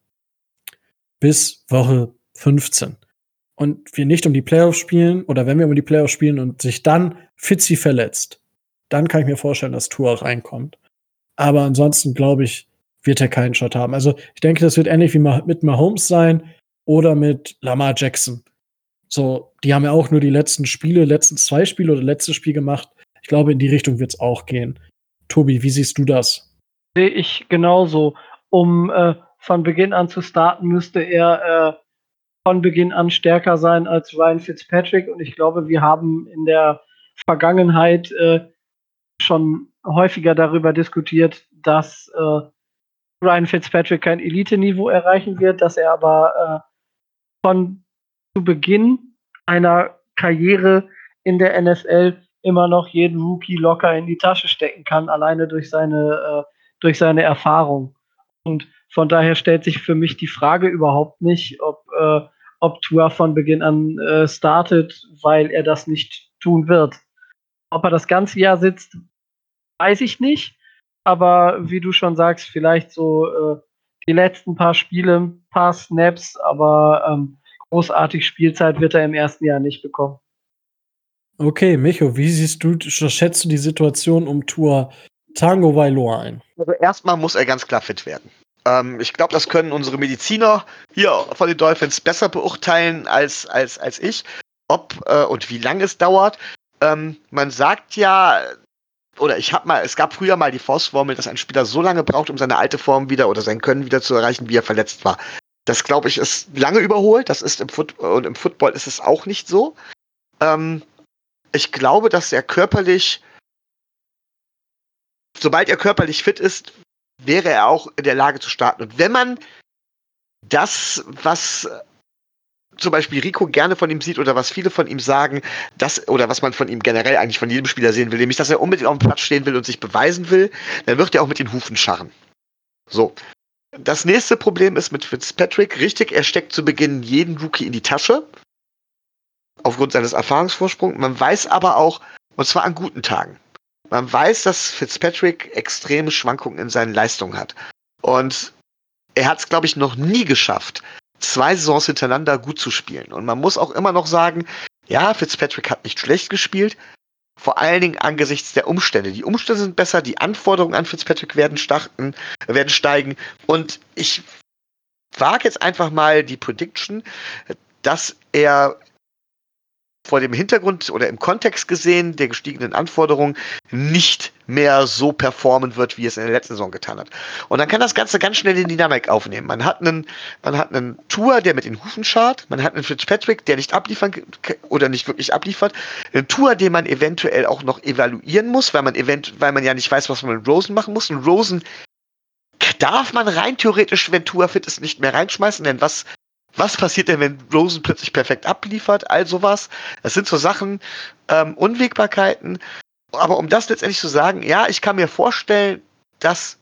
bis Woche fünfzehn, und wir nicht um die Playoffs spielen, oder wenn wir um die Playoffs spielen und sich dann Fitzy verletzt, dann kann ich mir vorstellen, dass Tua reinkommt. Aber ansonsten, glaube ich, wird er keinen Shot haben. Also ich denke, das wird ähnlich wie mit Mahomes sein oder mit Lamar Jackson. So, die haben ja auch nur die letzten Spiele, letzten zwei Spiele oder letztes Spiel gemacht. Ich glaube, in die Richtung wird es auch gehen. Tobi, wie siehst du das? Sehe ich genauso. Um äh, von Beginn an zu starten, müsste er äh, von Beginn an stärker sein als Ryan Fitzpatrick. Und ich glaube, wir haben in der Vergangenheit äh, schon häufiger darüber diskutiert, dass äh, Ryan Fitzpatrick kein Elite-Niveau erreichen wird, dass er aber äh, von zu Beginn einer Karriere in der N F L immer noch jeden Rookie locker in die Tasche stecken kann, alleine durch seine, äh, durch seine Erfahrung. Und von daher stellt sich für mich die Frage überhaupt nicht, ob, äh, ob Tua von Beginn an äh, startet, weil er das nicht tun wird. Ob er das ganze Jahr sitzt, weiß ich nicht. Aber wie du schon sagst, vielleicht so äh, die letzten paar Spiele, ein paar Snaps, aber ähm, großartig Spielzeit wird er im ersten Jahr nicht bekommen. Okay, Micho, wie siehst du, schätzt du die Situation um Tua Tagovailoa ein? Also erstmal muss er ganz klar fit werden. Ähm, ich glaube, das können unsere Mediziner hier von den Dolphins besser beurteilen als, als, als ich, ob äh, und wie lange es dauert. Ähm, man sagt ja, oder ich habe mal, es gab früher mal die Faustformel, dass ein Spieler so lange braucht, um seine alte Form wieder oder sein Können wieder zu erreichen, wie er verletzt war. Das, glaube ich, ist lange überholt. Das ist im Foot- und im Football ist es auch nicht so. Ähm, ich glaube, dass er körperlich, sobald er körperlich fit ist, wäre er auch in der Lage zu starten. Und wenn man das, was zum Beispiel Rico gerne von ihm sieht oder was viele von ihm sagen, das, oder was man von ihm generell eigentlich von jedem Spieler sehen will, nämlich, dass er unbedingt auf dem Platz stehen will und sich beweisen will, dann wird er auch mit den Hufen scharren. So. Das nächste Problem ist mit Fitzpatrick, richtig, er steckt zu Beginn jeden Rookie in die Tasche, aufgrund seines Erfahrungsvorsprungs. Man weiß aber auch, und zwar an guten Tagen, man weiß, dass Fitzpatrick extreme Schwankungen in seinen Leistungen hat. Und er hat es, glaube ich, noch nie geschafft, zwei Saisons hintereinander gut zu spielen. Und man muss auch immer noch sagen, ja, Fitzpatrick hat nicht schlecht gespielt, vor allen Dingen angesichts der Umstände. Die Umstände sind besser, die Anforderungen an Fitzpatrick werden, starten, werden steigen. Und ich wage jetzt einfach mal die Prediction, dass er vor dem Hintergrund oder im Kontext gesehen der gestiegenen Anforderungen nicht mehr so performen wird, wie es in der letzten Saison getan hat. Und dann kann das Ganze ganz schnell die Dynamik aufnehmen. Man hat einen, man hat einen Tua, der mit den Hufen scharrt, man hat einen Fitzpatrick, der nicht abliefern oder nicht wirklich abliefert, einen Tua, den man eventuell auch noch evaluieren muss, weil man event, weil man ja nicht weiß, was man mit Rosen machen muss. Und Rosen darf man rein theoretisch, wenn Tua fit ist, nicht mehr reinschmeißen, denn was Was passiert denn, wenn Rosen plötzlich perfekt abliefert? All sowas. Das sind so Sachen, ähm, Unwägbarkeiten. Aber um das letztendlich zu sagen, ja, ich kann mir vorstellen, dass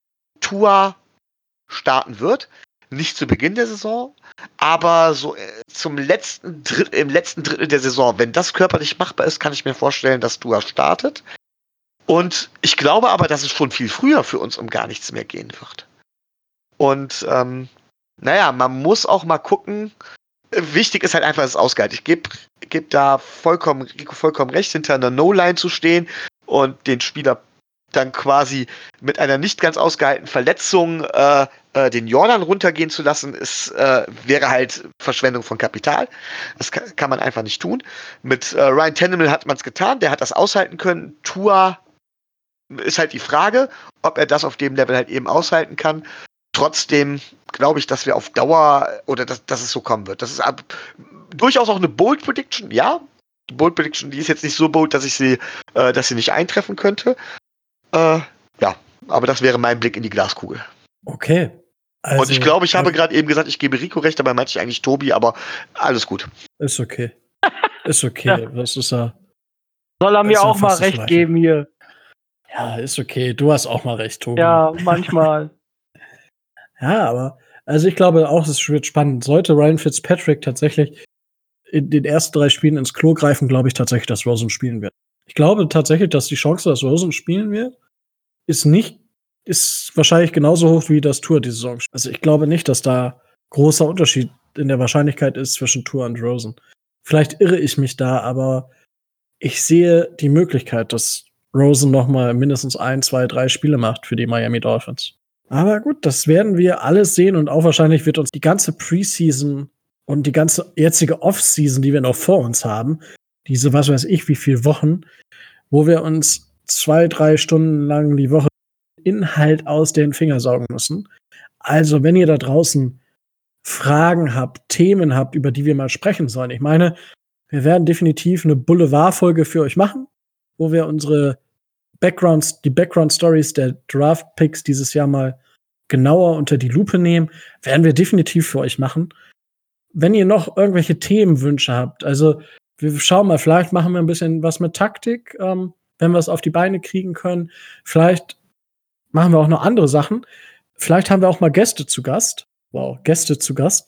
Tua starten wird. Nicht zu Beginn der Saison, aber so äh, zum letzten Dritt, im letzten Drittel der Saison. Wenn das körperlich machbar ist, kann ich mir vorstellen, dass Tua startet. Und ich glaube aber, dass es schon viel früher für uns um gar nichts mehr gehen wird. Und ähm, naja, man muss auch mal gucken. Wichtig ist halt einfach das Ausgleich. Ich gebe geb da vollkommen, Rico vollkommen recht, hinter einer No-Line zu stehen und den Spieler dann quasi mit einer nicht ganz ausgehaltenen Verletzung äh, äh, den Jordan runtergehen zu lassen, ist, äh, wäre halt Verschwendung von Kapital. Das kann, kann man einfach nicht tun. Mit äh, Ryan Tannehill hat man es getan, der hat das aushalten können. Tua ist halt die Frage, ob er das auf dem Level halt eben aushalten kann. trotzdem glaube ich, dass wir auf Dauer oder dass, dass es so kommen wird. Das ist ab, durchaus auch eine Bold Prediction, ja. Die Bold Prediction, die ist jetzt nicht so bold, dass ich sie, äh, dass sie nicht eintreffen könnte. Äh, ja, aber das wäre mein Blick in die Glaskugel. Okay. Also, und ich glaube, ich habe gerade eben gesagt, ich gebe Rico recht, dabei meinte ich eigentlich Tobi, aber alles gut. Ist okay. Ist okay. Ja. Das ist ja. Soll er mir ist ja auch mal fast das recht Gleiche. geben hier. Ja, ist okay. Du hast auch mal recht, Tobi. Ja, manchmal. Ja, aber also ich glaube auch, es wird spannend. Sollte Ryan Fitzpatrick tatsächlich in den ersten drei Spielen ins Klo greifen, glaube ich tatsächlich, dass Rosen spielen wird. Ich glaube tatsächlich, dass die Chance, dass Rosen spielen wird, ist nicht, ist wahrscheinlich genauso hoch wie das Tour die Saison. Also ich glaube nicht, dass da großer Unterschied in der Wahrscheinlichkeit ist zwischen Tour und Rosen. Vielleicht irre ich mich da, aber ich sehe die Möglichkeit, dass Rosen noch mal mindestens ein, zwei, drei Spiele macht für die Miami Dolphins. Aber gut, das werden wir alles sehen und auch wahrscheinlich wird uns die ganze Preseason und die ganze jetzige Offseason, die wir noch vor uns haben, diese was weiß ich wie viele Wochen, wo wir uns zwei, drei Stunden lang die Woche Inhalt aus den Fingern saugen müssen. Also, wenn ihr da draußen Fragen habt, Themen habt, über die wir mal sprechen sollen, ich meine, wir werden definitiv eine Boulevard-Folge für euch machen, wo wir unsere Backgrounds, die Background-Stories der Draft-Picks dieses Jahr mal genauer unter die Lupe nehmen, werden wir definitiv für euch machen. Wenn ihr noch irgendwelche Themenwünsche habt, also wir schauen mal, vielleicht machen wir ein bisschen was mit Taktik, ähm, wenn wir es auf die Beine kriegen können. Vielleicht machen wir auch noch andere Sachen. Vielleicht haben wir auch mal Gäste zu Gast. Wow, Gäste zu Gast.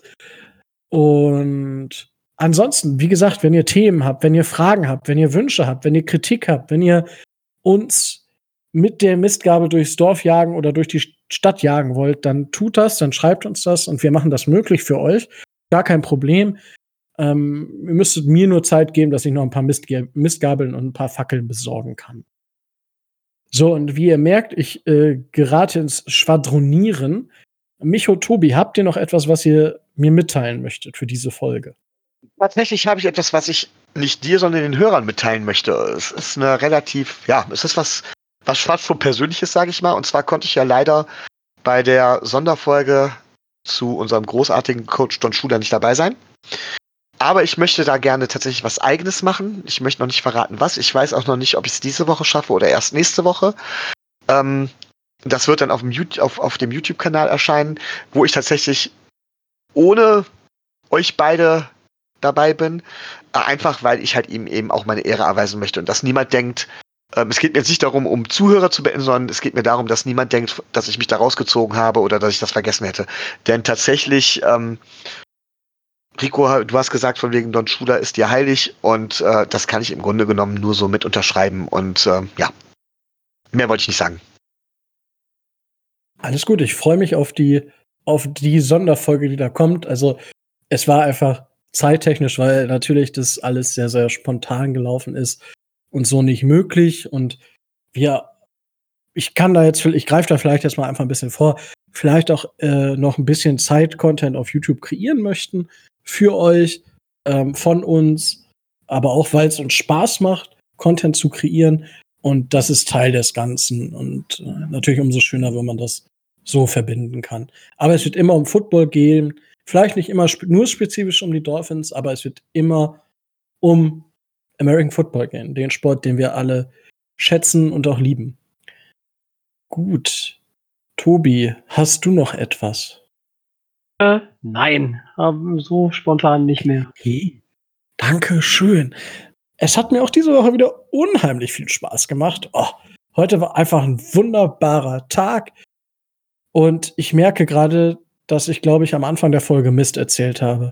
Und ansonsten, wie gesagt, wenn ihr Themen habt, wenn ihr Fragen habt, wenn ihr Wünsche habt, wenn ihr Kritik habt, wenn ihr uns mit der Mistgabel durchs Dorf jagen oder durch die Stadt jagen wollt, dann tut das, dann schreibt uns das und wir machen das möglich für euch. Gar kein Problem. Ähm, ihr müsstet mir nur Zeit geben, dass ich noch ein paar Mistge- Mistgabeln und ein paar Fackeln besorgen kann. So, und wie ihr merkt, ich äh, gerate ins Schwadronieren. Micho, Tobi, habt ihr noch etwas, was ihr mir mitteilen möchtet für diese Folge? Tatsächlich habe ich etwas, was ich nicht dir, sondern den Hörern mitteilen möchte. Es ist eine relativ, ja, es ist was, was fast schon Persönliches, sage ich mal. Und zwar konnte ich ja leider bei der Sonderfolge zu unserem großartigen Coach Don Schuler nicht dabei sein. Aber ich möchte da gerne tatsächlich was Eigenes machen. Ich möchte noch nicht verraten, was. Ich weiß auch noch nicht, ob ich es diese Woche schaffe oder erst nächste Woche. Ähm, das wird dann auf dem, YouTube, auf, auf dem YouTube-Kanal erscheinen, wo ich tatsächlich ohne euch beide dabei bin. Äh, einfach, weil ich halt ihm eben auch meine Ehre erweisen möchte. Und dass niemand denkt, ähm, es geht mir jetzt nicht darum, um Zuhörer zu beenden, sondern es geht mir darum, dass niemand denkt, dass ich mich da rausgezogen habe oder dass ich das vergessen hätte. Denn tatsächlich, ähm, Rico, du hast gesagt, von wegen Don Schuler ist dir heilig und äh, das kann ich im Grunde genommen nur so mit unterschreiben und äh, ja, mehr wollte ich nicht sagen. Alles gut, ich freue mich auf die, auf die Sonderfolge, die da kommt. Also, es war einfach zeittechnisch, weil natürlich das alles sehr, sehr spontan gelaufen ist und so nicht möglich. Und wir, ich kann da jetzt, ich greife da vielleicht jetzt mal einfach ein bisschen vor, vielleicht auch äh, noch ein bisschen Zeit-Content auf YouTube kreieren möchten für euch, ähm, von uns, aber auch, weil es uns Spaß macht, Content zu kreieren. Und das ist Teil des Ganzen. Und äh, natürlich umso schöner, wenn man das so verbinden kann. Aber es wird immer um Football gehen. Vielleicht nicht immer spe- nur spezifisch um die Dolphins, aber es wird immer um American Football gehen. Den Sport, den wir alle schätzen und auch lieben. Gut. Tobi, hast du noch etwas? Äh, nein, ähm, so spontan nicht mehr. Hey, danke schön. Es hat mir auch diese Woche wieder unheimlich viel Spaß gemacht. Oh, heute war einfach ein wunderbarer Tag. Und ich merke gerade, dass ich, glaube ich, am Anfang der Folge Mist erzählt habe.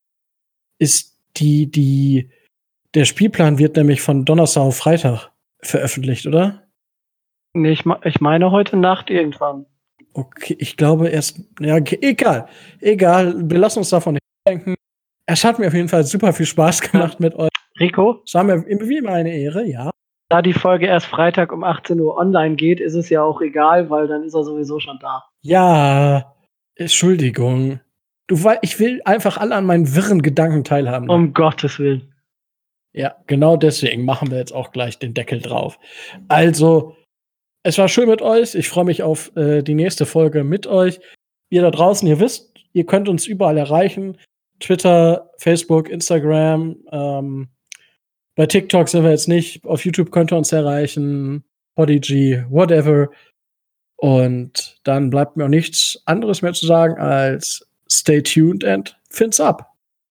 Ist die, die, der Spielplan wird nämlich von Donnerstag auf Freitag veröffentlicht, oder? Nee, ich, me- ich meine heute Nacht irgendwann. Okay, ich glaube erst, ja, okay, egal, egal, wir lassen uns davon nicht denken. Es hat mir auf jeden Fall super viel Spaß gemacht mit euch. Rico, Es war mir wie immer eine Ehre, ja. da die Folge erst Freitag um achtzehn Uhr online geht, ist es ja auch egal, weil dann ist er sowieso schon da. Ja, Entschuldigung. Du weißt, ich will einfach alle an meinen wirren Gedanken teilhaben. Um Gottes Willen. Ja, genau deswegen machen wir jetzt auch gleich den Deckel drauf. Also, es war schön mit euch. Ich freue mich auf äh, die nächste Folge mit euch. ihr da draußen, ihr wisst, ihr könnt uns überall erreichen. Twitter, Facebook, Instagram, ähm, bei TikTok sind wir jetzt nicht, auf YouTube könnt ihr uns erreichen, Podigy, whatever. Und dann bleibt mir auch nichts anderes mehr zu sagen als stay tuned and fins up.